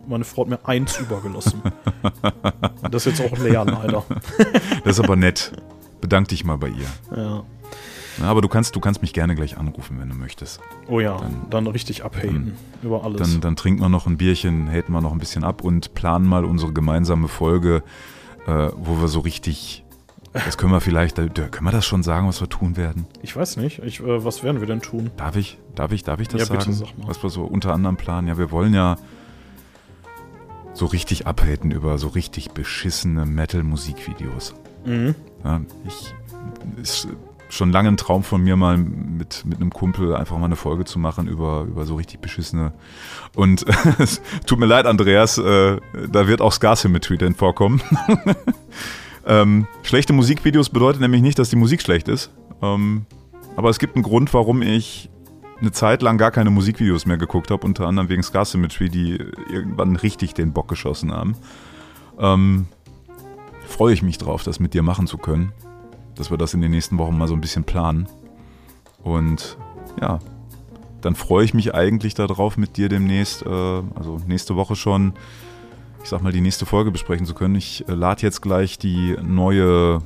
meine Frau hat mir eins übergelassen. Das ist jetzt auch leer, leider. Das ist aber nett. Bedank dich mal bei ihr. Ja. Ja, aber du kannst, du kannst mich gerne gleich anrufen, wenn du möchtest. Oh ja, dann, dann richtig abhaten dann, über alles. Dann, dann trinken wir noch ein Bierchen, haten wir noch ein bisschen ab und planen mal unsere gemeinsame Folge, äh, wo wir so richtig, das können wir vielleicht, können wir das schon sagen, was wir tun werden? Ich weiß nicht, ich, äh, was werden wir denn tun? Darf ich, darf ich, darf ich das ja, sagen? Bitte, sag mal. Was wir so unter anderem planen? Ja, wir wollen ja so richtig abhaten über so richtig beschissene Metal-Musikvideos. Mhm. Ja, ich, ist schon lange ein Traum von mir, mal mit, mit einem Kumpel einfach mal eine Folge zu machen über, über so richtig beschissene. Und es tut mir leid, Andreas, äh, da wird auch Scar Symmetry denn vorkommen. ähm, schlechte Musikvideos bedeutet nämlich nicht, dass die Musik schlecht ist. Ähm, aber es gibt einen Grund, warum ich eine Zeit lang gar keine Musikvideos mehr geguckt habe, unter anderem wegen Scar Symmetry, die irgendwann richtig den Bock geschossen haben. Ähm, freue ich mich drauf, das mit dir machen zu können. Dass wir das in den nächsten Wochen mal so ein bisschen planen. Und ja, dann freue ich mich eigentlich darauf, mit dir demnächst, äh, also nächste Woche schon, ich sag mal, die nächste Folge besprechen zu können. Ich äh, lade jetzt gleich die neue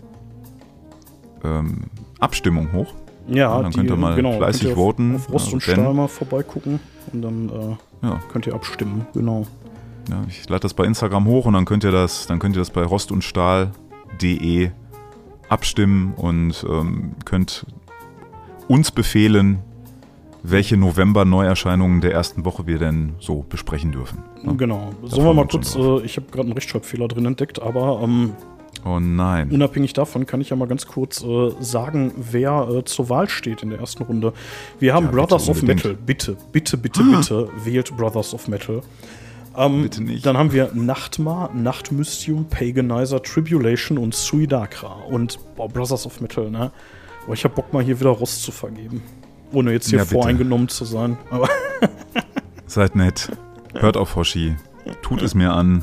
ähm, Abstimmung hoch. Ja, und dann die, könnt ihr mal genau, fleißig könnt ihr voten. Auf Rost und ja, Stahl mal vorbeigucken und dann äh, ja. könnt ihr abstimmen, genau. Ja, ich lade das bei Instagram hoch und dann könnt ihr das, dann könnt ihr das bei rost und stahl punkt de abstimmen und ähm, könnt uns befehlen, welche November-Neuerscheinungen der ersten Woche wir denn so besprechen dürfen. Ja? Genau. Sollen wir mal kurz, äh, ich habe gerade einen Rechtschreibfehler drin entdeckt, aber ähm, oh nein. Unabhängig davon kann ich ja mal ganz kurz äh, sagen, wer äh, zur Wahl steht in der ersten Runde. Wir haben ja, Brothers of unbedingt. Metal. Bitte, bitte, bitte, ah. bitte wählt Brothers of Metal. Ähm, bitte nicht. Dann haben wir Nachtmar, Nachtmystium, Paganizer, Tribulation und Suidakra. Und boah, Brothers of Metal, ne? Boah, ich hab Bock mal hier wieder Rost zu vergeben. Ohne jetzt hier ja, voreingenommen zu sein. Aber seid nett. Hört auf Hoshi. Tut es mir an.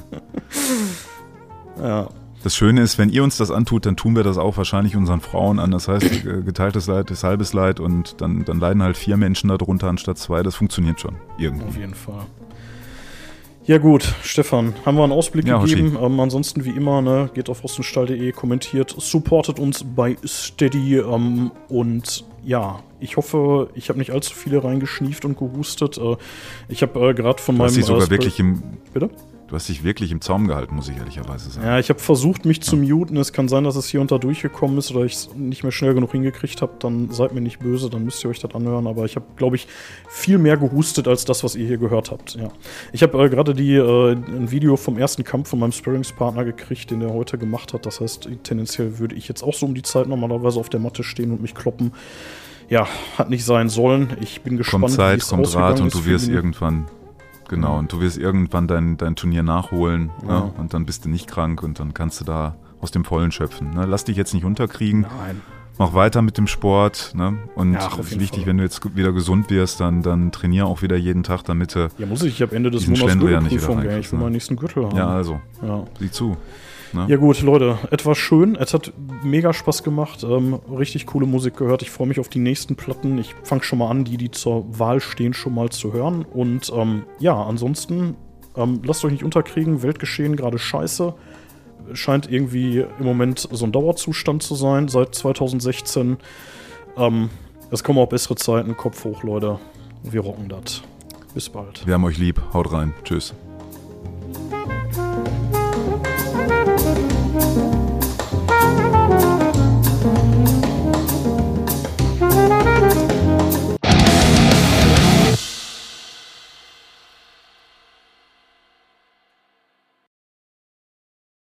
Ja. Das Schöne ist, wenn ihr uns das antut, dann tun wir das auch wahrscheinlich unseren Frauen an. Das heißt, geteiltes Leid ist halbes Leid und dann, dann leiden halt vier Menschen darunter anstatt zwei. Das funktioniert schon. Irgendwie. Auf jeden Fall. Ja gut, Stefan, haben wir einen Ausblick ja, gegeben. Ähm, ansonsten wie immer, ne, geht auf rostenstall punkt de, kommentiert, supportet uns bei Steady ähm, und ja, ich hoffe, ich habe nicht allzu viele reingeschnieft und gehustet. Äh, ich habe äh, gerade von du meinem... Hast dich sogar äh, wirklich im, Bitte? Du hast dich wirklich im Zaum gehalten, muss ich ehrlicherweise sagen. Ja, ich habe versucht, mich ja. zu muten. Es kann sein, dass es hier und da durchgekommen ist oder ich es nicht mehr schnell genug hingekriegt habe. Dann seid mir nicht böse, dann müsst ihr euch das anhören. Aber ich habe, glaube ich, viel mehr gehustet als das, was ihr hier gehört habt. Ja. Ich habe äh, gerade die äh, ein Video vom ersten Kampf von meinem Sparringspartner gekriegt, den der heute gemacht hat. Das heißt, tendenziell würde ich jetzt auch so um die Zeit normalerweise auf der Matte stehen und mich kloppen. Ja, hat nicht sein sollen. Ich bin gespannt, kommt Zeit, wie es kommt Rat und du wirst ihn. irgendwann... Genau, und du wirst irgendwann dein, dein Turnier nachholen, ja. ne? Und dann bist du nicht krank und dann kannst du da aus dem Vollen schöpfen. Ne? Lass dich jetzt nicht unterkriegen. Nein. Mach weiter mit dem Sport. Ne? Und ja, es ist wichtig, Fall. wenn du jetzt wieder gesund wirst, dann, dann trainier auch wieder jeden Tag, damit du. Ja, muss ich. Ich habe Ende des Monats Gürtelprüfung. Ja, ich will ne? meinen nächsten Gürtel haben. Ja, also. Ja. Sieh zu. Ne? Ja gut, Leute, etwas schön. Es hat mega Spaß gemacht. Ähm, richtig coole Musik gehört. Ich freue mich auf die nächsten Platten. Ich fange schon mal an, die, die zur Wahl stehen, schon mal zu hören. Und ähm, ja, ansonsten ähm, lasst euch nicht unterkriegen. Weltgeschehen gerade scheiße. Scheint irgendwie im Moment so ein Dauerzustand zu sein seit zwanzig sechzehn. Ähm, es kommen auch bessere Zeiten. Kopf hoch, Leute. Wir rocken das. Bis bald. Wir haben euch lieb. Haut rein. Tschüss.